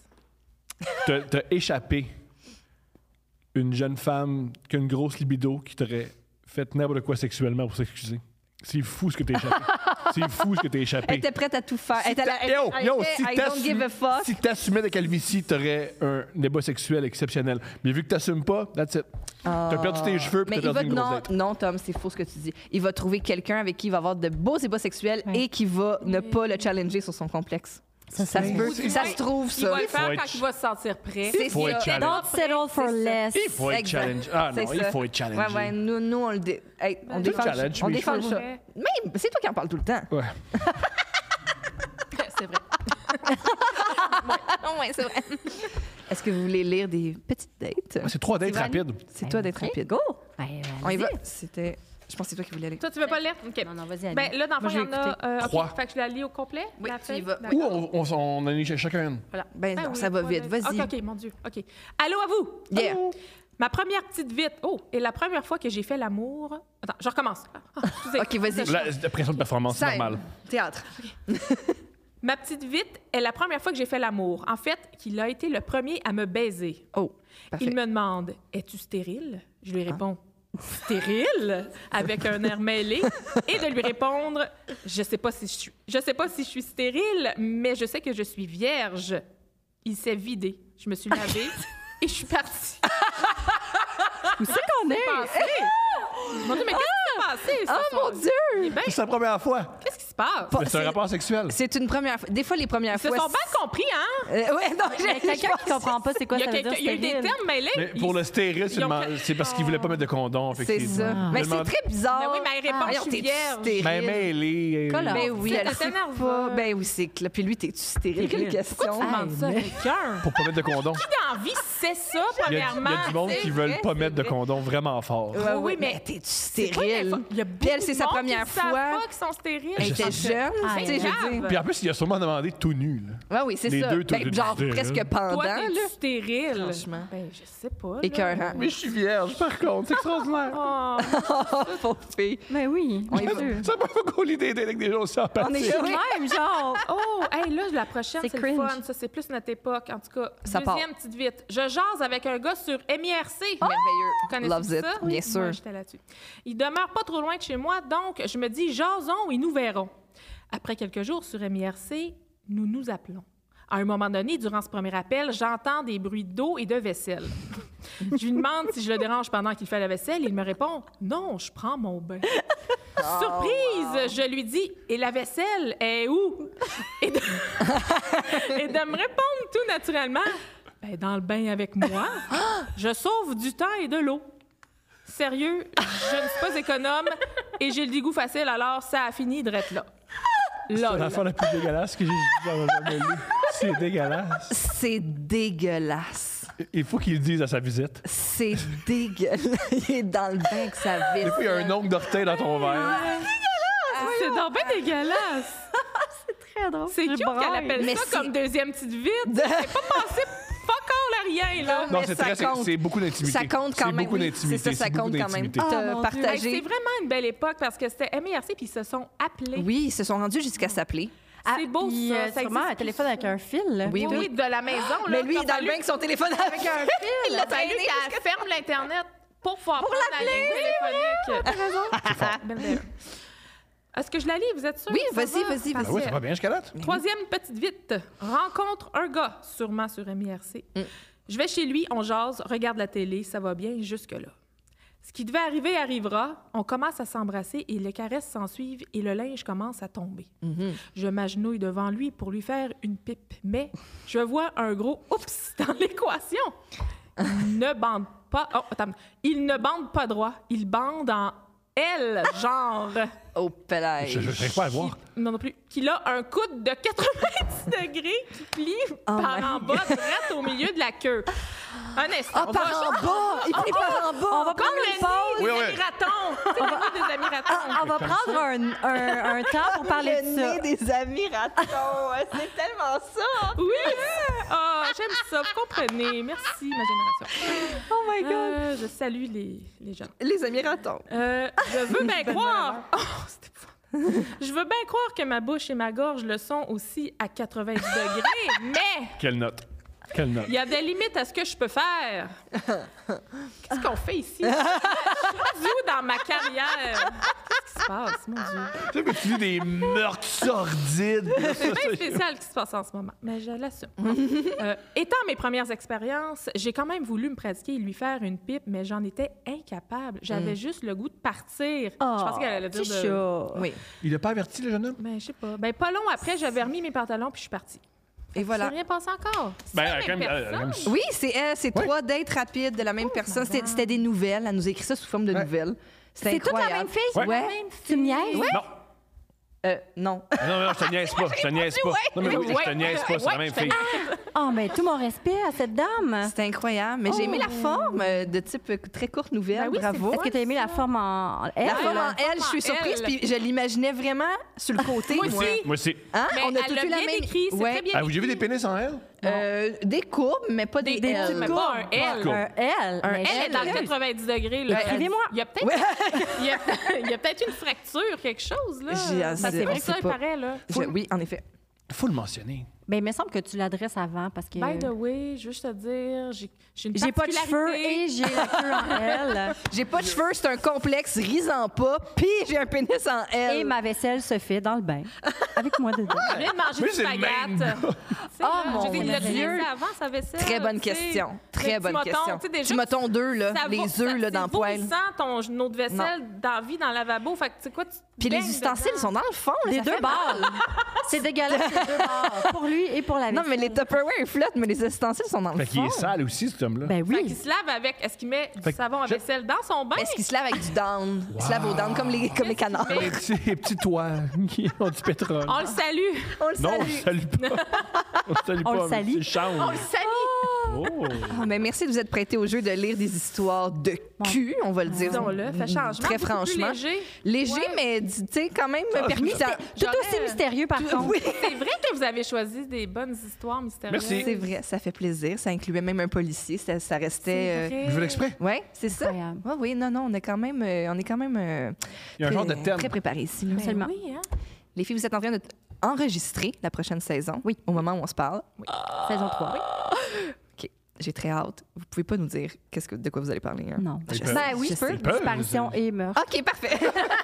T'as t'as échappé une jeune femme qui a une grosse libido qui t'aurait fait n'importe quoi sexuellement pour s'excuser. C'est fou ce que t'as échappé. C'est fou ce que t'as échappé. Elle était prête à tout faire. Si Elle était là, t'a- yo, elle yo, était, si I don't give a t'assumais fuck. si t'assumais de calvitie, t'aurais un débat sexuel exceptionnel. Mais vu que t'assumes pas, that's it. T'as perdu tes cheveux puis Mais t'as il va, perdu une grosse non, date. non, Tom, c'est faux ce que tu dis. Il va trouver quelqu'un avec qui il va avoir de beaux ébats sexuels Ouais. et qui va ne pas le challenger sur son complexe. Ça, ça se peut. c'est- Ça se trouve, Il va ça. le faire Faut être- quand il va se sentir prêt. C'est faut être ça. challenge. Don't settle for C'est ça. less. Il faut être Exact. challenge. Ah non, C'est il ça. faut être challengé. Ouais, ouais, nous, nous on le dé... hey, on Ben, défend, je challenge on mes défend le cheveux, chat. moi. Même, c'est toi qui en parles tout le temps. Ouais. C'est vrai. ouais, c'est vrai. Est-ce que vous voulez lire des petites dates? Ah, c'est trois dates Sylvanie? rapides. C'est toi d'être Ok, rapide. Go! Ben, On y allez-y. va. C'était... Je pense que c'est toi qui voulais aller. Toi, tu veux pas le lire? OK. Non, non, vas-y, allez. Ben, là, dans le Moi, fond, je il y vais en a. écouter. euh, OK, Trois. Fait que je la lis au complet? Oui, la tu y feuille? vas. D'accord. Ou on, on, on en est chacun une. Voilà. Ben Ben non, oui, ça va trois vite. dates. Vas-y. OK, OK, mon Dieu. OK. Allô à vous? Yeah. Allô? Ma première petite vite. Oh, et la première fois que j'ai fait l'amour. Attends, je recommence. Ah, excusez. OK, vas-y. La, la pression de performance, c'est Scène. normal. Théâtre. Ma petite vite est la première fois que j'ai fait l'amour. En fait, qu'il a été le premier à me baiser. Oh, parfait. Il me demande Es-tu stérile? Je lui réponds Stérile? Avec un air mêlé. Et de lui répondre Je sais pas si je suis. Je sais pas si je suis stérile, mais je sais que je suis vierge. Il s'est vidé. Je me suis lavée et je suis partie. Où c'est qu'on est? Passé. Mon Dieu, mais qu'est-ce qui s'est passé? ce Oh soir? mon Dieu! Eh ben, C'est la première fois. qu'est-ce qui se passe? Pas- Mais c'est un c'est- rapport sexuel. C'est une première fois. Des fois, les premières Ils se fois. sont bien compris, hein? Euh, ouais, non, Il y a j'ai quelqu'un qui comprend pas c'est quoi Il y a, ça veut dire quelqu'un- il y a eu des stérile. termes mêlés. Mais pour Ils- le stérile, c'est ils ont le- fait- c'est parce qu'il voulait pas mettre de condom, C'est effectivement. ça. Mais Tellement- c'est très bizarre. Ben oui, mais elle répond, Voyons, je suis t'es-tu vierge. stérile? Ben, mais les. Collant. Ben oui, C'est elle assez sait nerveux. pas. Ben oui, c'est clair. Puis lui, t'es-tu stérile? Quelle question. Pourquoi tu demandes ça à quelqu'un? Pour pas mettre de condom. Qui dans la vie sait ça, Il y, a, premièrement? il y a du monde c'est qui veulent vrai, pas c'est mettre de vrai. condom vraiment fort. Ouais, Oui, oui, mais mais t'es-tu C'est quoi stérile? l'info- Il y a Puis elle, beaucoup c'est de sa monde première qui savent fois. pas qu'ils sont stériles. Elle Je était sais. jeune, Ah, tu sais, je veux grave. dire. Puis en plus, il a sûrement demandé tout nu. Là. Ouais, oui, c'est Les ça. deux, tout- Ben, tout- genre tout- presque pendant, Toi, là. t'es stérile. Franchement. Ben, je sais pas. là. Écœurant. Mais je suis vierge, par contre. C'est extraordinaire. Oh, Pauvre fille. Mais oui. On y bien va. sûr. Ça m'a pas qu'on l'idée avec des gens sympathiques. On est Je suis de même, genre. oh, hey, là, la prochaine, C'est c'est le cringe. fun. Ça, c'est plus notre époque. En tout cas, Ça part. deuxième petite vite. Je jase avec un gars sur M I R C. Merveilleux. Connaissez-vous Loves it, ça? bien sûr. Moi, j'étais là-dessus. Il demeure pas trop loin de chez moi, donc je me dis jasons et nous verrons. Après quelques jours sur M I R C, nous nous appelons. À un moment donné, durant ce premier appel, j'entends des bruits d'eau et de vaisselle. Je lui demande si je le dérange pendant qu'il fait la vaisselle. Il me répond « Non, je prends mon bain. Surprise! Je lui dis « Et la vaisselle est où? » et de... et de me répondre tout naturellement ben, « Dans le bain avec moi. Je sauve du temps et de l'eau. » Sérieux, je ne suis pas économe et j'ai le dégoût facile, alors ça a fini de être là. C'est Là, l'affaire la plus dégueulasse que j'ai jamais lue. C'est dégueulasse. C'est dégueulasse. Il faut qu'il le dise à sa visite. C'est dégueulasse. Il est dans le bain que ça visse. Des fois, il y a un ongle d'orteil dans ton verre. c'est donc bien dégueulasse. Très drôle. C'est Je cute qu'elle braille. appelle Mais ça c'est- comme deuxième petite vide. C'est pas passé fuck all à rien, là. Non, mais c'est ça très, c'est- compte. c'est beaucoup d'intimité. Ça compte quand C'est même. beaucoup oui. d'intimité. C'est ça, ça c'est beaucoup compte quand même. d'intimité. Ah, T'as mon Dieu. Hey, partagé. c'est vraiment une belle époque parce que c'était M I R C puis ils se sont appelés. Oui, ils se sont rendus jusqu'à s'appeler. C'est beau, puis, ça. euh, Ça sûrement existe un téléphone avec un fil. là. Oui, Oui, oui. de la maison. Là, Mais lui, il est t'as dans le fallu- bain avec son téléphone avec un fil. Il a fallu qu'elle ferme l'Internet pour pouvoir prendre la ligne téléphonique. Belle d'ailleurs. Est-ce que je la lis? Vous êtes sûr? Oui, Ça vas-y, va? vas-y, Ah vas-y. oui, ça va bien jusqu'à date. Troisième petite vite. Rencontre un gars, sûrement sur M I R C. Je vais chez lui, on jase, regarde la télé, ça va bien jusque-là. Ce qui devait arriver arrivera. On commence à s'embrasser et les caresses s'ensuivent et le linge commence à tomber. Je m'agenouille devant lui pour lui faire une pipe, mais je vois un gros oups dans l'équation. Il ne bande pas. Oh, attends. Il ne bande pas droit. Il bande en L, genre. Au pelage. Je ne pas à le voir. Non, non plus. Qu'il a un coude de quatre-vingt-dix degrés qui plie Oh par my en bas, direct au milieu de la queue. Un instant. Ah, on par va- en bas! Il plie par en bas! On va Comme prendre le une pause. nid Oui, des oui. amis ratons. C'est le nid des amis ratons. On va prendre un, un, un temps pour parler de ça. des amis ratons. C'est tellement ça! Oui. Ah, j'aime ça. Vous comprenez. Merci, ma génération. Oh my God. Euh, je salue les, les jeunes. Les amis ratons. Euh, je veux bien croire. Oh, c'était épouvantable. Je veux bien croire que ma bouche et ma gorge le sont aussi à quatre-vingt-dix degrés, mais Quelle note? Quelle note? Il y a des limites à ce que je peux faire. Qu'est-ce qu'on fait ici? Je suis rendue où dans ma carrière? Qu'est-ce qui se passe, mon Dieu? Tu sais que tu vis des meurtres sordides. C'est bien spécial ce qui se passe en ce moment, mais je l'assume. Euh, étant mes premières expériences, j'ai quand même voulu me pratiquer et lui faire une pipe, mais j'en étais incapable. J'avais Mm. juste le goût de partir. Oh, je pensais qu'elle allait dire petit de... chat. Oui. Il a pas averti, le jeune homme? Ben, je sais pas. Ben, pas long après, j'avais remis mes pantalons puis je suis partie. Et voilà. Ça s'est rien passé encore. C'est Ben, la elle a même quand même- elle a personne. quand même- Oui, c'est elle. C'est Ouais. trois dates rapides de la même personne. C'était madame. c'était des nouvelles. Elle nous a écrit ça sous forme de Ouais. nouvelles. C'était C'est toute la incroyable. même fille? Ouais. Ouais. Tu me niaises? Non. Euh, non. Non, non, je te niaise pas. Je te niaise pas. Non, mais oui, je te Ouais. niaise pas. C'est la Ouais, même je te fille. Oh, mais tout mon respect à cette dame. C'était incroyable. Mais j'ai aimé la forme euh, de type euh, très courte nouvelle. Ben oui, c'est Bravo. Est-ce que tu as aimé la forme en elle? La forme en la elle, je suis forme en surprise. elle. Puis je l'imaginais vraiment sur le côté. Moi aussi. Moi aussi. Hein? Mais On a elle tout l'a eu la bien même. décrit, c'est Ouais. très bien Ah, vous avez vu des pénis en elle? Euh, des courbes, mais pas des, Des- des L. petites mais pas un L. Cool. Un elle. Un mais elle, Elle est dans le elle. quatre-vingt-dix degrés. Là. Écrivez-moi. Il y a peut-être il y a, il y a peut-être une fracture, quelque chose. Là. J'ai- Ça, c'est- c'est vrai on que ça, sait il pas. paraît. Là. Je- oui, en effet. Faut le mentionner. Ben, il me semble que tu l'adresses avant parce que By the way, je veux juste te dire, j'ai j'ai une j'ai pas de cheveux particularité. et j'ai la queue en elle. J'ai pas de cheveux, c'est un complexe, risant pas, puis j'ai un pénis en L. Et ma vaisselle se fait dans le bain. Avec moi dedans. Je viens de manger Mais du c'est le même spaghette. gars. Oh, mon Dieu! Dieu. avant sa vaisselle. Très bonne tu sais. question. Le Très petit bonne moton, question. tu sais, déjà, Petit moton deux, là, ça les va- œufs ça- là, dans le c'est poêle. vomissant, ton eau de vaisselle dans vie dans le lavabo. Fait que, tu sais quoi, tu te Puis les baignes ustensiles dedans. sont dans le fond. Là, Des ça deux fait bords. C'est dégueulasse, les deux bords. Pour lui et pour la vaisselle. Non, mais les Tupperware flottent, mais les ustensiles sont dans le Fait qu'il fond. est sale aussi, cet homme-là. Ben Fait oui. qu'il se lave avec. Est-ce qu'il met Fait du que savon à je- vaisselle dans son bain? Est-ce qu'ils se lavent avec du down? Ils se lavent au down comme les, comme les canards. Les petits, les petits toits qui ont du pétrole. On le salue. On le Non, on salue. le salue pas. On le salue On le pas. salue. C'est change. On le salue. Oh. Oh, ben merci de vous être prêté au jeu de lire des histoires de cul, on va le dire. Disons-le, fait changement. Très beaucoup plus franchement. léger. Léger, Ouais. mais tu sais, quand même percutant. Tout aussi J'aurais- mystérieux, par contre. Oui, C'est vrai que vous avez choisi des bonnes histoires mystérieuses. Merci. c'est vrai, ça fait plaisir. Ça incluait même un policier. Ça, ça restait. C'est vrai. Je veux l'exprès. Oui, c'est ça. Incroyable. Oui, oui, non, non, on est quand même, euh, on est quand même euh, Il y a un très, genre de thème. très préparé ici. là. Ben Seulement. oui, hein? Les filles, vous êtes en train de enregistrer la prochaine saison. Oui. Au moment où on se parle. Saison trois. OK. J'ai très hâte. Vous pouvez pas nous dire qu'est-ce que, de quoi vous allez parler. Hein? Non. Ils Je peuvent. Ben oui, je je peux. sais. Ils peuvent. Disparition et meurtre. OK, parfait.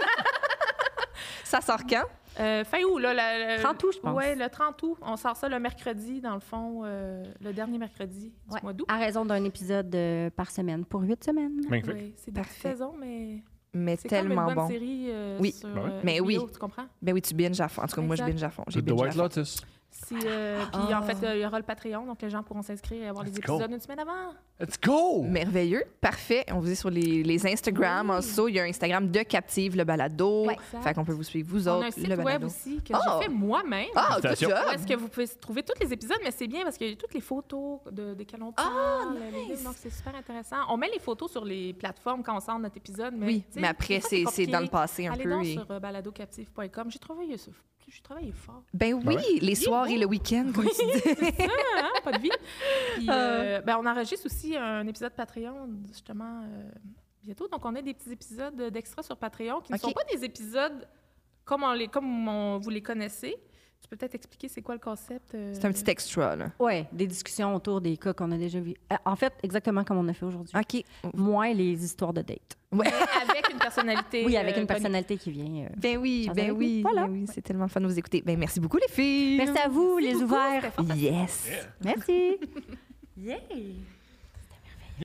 Ça sort quand? Euh, fin août, là. la- le- trente août, je pense. Oui, le trente août. On sort ça le mercredi, dans le fond, euh, le dernier mercredi du Ouais. mois d'août. À raison d'un épisode euh, par semaine pour huit semaines. Magnifique. Oui, c'est des Parfait. saisons, mais Mais c'est comme une tellement bonne bon. série euh, Oui. sur Ben oui. euh, Mais H B O, oui. tu comprends? Ben oui, tu binges à fond. En tout cas, moi, je Exact. binge à fond. J'ai The binge White à fond. Lotus. Si, euh, puis Ah. en fait, euh, il y aura le Patreon, donc les gens pourront s'inscrire et avoir les Let's épisodes go. une semaine avant. Let's go! Merveilleux. Parfait. On vous est sur les, les Instagram. Oui. Also, il y a un Instagram de Captive, le balado. Ouais. Fait qu'on peut vous suivre, vous On autres, a un site le web balado. aussi que Oh! j'ai fait moi-même. Ah, good Félicitations. job! Où est-ce que vous pouvez trouver tous les épisodes, mais c'est bien parce qu'il y a toutes les photos de, desquelles on Ah, parle. les livres, donc c'est super intéressant. On met les photos sur les plateformes quand on sort notre épisode. Mais, Oui, tu sais, mais après, des fois, c'est c'est compliqué. dans le passé un Allez peu. donc et- sur euh, balado captive point com. J'ai travaillé ça. J'ai travaillé fort. Ben oui, ouais. les soirs et le week-end, comme tu dis. Ah, hein, pas de vie. Puis, Ah. euh, ben, on enregistre aussi un épisode Patreon, justement, euh, bientôt. Donc, on a des petits épisodes d'extra sur Patreon qui OK. ne sont pas des épisodes comme, on les, comme on- vous les connaissez. Tu peux peut-être expliquer c'est quoi le concept? euh? C'est un petit extra, là. Oui, des discussions autour des cas qu'on a déjà vus. Euh, En fait, exactement comme on a fait aujourd'hui. OK. Moins les histoires de date. Ouais. Mais avec une personnalité. Oui, avec euh, une connue. personnalité qui vient. euh. Ben oui, Chers ben amis, oui. voilà. Ben oui, c'est tellement le fun de vous écouter. Ben merci beaucoup, les filles. Merci à vous, les beaucoup, ouverts. c'était fantastique. Yes. Merci. Yay!